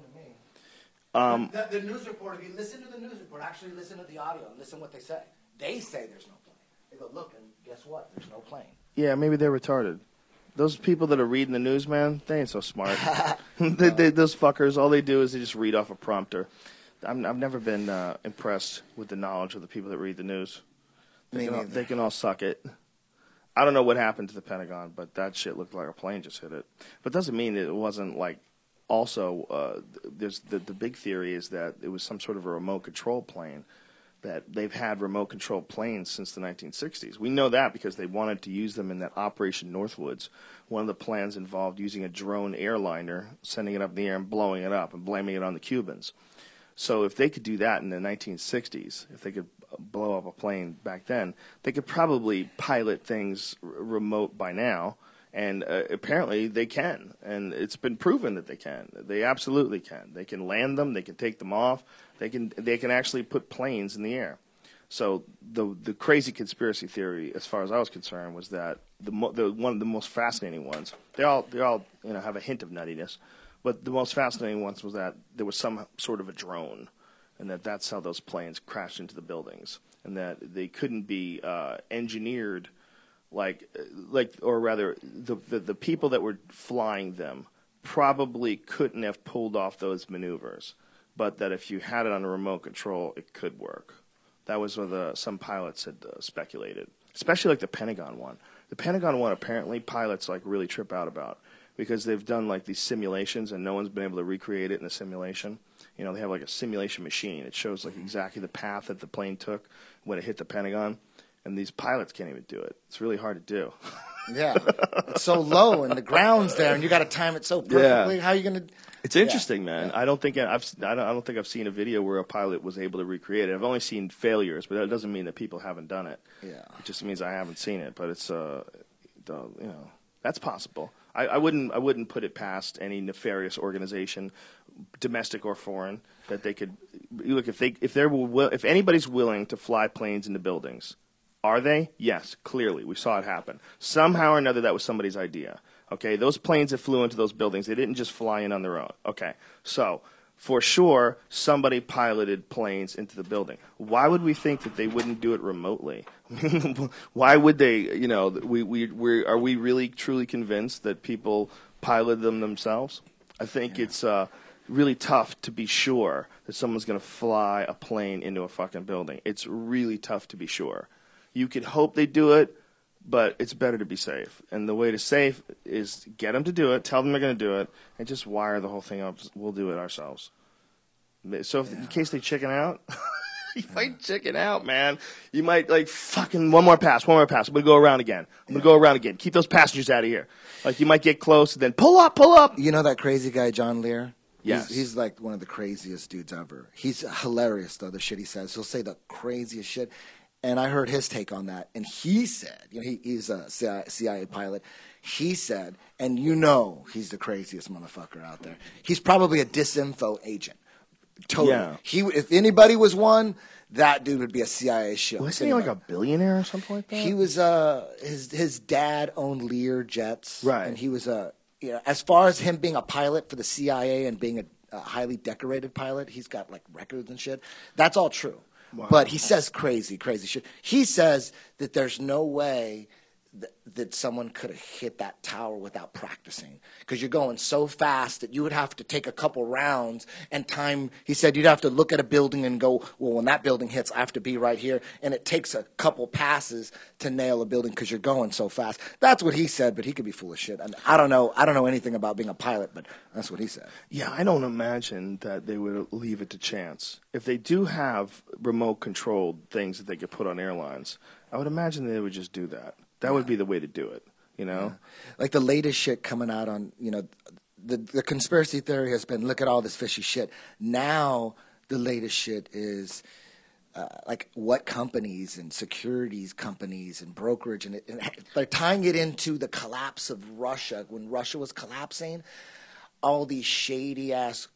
The news report, if you listen to the news report, actually listen to the audio and listen what they say. They say there's no plane. They go, look, and guess what? There's no plane. Yeah, maybe they're retarded. Those people that are reading the news, man, they ain't so smart. Those fuckers, all they do is they just read off a prompter. I've never been impressed with the knowledge of the people that read the news. They can all suck it. I don't know what happened to the Pentagon, but that shit looked like a plane just hit it. But it doesn't mean that it wasn't like. Also, there's the big theory is that it was some sort of a remote control plane. That they've had remote control planes since the 1960s. We know that because they wanted to use them in that Operation Northwoods. One of the plans involved using a drone airliner, sending it up in the air and blowing it up and blaming it on the Cubans. So if they could do that in the 1960s, if they could blow up a plane back then, they could probably pilot things remote by now. And apparently they can, and it's been proven that they can. They absolutely can. They can land them. They can take them off. They can actually put planes in the air. So the crazy conspiracy theory, as far as I was concerned, was that one of the most fascinating ones. They all have a hint of nuttiness, but the most fascinating ones was that there was some sort of a drone, and that's how those planes crashed into the buildings, and that they couldn't be engineered. Or rather, the people that were flying them probably couldn't have pulled off those maneuvers, but that if you had it on a remote control, it could work. That was what some pilots had speculated, especially like the Pentagon one. The Pentagon one apparently pilots like really trip out about because they've done like these simulations and no one's been able to recreate it in a simulation. They have like a simulation machine. It shows like exactly the path that the plane took when it hit the Pentagon. And these pilots can't even do it. It's really hard to do. Yeah, it's so low, and the ground's there, and you got to time it so perfectly. Yeah. How are you going to? It's interesting, man. Yeah. I don't think I've seen a video where a pilot was able to recreate it. I've only seen failures, but that doesn't mean that people haven't done it. Yeah, it just means I haven't seen it. But it's that's possible. I wouldn't put it past any nefarious organization, domestic or foreign, that they could look if anybody's willing to fly planes into buildings. Are they? Yes, clearly. We saw it happen. Somehow or another, that was somebody's idea. Okay, those planes that flew into those buildings, they didn't just fly in on their own. Okay, so for sure somebody piloted planes into the building. Why would we think that they wouldn't do it remotely? Why would they? You know, are we really truly convinced that people piloted them themselves? I think it's really tough to be sure that someone's going to fly a plane into a fucking building. It's really tough to be sure. You could hope they do it, but it's better to be safe. And the way to safe is get them to do it, tell them they're going to do it, and just wire the whole thing up. We'll do it ourselves. So in case they chicken out, you might chicken out, man. You might, like, fucking one more pass. I'm going to go around again. Keep those passengers out of here. Like, you might get close, and then pull up. You know that crazy guy, John Lear? Yes. He's like one of the craziest dudes ever. He's hilarious, though, the shit he says. He'll say the craziest shit. And I heard his take on that. And he said, you know, he's a CIA pilot. He said, and you know he's the craziest motherfucker out there. He's probably a disinfo agent. Totally. Yeah. If anybody was one, that dude would be a CIA shill. Wasn't he like a billionaire or something like that? He was his dad owned Lear jets. Right. And he was you know, as far as him being a pilot for the CIA and being a highly decorated pilot, he's got like records and shit. That's all true. Wow. But he says crazy shit. He says that there's no way that someone could have hit that tower without practicing, because you're going so fast that you would have to take a couple rounds and time. He said you'd have to look at a building and go, well, when that building hits, I have to be right here. And it takes a couple passes to nail a building because you're going so fast. That's what he said, but he could be full of shit. And I don't know anything about being a pilot, but that's what he said. Yeah, I don't imagine that they would leave it to chance. If they do have remote-controlled things that they could put on airlines, I would imagine they would just do that. That would be the way to do it, you know? Yeah. Like the latest shit coming out on, you know, the conspiracy theory has been, look at all this fishy shit. Now the latest shit is like what companies and securities companies and brokerage, and they're tying it into the collapse of Russia. When Russia was collapsing, all these shady-ass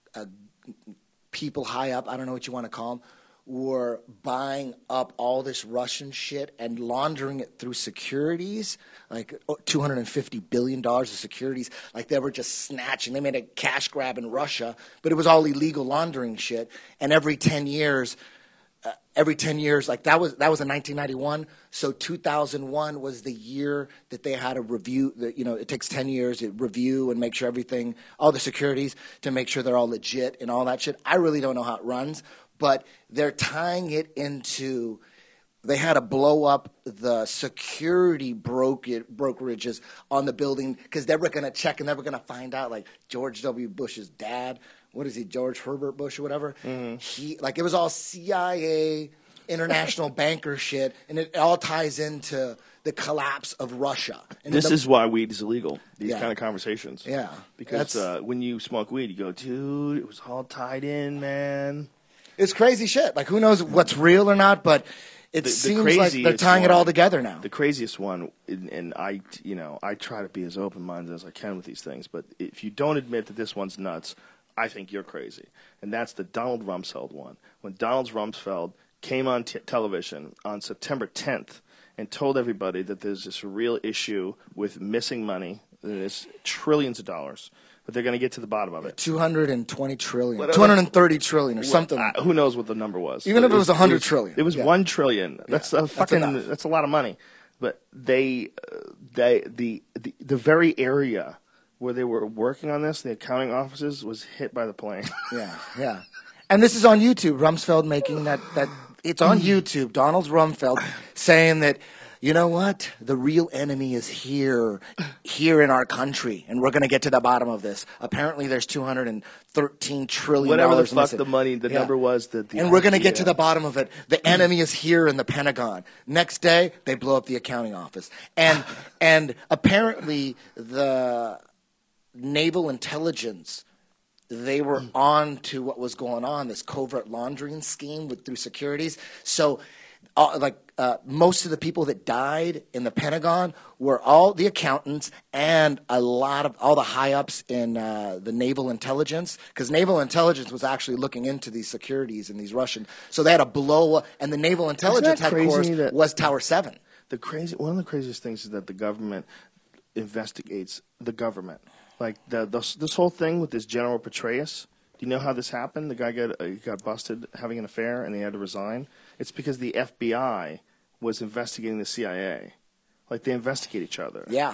people high up, I don't know what you want to call them, were buying up all this Russian shit and laundering it through securities, like $250 billion of securities. Like they were just snatching. They made a cash grab in Russia, but it was all illegal laundering shit. And every 10 years, like that was in 1991. So 2001 was the year that they had a review. You know, it takes 10 years to review and make sure everything, all the securities, to make sure they're all legit and all that shit. I really don't know how it runs. But they're tying it into, they had to blow up the security brokerages on the building because they were going to check and they were going to find out, like George W. Bush's dad, what is he, George Herbert Bush or whatever? Mm-hmm. It was all CIA, international banker shit, and it all ties into the collapse of Russia. And this is why weed is illegal, these kind of conversations. Yeah. Because when you smoke weed, you go, dude, it was all tied in, man. It's crazy shit. Like, who knows what's real or not, but it seems like they're tying it all together now. The craziest one, and I try to be as open-minded as I can with these things, but if you don't admit that this one's nuts, I think you're crazy. And that's the Donald Rumsfeld one. When Donald Rumsfeld came on television on September 10th and told everybody that there's this real issue with missing money, there's trillions of dollars, but they're going to get to the bottom of it. 220 trillion, 230 trillion or something. Who knows what the number was? Even if it was 100 trillion. It was 1 trillion. That's that's a lot of money. But the very area where they were working on this, the accounting offices, was hit by the plane. Yeah. And this is on YouTube. Rumsfeld making that it's on YouTube. Donald Rumsfeld saying that, you know what? The real enemy is here in our country, and we're going to get to the bottom of this. Apparently, there's $213 trillion. Whatever the fuck the money, the number was. And we're going to get to the bottom of it. The enemy is here in the Pentagon. Next day, they blow up the accounting office. And apparently, the naval intelligence, they were on to what was going on, this covert laundering scheme through securities. So, most of the people that died in the Pentagon were all the accountants and a lot of all the high-ups in the naval intelligence, because naval intelligence was actually looking into these securities and these Russian. So they had to blow up, and the naval intelligence headquarters was Tower 7. One of the craziest things is that the government investigates the government. Like this whole thing with this General Petraeus, Do you know how this happened? The guy got busted having an affair, and he had to resign. It's because the FBI was investigating the CIA. Like, they investigate each other. Yeah.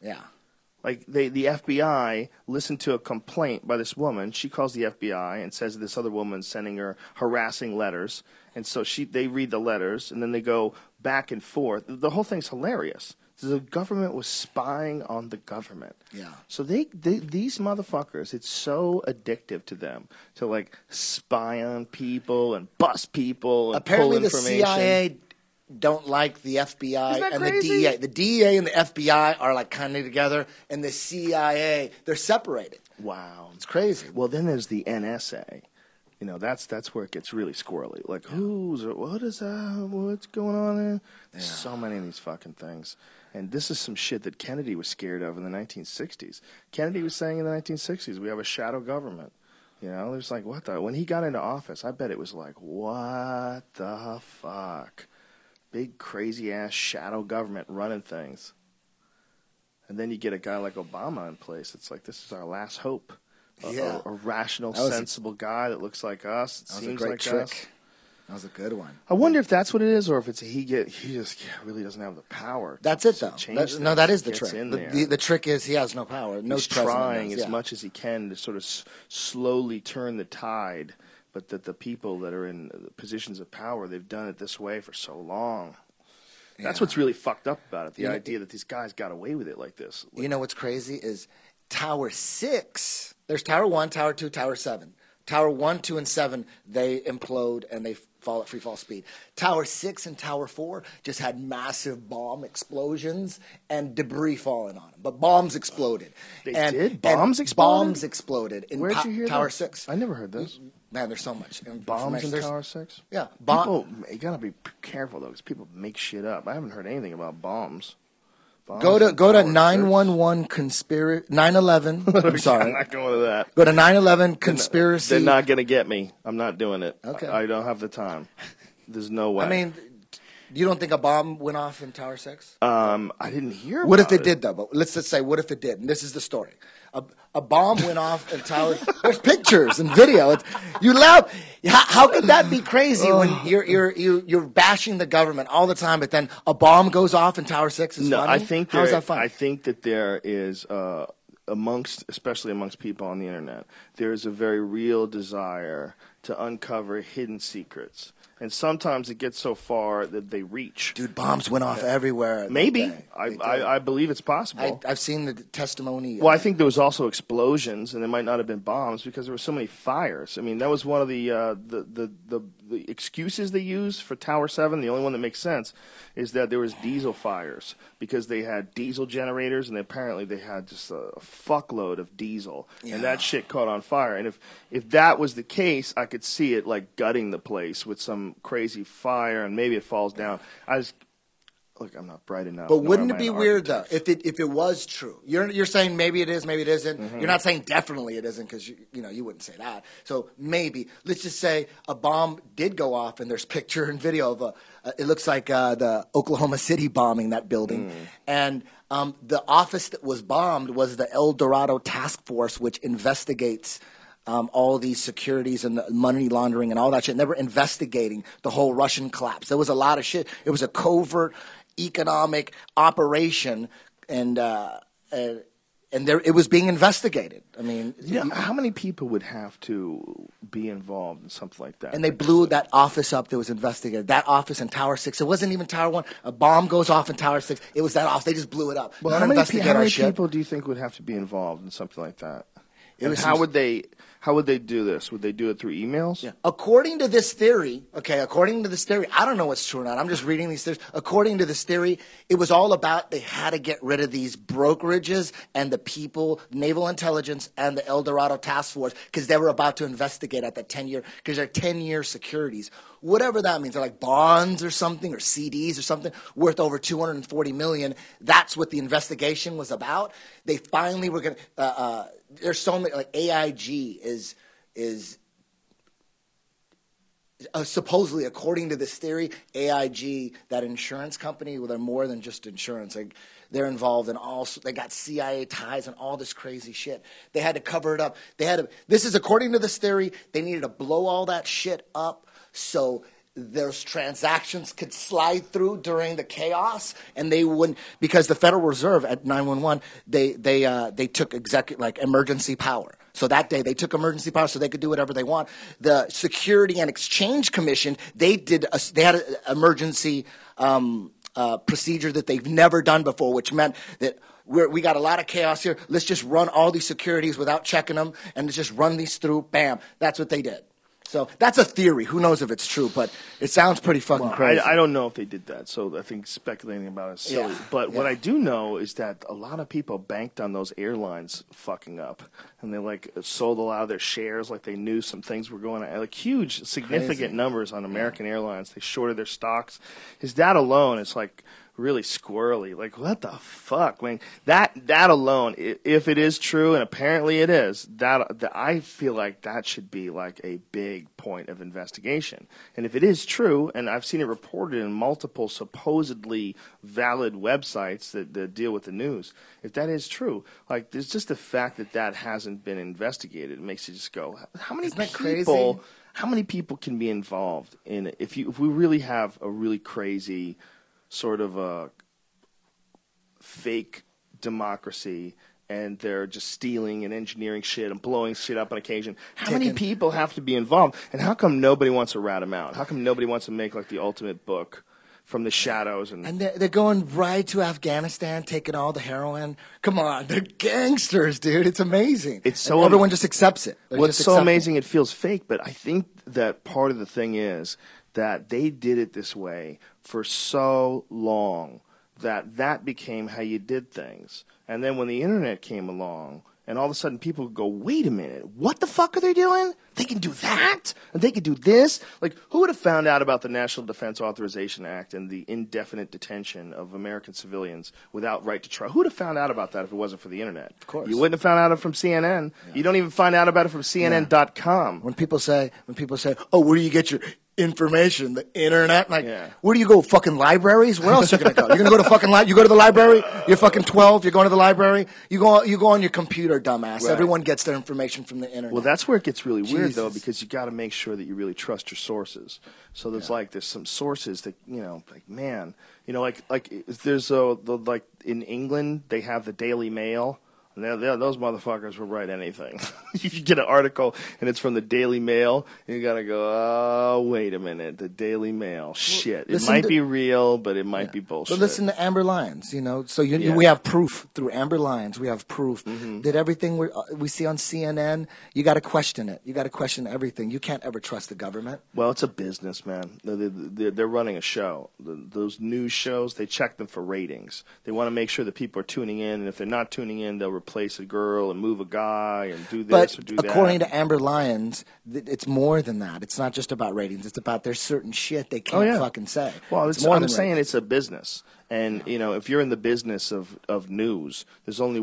Like, the FBI listened to a complaint by this woman. She calls the FBI and says this other woman's sending her harassing letters. And so they read the letters, and then they go back and forth. The whole thing's hilarious. The government was spying on the government. Yeah. So these motherfuckers, it's so addictive to them to, like, spy on people and bust people and Apparently pull information. the CIA don't like the FBI Isn't that and crazy? the DEA. The DEA and the FBI are like kind of together, and the CIA, they're separated. Wow. It's crazy. Well, then there's the NSA. You know, that's where it gets really squirrely. Like, what is that? What's going on there? There's so many of these fucking things. And this is some shit that Kennedy was scared of in the 1960s. Kennedy was saying in the 1960s, we have a shadow government. You know, there's like, what the? When he got into office, I bet it was like, what the fuck? Big, crazy-ass shadow government running things. And then you get a guy like Obama in place. It's like, this is our last hope. Yeah. A rational, sensible guy that looks like us. That seems like us. That was a good one. I wonder if that's what it is, or if it's he just really doesn't have the power. That's it, though. That is the Gets trick. in there. The trick is he has no power. No He's president trying does, as much as he can to sort of slowly turn the tide, but that the people that are in positions of power, they've done it this way for so long. That's what's really fucked up about it, the idea that these guys got away with it like this. You know what's crazy is Tower 6, there's Tower 1, Tower 2, Tower 7. Tower 1, 2, and 7, they implode and they fall at free fall speed. Tower 6 and Tower 4 just had massive bomb explosions and debris falling on them. But bombs exploded. They did? Bombs exploded? Bombs exploded in Where'd you hear Tower this? 6. I never heard this. Man, there's so much Bombs in information. Tower 6? Yeah. People, you gotta be careful though, because people make shit up. I haven't heard anything about bombs. Go to 911 conspiracy 9/11. I'm sorry. I'm not going to that. Go to 9/11 conspiracy. They're not going to get me. I'm not doing it. Okay. I don't have the time. There's no way. I mean, you don't think a bomb went off in Tower 6? I didn't hear What if about it did, though? But let's just say, what if it did? And this is the story. A bomb went off in Tower. There's pictures and video. You laugh. How could that be crazy when you're bashing the government all the time, but then a bomb goes off in Tower 6? Is no, funny? I think How is that funny? I think that there is especially amongst people on the internet, there is a very real desire to uncover hidden secrets. And sometimes it gets so far that they reach. Dude, bombs went off everywhere. Maybe. I believe it's possible. I've seen the testimony. Well, I think there was also explosions, and there might not have been bombs because there were so many fires. I mean, that was one of the excuses they used for Tower 7. The only one that makes sense is that there was diesel fires because they had diesel generators, and apparently they had just a fuckload of diesel, and that shit caught on fire. And if that was the case, I could see it like gutting the place with some crazy fire, and maybe it falls down. Look, I'm not bright enough. But wouldn't it be weird though if it was true? You're saying maybe it is, maybe it isn't. Mm-hmm. You're not saying definitely it isn't because you wouldn't say that. So maybe let's just say a bomb did go off and there's picture and video of it looks like the Oklahoma City bombing that building, and the office that was bombed was the El Dorado Task Force, which investigates all these securities and the money laundering and all that shit. And they were investigating the whole Russian collapse. There was a lot of shit. It was a covert economic operation, and it was being investigated. I mean, how many people would have to be involved in something like that? And they blew that office up that was investigated. That office in Tower 6. It wasn't even Tower 1. A bomb goes off in Tower 6. It was that office. They just blew it up. Well, how many people do you think would have to be involved in something like that? And how would they do this? Would they do it through emails? Yeah. According to this theory, I don't know what's true or not. I'm just reading these theories. According to this theory, it was all about they had to get rid of these brokerages and the people, naval intelligence and the El Dorado Task Force, because they were about to investigate at that 10-year, because they're 10-year securities. Whatever that means. They're like bonds or something, or CDs or something, worth over $240 million. That's what the investigation was about. They finally were going to, there's so many, like AIG is supposedly, according to this theory, AIG, that insurance company, well, they're more than just insurance. Like, they're involved in they got CIA ties and all this crazy shit. They had to cover it up. This is according to this theory, they needed to blow all that shit up so those transactions could slide through during the chaos, and they wouldn't, because the Federal Reserve at 911, they took emergency power. So that day they took emergency power so they could do whatever they want. The Security and Exchange Commission, they had an emergency procedure that they've never done before, which meant that we got a lot of chaos here. Let's just run all these securities without checking them, and let's just run these through. Bam. That's what they did. So that's a theory. Who knows if it's true, but it sounds pretty fucking crazy. I don't know if they did that, so I think speculating about it is silly. Yeah. But what I do know is that a lot of people banked on those airlines fucking up, and they sold a lot of their shares, like they knew some things were going on, like huge, significant numbers on American Airlines. They shorted their stocks. His dad alone is like really squirrely. Like, what the fuck? I mean, that alone, if it is true, and apparently it is, that I feel like that should be like a big point of investigation. And if it is true, and I've seen it reported in multiple supposedly valid websites that deal with the news, if that is true, like, there's just the fact that hasn't been investigated. It makes you just go, how many Isn't that people? crazy? How many people can be involved in it? If we really have a really crazy sort of a fake democracy, and they're just stealing and engineering shit and blowing shit up on occasion, how many people have to be involved? And how come nobody wants to rat them out? How come nobody wants to make like the ultimate book from the shadows? And they're going right to Afghanistan, taking all the heroin. Come on, they're gangsters, dude. It's amazing. It's so and everyone just accepts it. What's so amazing, it feels fake, but I think that part of the thing is that they did it this way for so long that became how you did things. And then when the internet came along, and all of a sudden people would go, wait a minute, what the fuck are they doing? They can do that? And they can do this? Like, who would have found out about the National Defense Authorization Act and the indefinite detention of American civilians without right to trial? Who would have found out about that if it wasn't for the internet? Of course. You wouldn't have found out from CNN. Yeah. You don't even find out about it from CNN.com. When people say, oh, where do you get your information? The internet? Like, where do you go? Fucking libraries? Where else are you going to go? You're going to go to fucking you go to the library? You're fucking 12. You're going to the library? You go on your computer, dumbass. Right. Everyone gets their information from the internet. Well, that's where it gets really weird, though, because you got to make sure that you really trust your sources. So there's there's some sources that, like, man, there's like in England, they have the Daily Mail. Those motherfuckers will write anything. You get an article and it's from the Daily Mail, and you gotta go, oh, wait a minute, the Daily Mail, shit. It might be real, but it might be bullshit. But listen to Amber Lyons, So we have proof through Amber Lyons. We have proof that everything we see on CNN, you got to question it. You got to question everything. You can't ever trust the government. Well, it's a business, man. They're running a show. Those news shows, they check them for ratings. They want to make sure that people are tuning in, and if they're not tuning in, they'll replace a girl and move a guy and do this or do that. But according to Amber Lyons, it's more than that. It's not just about ratings. It's about there's certain shit they can't fucking say. Well, it's more I'm than saying ratings. It's a business. And, if you're in the business of news, there's only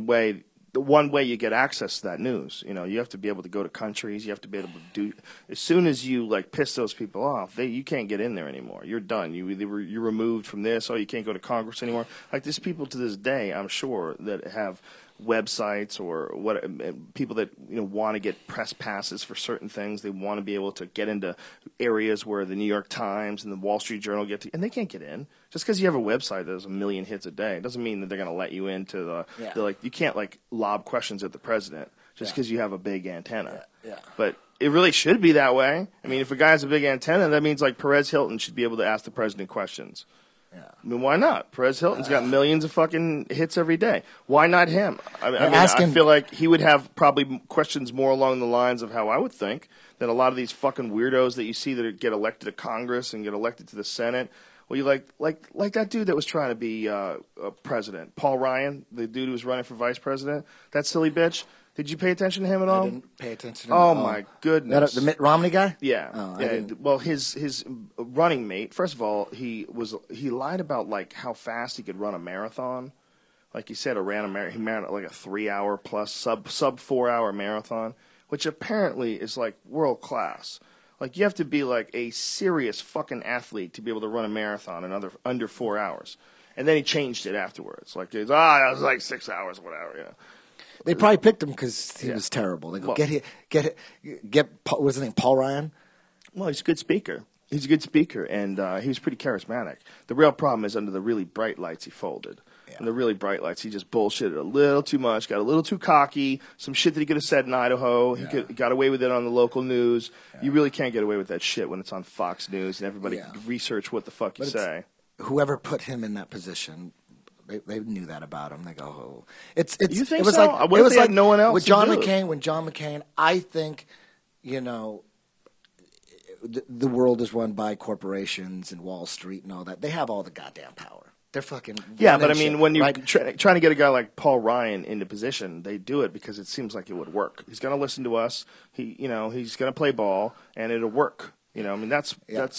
one way you get access to that news. You have to be able to go to countries. You have to be able to do. As soon as you piss those people off, you can't get in there anymore. You're done. You're removed from this. Oh, you can't go to Congress anymore. Like, there's people to this day, I'm sure, that have websites or people that want to get press passes for certain things. They want to be able to get into areas where the New York Times and the Wall Street Journal and they can't get in. Just because you have a website that has 1 million hits a day doesn't mean that they're going to let you into you can't lob questions at the president just because you have a big antenna. Yeah. But it really should be that way. I mean, if a guy has a big antenna, that means Perez Hilton should be able to ask the president questions. Yeah. I mean, why not? Perez Hilton's got millions of fucking hits every day. Why not him? I feel like he would have probably questions more along the lines of how I would think that a lot of these fucking weirdos that you see that get elected to Congress and get elected to the Senate. Well, you like that dude that was trying to be president, Paul Ryan, the dude who was running for vice president. That silly bitch. Did you pay attention to him at all? I didn't pay attention to him at all. Oh, my goodness. The Mitt Romney guy? Yeah. Oh, yeah. Well, his running mate, first of all, he lied about how fast he could run a marathon. Like he said, he ran like a 3-hour plus sub 4-hour marathon, which apparently is world class. Like, you have to be like a serious fucking athlete to be able to run a marathon in under 4 hours. And then he changed it afterwards. Like, it was like 6 hours, whatever. You know. They probably picked him because he was terrible. They go, get what's his name, Paul Ryan? Well, he's a good speaker. He's a good speaker, and he was pretty charismatic. The real problem is under the really bright lights, he folded. Yeah. And the really bright lights, he just bullshitted a little too much, got a little too cocky, some shit that he could have said in Idaho. He got away with it on the local news. Yeah. You really can't get away with that shit when it's on Fox News and everybody research what the fuck you say. Whoever put him in that position, they knew that about him. They go, oh. You think it was so? Like, what it if was they like had no one else with to John do it? McCain. When John McCain, I think, you know, the world is run by corporations and Wall Street and all that. They have all the goddamn power. They're fucking but I mean, shit, when you're right? trying to get a guy like Paul Ryan into position, they do it because it seems like it would work. He's going to listen to us. He's going to play ball, and it'll work. You know, I mean, that's.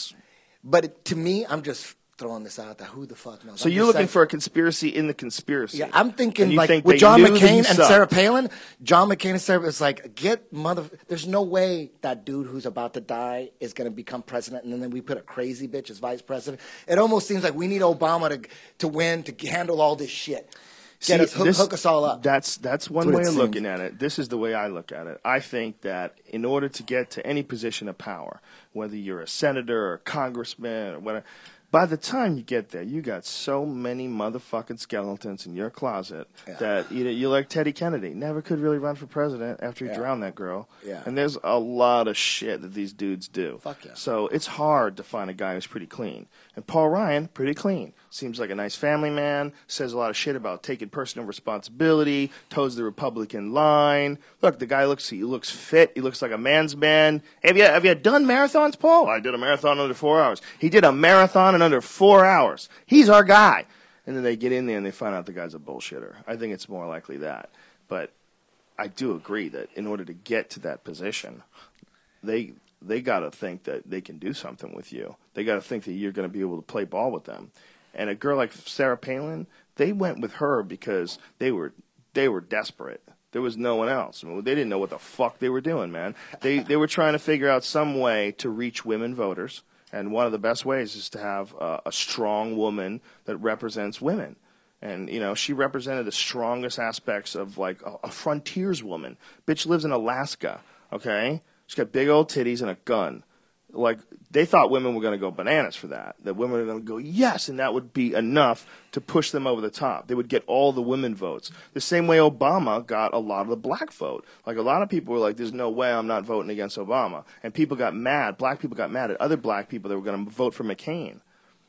But to me, I'm just throwing this out there. Who the fuck knows? So you're looking for a conspiracy in the conspiracy. Yeah, I'm thinking like with John McCain and Sarah Palin. John McCain and Sarah, it's like there's no way that dude who's about to die is going to become president, and then we put a crazy bitch as vice president. It almost seems like we need Obama to win to handle all this shit. Hook us all up. That's one way of looking at it. This is the way I look at it. I think that in order to get to any position of power, whether you're a senator or a congressman or whatever, by the time you get there, you got so many motherfucking skeletons in your closet that you're like Teddy Kennedy. Never could really run for president after he drowned that girl. Yeah. And there's a lot of shit that these dudes do. Fuck yeah. So it's hard to find a guy who's pretty clean. And Paul Ryan, pretty clean. Seems like a nice family man, says a lot of shit about taking personal responsibility, toes the Republican line. Look, the guy looks fit. He looks like a man's man. Have you done marathons, Paul? I did a marathon under 4 hours. He did a marathon in under 4 hours. He's our guy. And then they get in there and they find out the guy's a bullshitter. I think it's more likely that. But I do agree that in order to get to that position, they got to think that they can do something with you. They got to think that you're going to be able to play ball with them. And a girl like Sarah Palin, they went with her because they were desperate. There was no one else. I mean, they didn't know what the fuck they were doing, man. They were trying to figure out some way to reach women voters. And one of the best ways is to have a strong woman that represents women. And, you know, she represented the strongest aspects of, like, a frontierswoman. Bitch lives in Alaska, okay? She's got big old titties and a gun. Like, they thought women were going to go bananas for that. That women were going to go, yes, and that would be enough to push them over the top. They would get all the women votes. The same way Obama got a lot of the black vote. Like, a lot of people were like, there's no way I'm not voting against Obama. And people got mad. Black people got mad at other black people that were going to vote for McCain.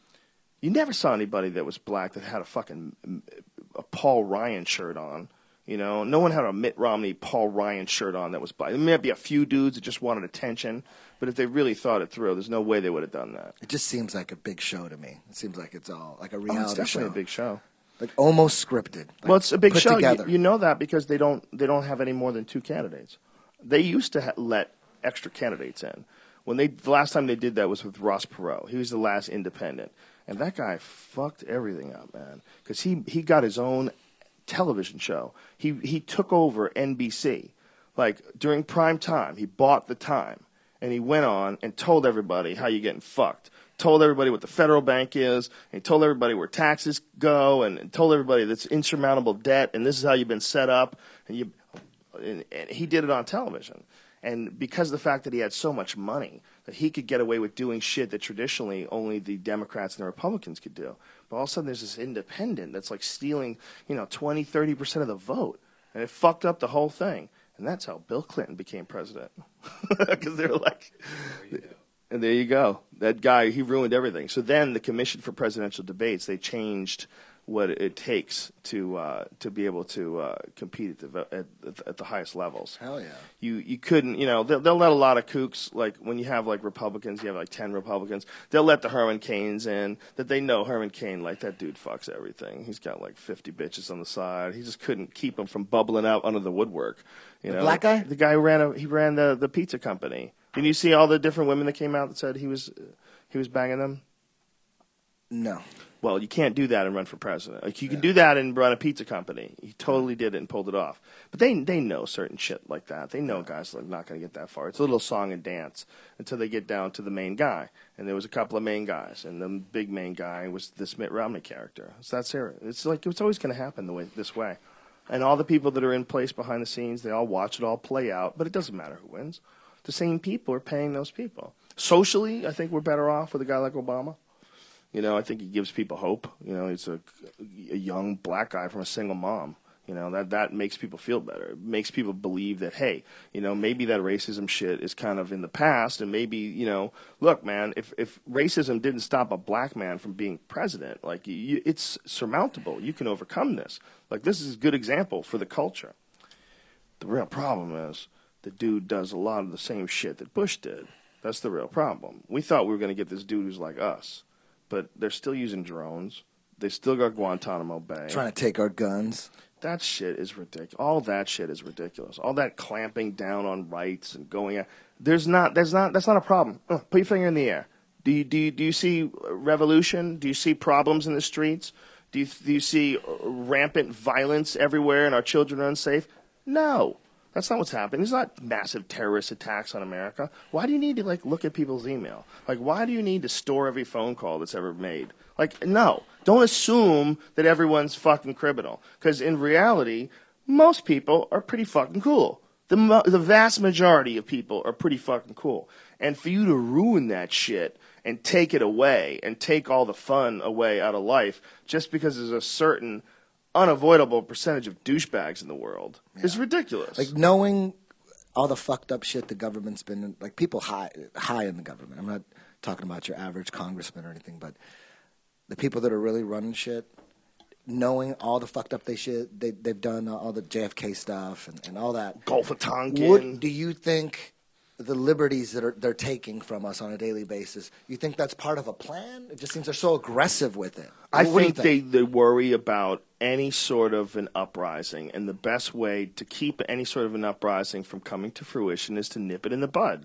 You never saw anybody that was black that had a Paul Ryan shirt on. You know, no one had a Mitt Romney, Paul Ryan shirt on that was black. There might be a few dudes that just wanted attention, but if they really thought it through, there's no way they would have done that. It just seems like a big show to me. It seems like it's all like a reality show. It's definitely a big show. Like almost scripted. Like well, it's a big put show. Together. You know that because they don't have any more than two candidates. They used to let extra candidates in. The last time they did that was with Ross Perot. He was the last independent, and that guy fucked everything up, man. Because he got his own television show. He took over NBC. Like, during prime time, he bought the time, and he went on and told everybody how you're getting fucked. Told everybody what the federal bank is, and he told everybody where taxes go, and told everybody that's insurmountable debt, and this is how you've been set up. And he did it on television. And because of the fact that he had so much money, that he could get away with doing shit that traditionally only the Democrats and the Republicans could do. But all of a sudden there's this independent that's like stealing, 20, 30% of the vote. And it fucked up the whole thing. And that's how Bill Clinton became president. Because they were like, and there you go. That guy, he ruined everything. So then the Commission for Presidential Debates, they changed what it takes to be able to compete at the highest levels. Hell yeah. You couldn't, they'll let a lot of kooks, like when you have like Republicans, you have like 10 Republicans, they'll let the Herman Cains in, that they know Herman Cain, like that dude fucks everything. He's got like 50 bitches on the side. He just couldn't keep them from bubbling out under the woodwork. The black guy? The guy who ran the pizza company. Didn't you see all the different women that came out that said he was banging them? No. Well, you can't do that and run for president. Like you can do that and run a pizza company. He totally did it and pulled it off. But they know certain shit like that. They know guys are not going to get that far. It's a little song and dance until they get down to the main guy. And there was a couple of main guys, and the big main guy was this Mitt Romney character. So that's it. It's like it's always going to happen this way. And all the people that are in place behind the scenes, they all watch it all play out. But it doesn't matter who wins. The same people are paying those people. Socially, I think we're better off with a guy like Obama. You know, I think he gives people hope. You know, he's a young black guy from a single mom. You know, that makes people feel better. It makes people believe that, hey, you know, maybe that racism shit is kind of in the past, and maybe, you know, look, man, if racism didn't stop a black man from being president, like, it's surmountable. You can overcome this. Like, this is a good example for the culture. The real problem is the dude does a lot of the same shit that Bush did. That's the real problem. We thought we were going to get this dude who's like us. But they're still using drones. They still got Guantanamo Bay. Trying to take our guns. That shit is ridiculous. All that shit is ridiculous. All that clamping down on rights and going out. That's not a problem. Put your finger in the air. Do you see revolution? Do you see problems in the streets? Do you see rampant violence everywhere and our children are unsafe? No. That's not what's happening. There's not massive terrorist attacks on America. Why do you need to, like, look at people's email? Like, why do you need to store every phone call that's ever made? Like, no. Don't assume that everyone's fucking criminal. Because in reality, most people are pretty fucking cool. The vast majority of people are pretty fucking cool. And for you to ruin that shit and take it away and take all the fun away out of life just because there's a certain unavoidable percentage of douchebags in the world is ridiculous. Like, knowing all the fucked up shit the government's been, like, people high in the government. I'm not talking about your average congressman or anything, but the people that are really running shit, knowing all the fucked up they've done, all the JFK stuff and all that. Gulf of Tonkin. What do you think the liberties that they're taking from us on a daily basis, you think that's part of a plan? It just seems they're so aggressive with it. I think they worry about any sort of an uprising, and the best way to keep any sort of an uprising from coming to fruition is to nip it in the bud.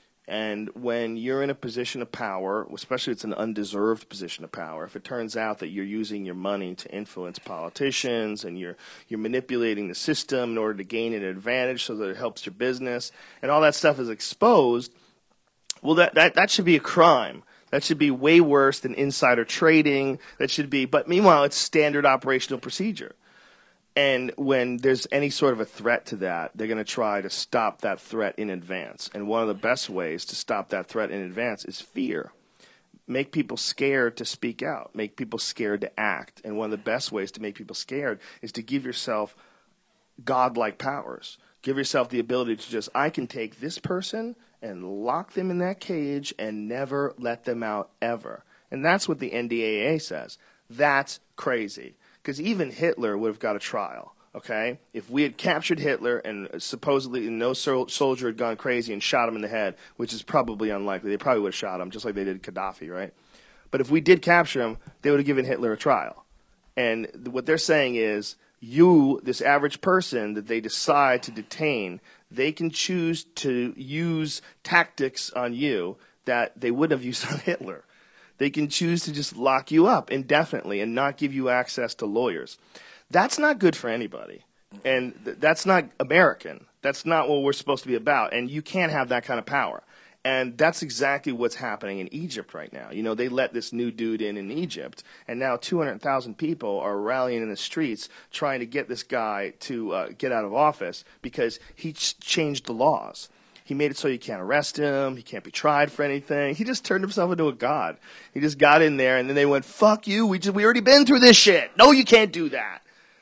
And when you're in a position of power, especially if it's an undeserved position of power, if it turns out that you're using your money to influence politicians and you're manipulating the system in order to gain an advantage so that it helps your business, and all that stuff is exposed, well, that should be a crime. That should be way worse than insider trading. But meanwhile, it's standard operational procedure. And when there's any sort of a threat to that, they're going to try to stop that threat in advance. And one of the best ways to stop that threat in advance is fear. Make people scared to speak out. Make people scared to act. And one of the best ways to make people scared is to give yourself godlike powers. Give yourself the ability to just, I can take this person and lock them in that cage and never let them out ever. And that's what the NDAA says. That's crazy. Because even Hitler would have got a trial, okay? If we had captured Hitler and supposedly no soldier had gone crazy and shot him in the head, which is probably unlikely. They probably would have shot him just like they did Gaddafi, right? But if we did capture him, they would have given Hitler a trial. And what they're saying is you, this average person that they decide to detain, they can choose to use tactics on you that they wouldn't have used on Hitler. They can choose to just lock you up indefinitely and not give you access to lawyers. That's not good for anybody. And that's not American. That's not what we're supposed to be about. And you can't have that kind of power. And that's exactly what's happening in Egypt right now. You know, they let this new dude in Egypt, and now 200,000 people are rallying in the streets trying to get this guy to get out of office because he changed the laws. He made it so you can't arrest him. He can't be tried for anything. He just turned himself into a god. He just got in there, and then they went, fuck you. We already been through this shit. No, you can't do that.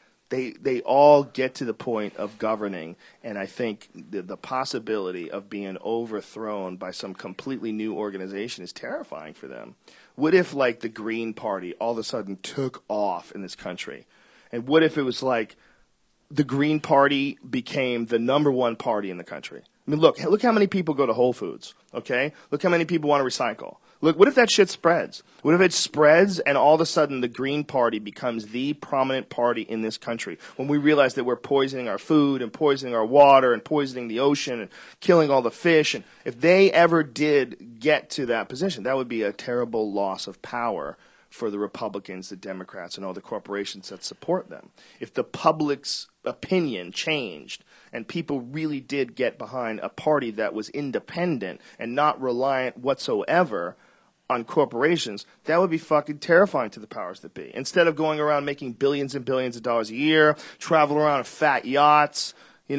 They all get to the point of governing, and I think the possibility of being overthrown by some completely new organization is terrifying for them. What if, like, the Green Party all of a sudden took off in this country? And what if it was like the Green Party became the number one party in the country? I mean, look how many people go to Whole Foods, okay? Look how many people want to recycle. Look, what if that shit spreads? What if it spreads and all of a sudden the Green Party becomes the prominent party in this country when we realize that we're poisoning our food and poisoning our water and poisoning the ocean and killing all the fish? And if they ever did get to that position, that would be a terrible loss of power for the Republicans, the Democrats, and all the corporations that support them. If the public's opinion changed and people really did get behind a party that was independent and not reliant whatsoever on corporations, that would be fucking terrifying to the powers that be. Instead of going around making billions and billions of dollars a year, traveling around in fat yachts,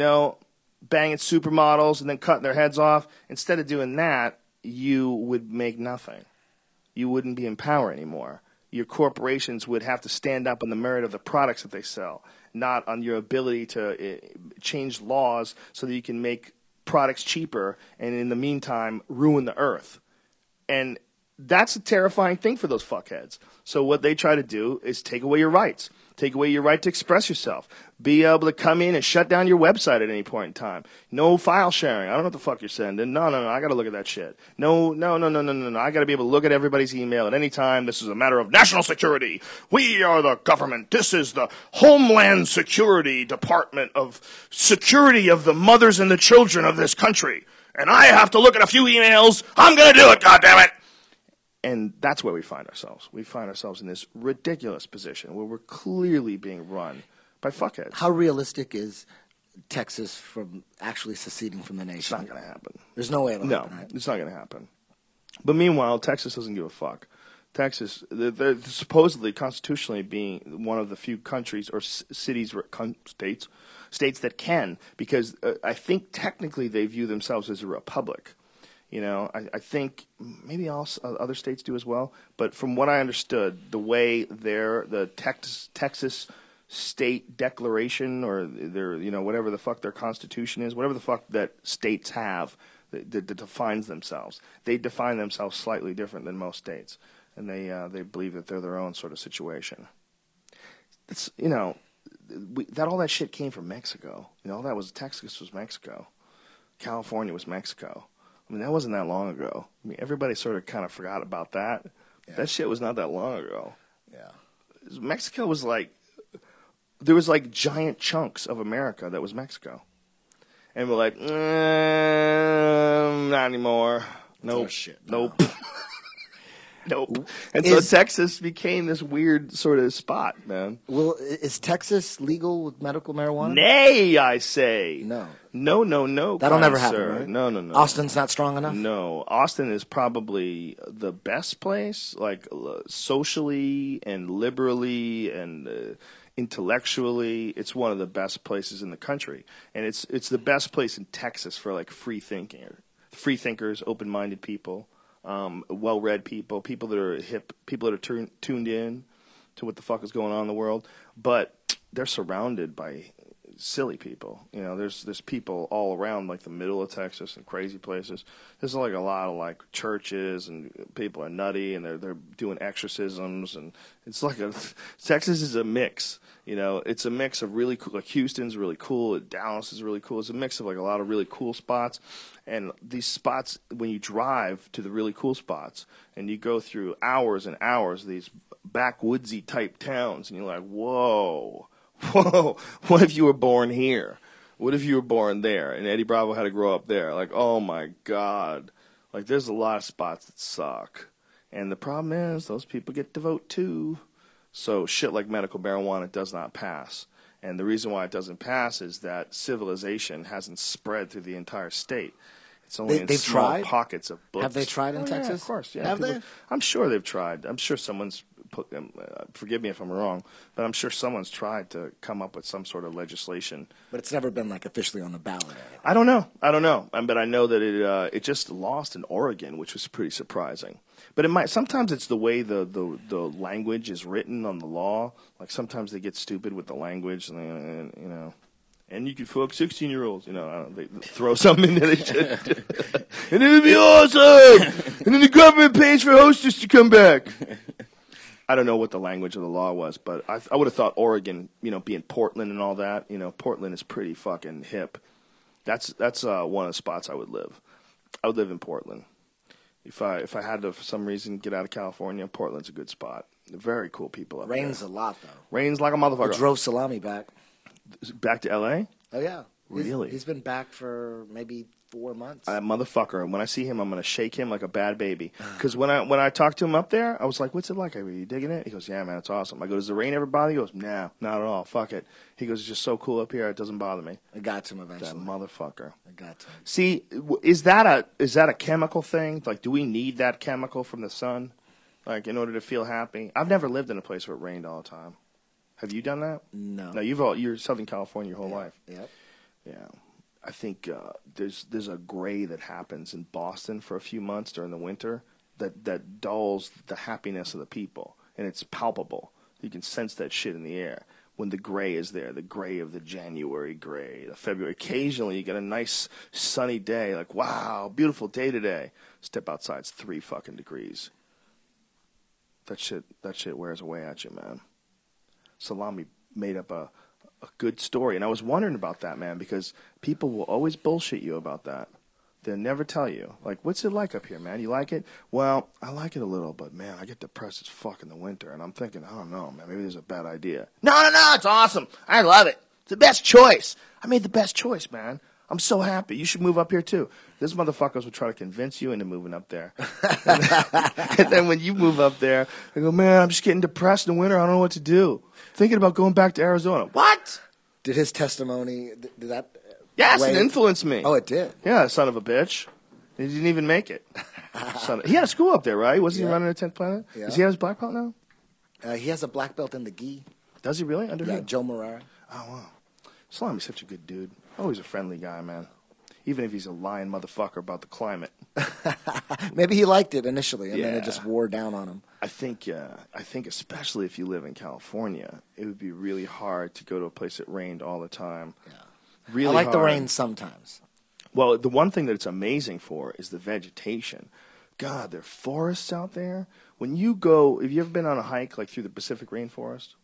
banging supermodels and then cutting their heads off, instead of doing that, you would make nothing. You wouldn't be in power anymore. Your corporations would have to stand up on the merit of the products that they sell, not on your ability to change laws so that you can make products cheaper and in the meantime ruin the earth. And that's a terrifying thing for those fuckheads. So what they try to do is take away your rights. Take away your right to express yourself. Be able to come in and shut down your website at any point in time. No file sharing. I don't know what the fuck you're sending. No, I got to look at that shit. No. I got to be able to look at everybody's email at any time. This is a matter of national security. We are the government. This is the Homeland Security Department of security of the mothers and the children of this country. And I have to look at a few emails. I'm going to do it, goddammit. And that's where we find ourselves. We find ourselves in this ridiculous position where we're clearly being run by fuckheads. How realistic is Texas from actually seceding from the nation? It's not going to happen. There's no way it'll happen, right? It's not going to happen. But meanwhile, Texas doesn't give a fuck. Texas, they're supposedly constitutionally being one of the few countries or cities or states that can, because I think technically they view themselves as a republic. I think maybe also other states do as well. But from what I understood, the way the Texas state declaration or their whatever the fuck their constitution is, whatever the fuck that states have that defines themselves, they define themselves slightly different than most states, and they believe that they're their own sort of situation. It's that all that shit came from Mexico. All that was Texas was Mexico, California was Mexico. I mean, that wasn't that long ago. I mean, everybody sort of kind of forgot about that. Yeah. That shit was not that long ago. Yeah. Mexico was there was giant chunks of America that was Mexico. And we're like, not anymore. Nope. Shit, nope. Nope. And so Texas became this weird sort of spot, man. Well, is Texas legal with medical marijuana? Nay, I say. No. No. That'll never happen, sir. right? No. Austin's not strong enough? No. Austin is probably the best place, socially and liberally and intellectually. It's one of the best places in the country. And it's the best place in Texas for, free thinkers, open-minded people. Well-read people that are hip, people that are tuned in to what the fuck is going on in the world, but they're surrounded by silly people. There's people all around, the middle of Texas and crazy places. There's a lot of churches and people are nutty and they're doing exorcisms, and it's Texas is a mix. It's a mix of really cool. Houston's really cool. Dallas is really cool. It's a mix of a lot of really cool spots. And these spots, when you drive to the really cool spots and you go through hours and hours of these backwoodsy type towns, and you're like, whoa, what if you were born here? What if you were born there? And Eddie Bravo had to grow up there. Oh my God. There's a lot of spots that suck. And the problem is those people get to vote too. So shit like medical marijuana does not pass. And the reason why it doesn't pass is that civilization hasn't spread through the entire state. It's only in small pockets of books. Have they tried in Texas? Yeah, of course. Yeah. Have they? I'm sure they've tried. I'm sure someone's put them. Forgive me if I'm wrong, but I'm sure someone's tried to come up with some sort of legislation. But it's never been officially on the ballot. I don't know. But I know that it just lost in Oregon, which was pretty surprising. But sometimes it's the way the language is written on the law. Sometimes they get stupid with the language, and and you can fuck 16-year-olds, they throw something in there. And it would be awesome! And then the government pays for hostess to come back. I don't know what the language of the law was, but I would have thought Oregon, being Portland and all that, Portland is pretty fucking hip. That's one of the spots I would live. I would live in Portland. If I had to, for some reason, get out of California, Portland's a good spot. Very cool people up there. Rains a lot, though. Rains like a motherfucker. We drove Salami back. Back to L.A.? Oh, yeah. Really? He's been back for maybe 4 months. That motherfucker. And when I see him, I'm going to shake him like a bad baby. Because when I talked to him up there, I was like, what's it like? Are you digging it? He goes, yeah, man, it's awesome. I go, does the rain ever bother you? He goes, nah, not at all. Fuck it. He goes, it's just so cool up here. It doesn't bother me. I got to him eventually. That motherfucker. I got to him. See, is that a chemical thing? Like, do we need that chemical from the sun? Like, in order to feel happy? I've never lived in a place where it rained all the time. Have you done that? No. No, you're Southern California your whole life. Yep. Yeah. I think there's a gray that happens in Boston for a few months during the winter that dulls the happiness of the people, and it's palpable. You can sense that shit in the air when the gray is there, the gray of the January gray, the February. Occasionally you get a nice sunny day, like, wow, beautiful day today. Step outside, it's 3 fucking degrees. That shit wears away at you, man. Salami made up a good story, and I was wondering about that, man, because people will always bullshit you about that. They'll never tell you, like, what's it like up here, man? You like it? Well, I like it a little, but man, I get depressed as fuck in the winter, and I'm thinking, I don't know, man, maybe there's a bad idea. No, it's awesome. I love it. It's the best choice. I made the best choice, man. I'm so happy. You should move up here too. This motherfuckers will try to convince you into moving up there. And then when you move up there, I go, man, I'm just getting depressed in the winter. I don't know what to do. Thinking about going back to Arizona. What? Did his testimony, did that? Yes, it influenced me. Oh, it did? Yeah, son of a bitch. He didn't even make it. He had a school up there, right? Wasn't he running a 10th Planet? Yeah. Does he have his black belt now? He has a black belt in the gi. Does he really? Under Yeah, who? Joe Morara. Oh, wow. Salami's such a good dude. Always a friendly guy, man. Even if he's a lying motherfucker about the climate. Maybe he liked it initially, and then it just wore down on him. I think especially if you live in California, it would be really hard to go to a place that rained all the time. Yeah. Really I like hard. the rain sometimes. Well, the one thing that it's amazing for is the vegetation. God, there are forests out there. When you go, have you ever been on a hike like through the Pacific rainforest?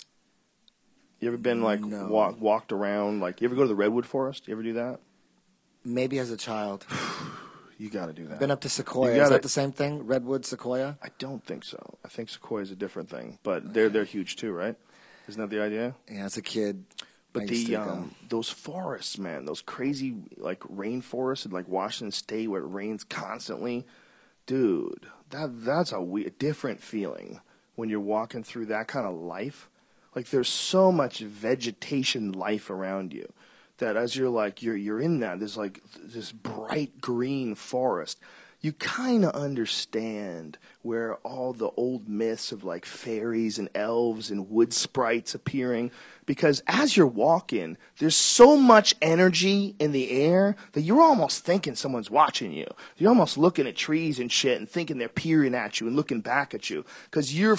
You ever been like walked around? Like, you ever go to the redwood forest? You ever do that? Maybe as a child. You got to do that. Been up to Sequoia. Is that the same thing? Redwood, Sequoia? I don't think so. I think Sequoia is a different thing, but they're huge too, right? Isn't that the idea? Yeah, as a kid. But those forests, man, those crazy like rainforests in like Washington State where it rains constantly, dude, that's a different feeling when you're walking through that kind of life. Like, there's so much vegetation life around you that as you're in that, there's like this bright green forest. You kind of understand where all the old myths of like fairies and elves and wood sprites appearing, because as you're walking, there's so much energy in the air that you're almost thinking someone's watching you. You're almost looking at trees and shit and thinking they're peering at you and looking back at you, because you're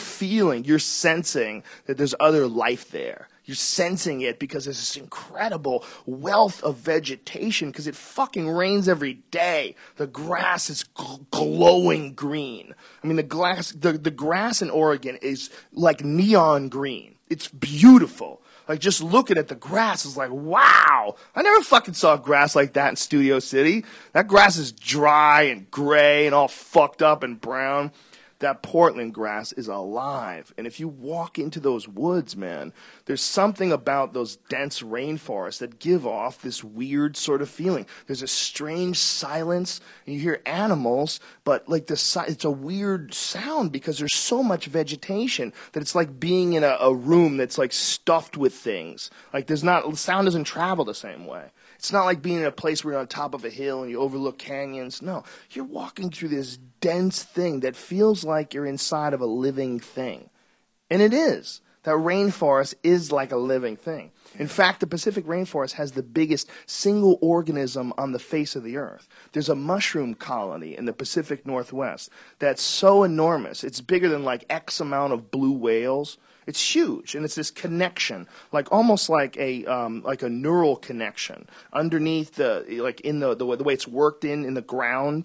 sensing that there's other life there. You're sensing it because there's this incredible wealth of vegetation, because it fucking rains every day. The grass is glowing green. I mean, the grass in Oregon is like neon green. It's beautiful. Like, just looking at the grass is like, wow. I never fucking saw grass like that in Studio City. That grass is dry and gray and all fucked up and brown. That Portland grass is alive. And if you walk into those woods, man, there's something about those dense rainforests that give off this weird sort of feeling. There's a strange silence, and you hear animals, but like it's a weird sound because there's so much vegetation that it's like being in a room that's like stuffed with things. Like, sound doesn't travel the same way. It's not like being in a place where you're on top of a hill and you overlook canyons. No, you're walking through this dense thing that feels like you're inside of a living thing. And it is. That rainforest is like a living thing. In fact, the Pacific rainforest has the biggest single organism on the face of the earth. There's a mushroom colony in the Pacific Northwest that's so enormous. It's bigger than like X amount of blue whales. It's huge, and it's this connection, like almost like a neural connection underneath the way it's worked in the ground,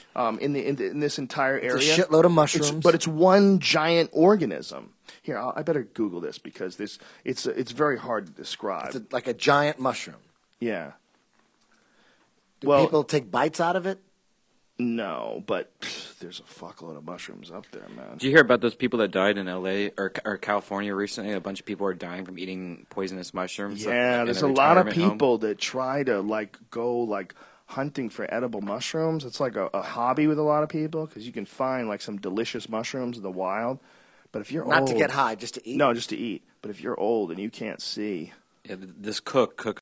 in this entire area. It's a shitload of mushrooms, but it's one giant organism. Here, I better Google this because it's very hard to describe. It's like a giant mushroom. Yeah. Do people take bites out of it? No, but there's a fuckload of mushrooms up there, man. Did you hear about those people that died in L.A. or California recently? A bunch of people are dying from eating poisonous mushrooms. Yeah, there's a lot of people that try to like go like hunting for edible mushrooms. It's like a hobby with a lot of people because you can find like some delicious mushrooms in the wild. But if you're Not old, to get high, just to eat. no, just to eat. But if you're old and you can't see, Yeah, this cook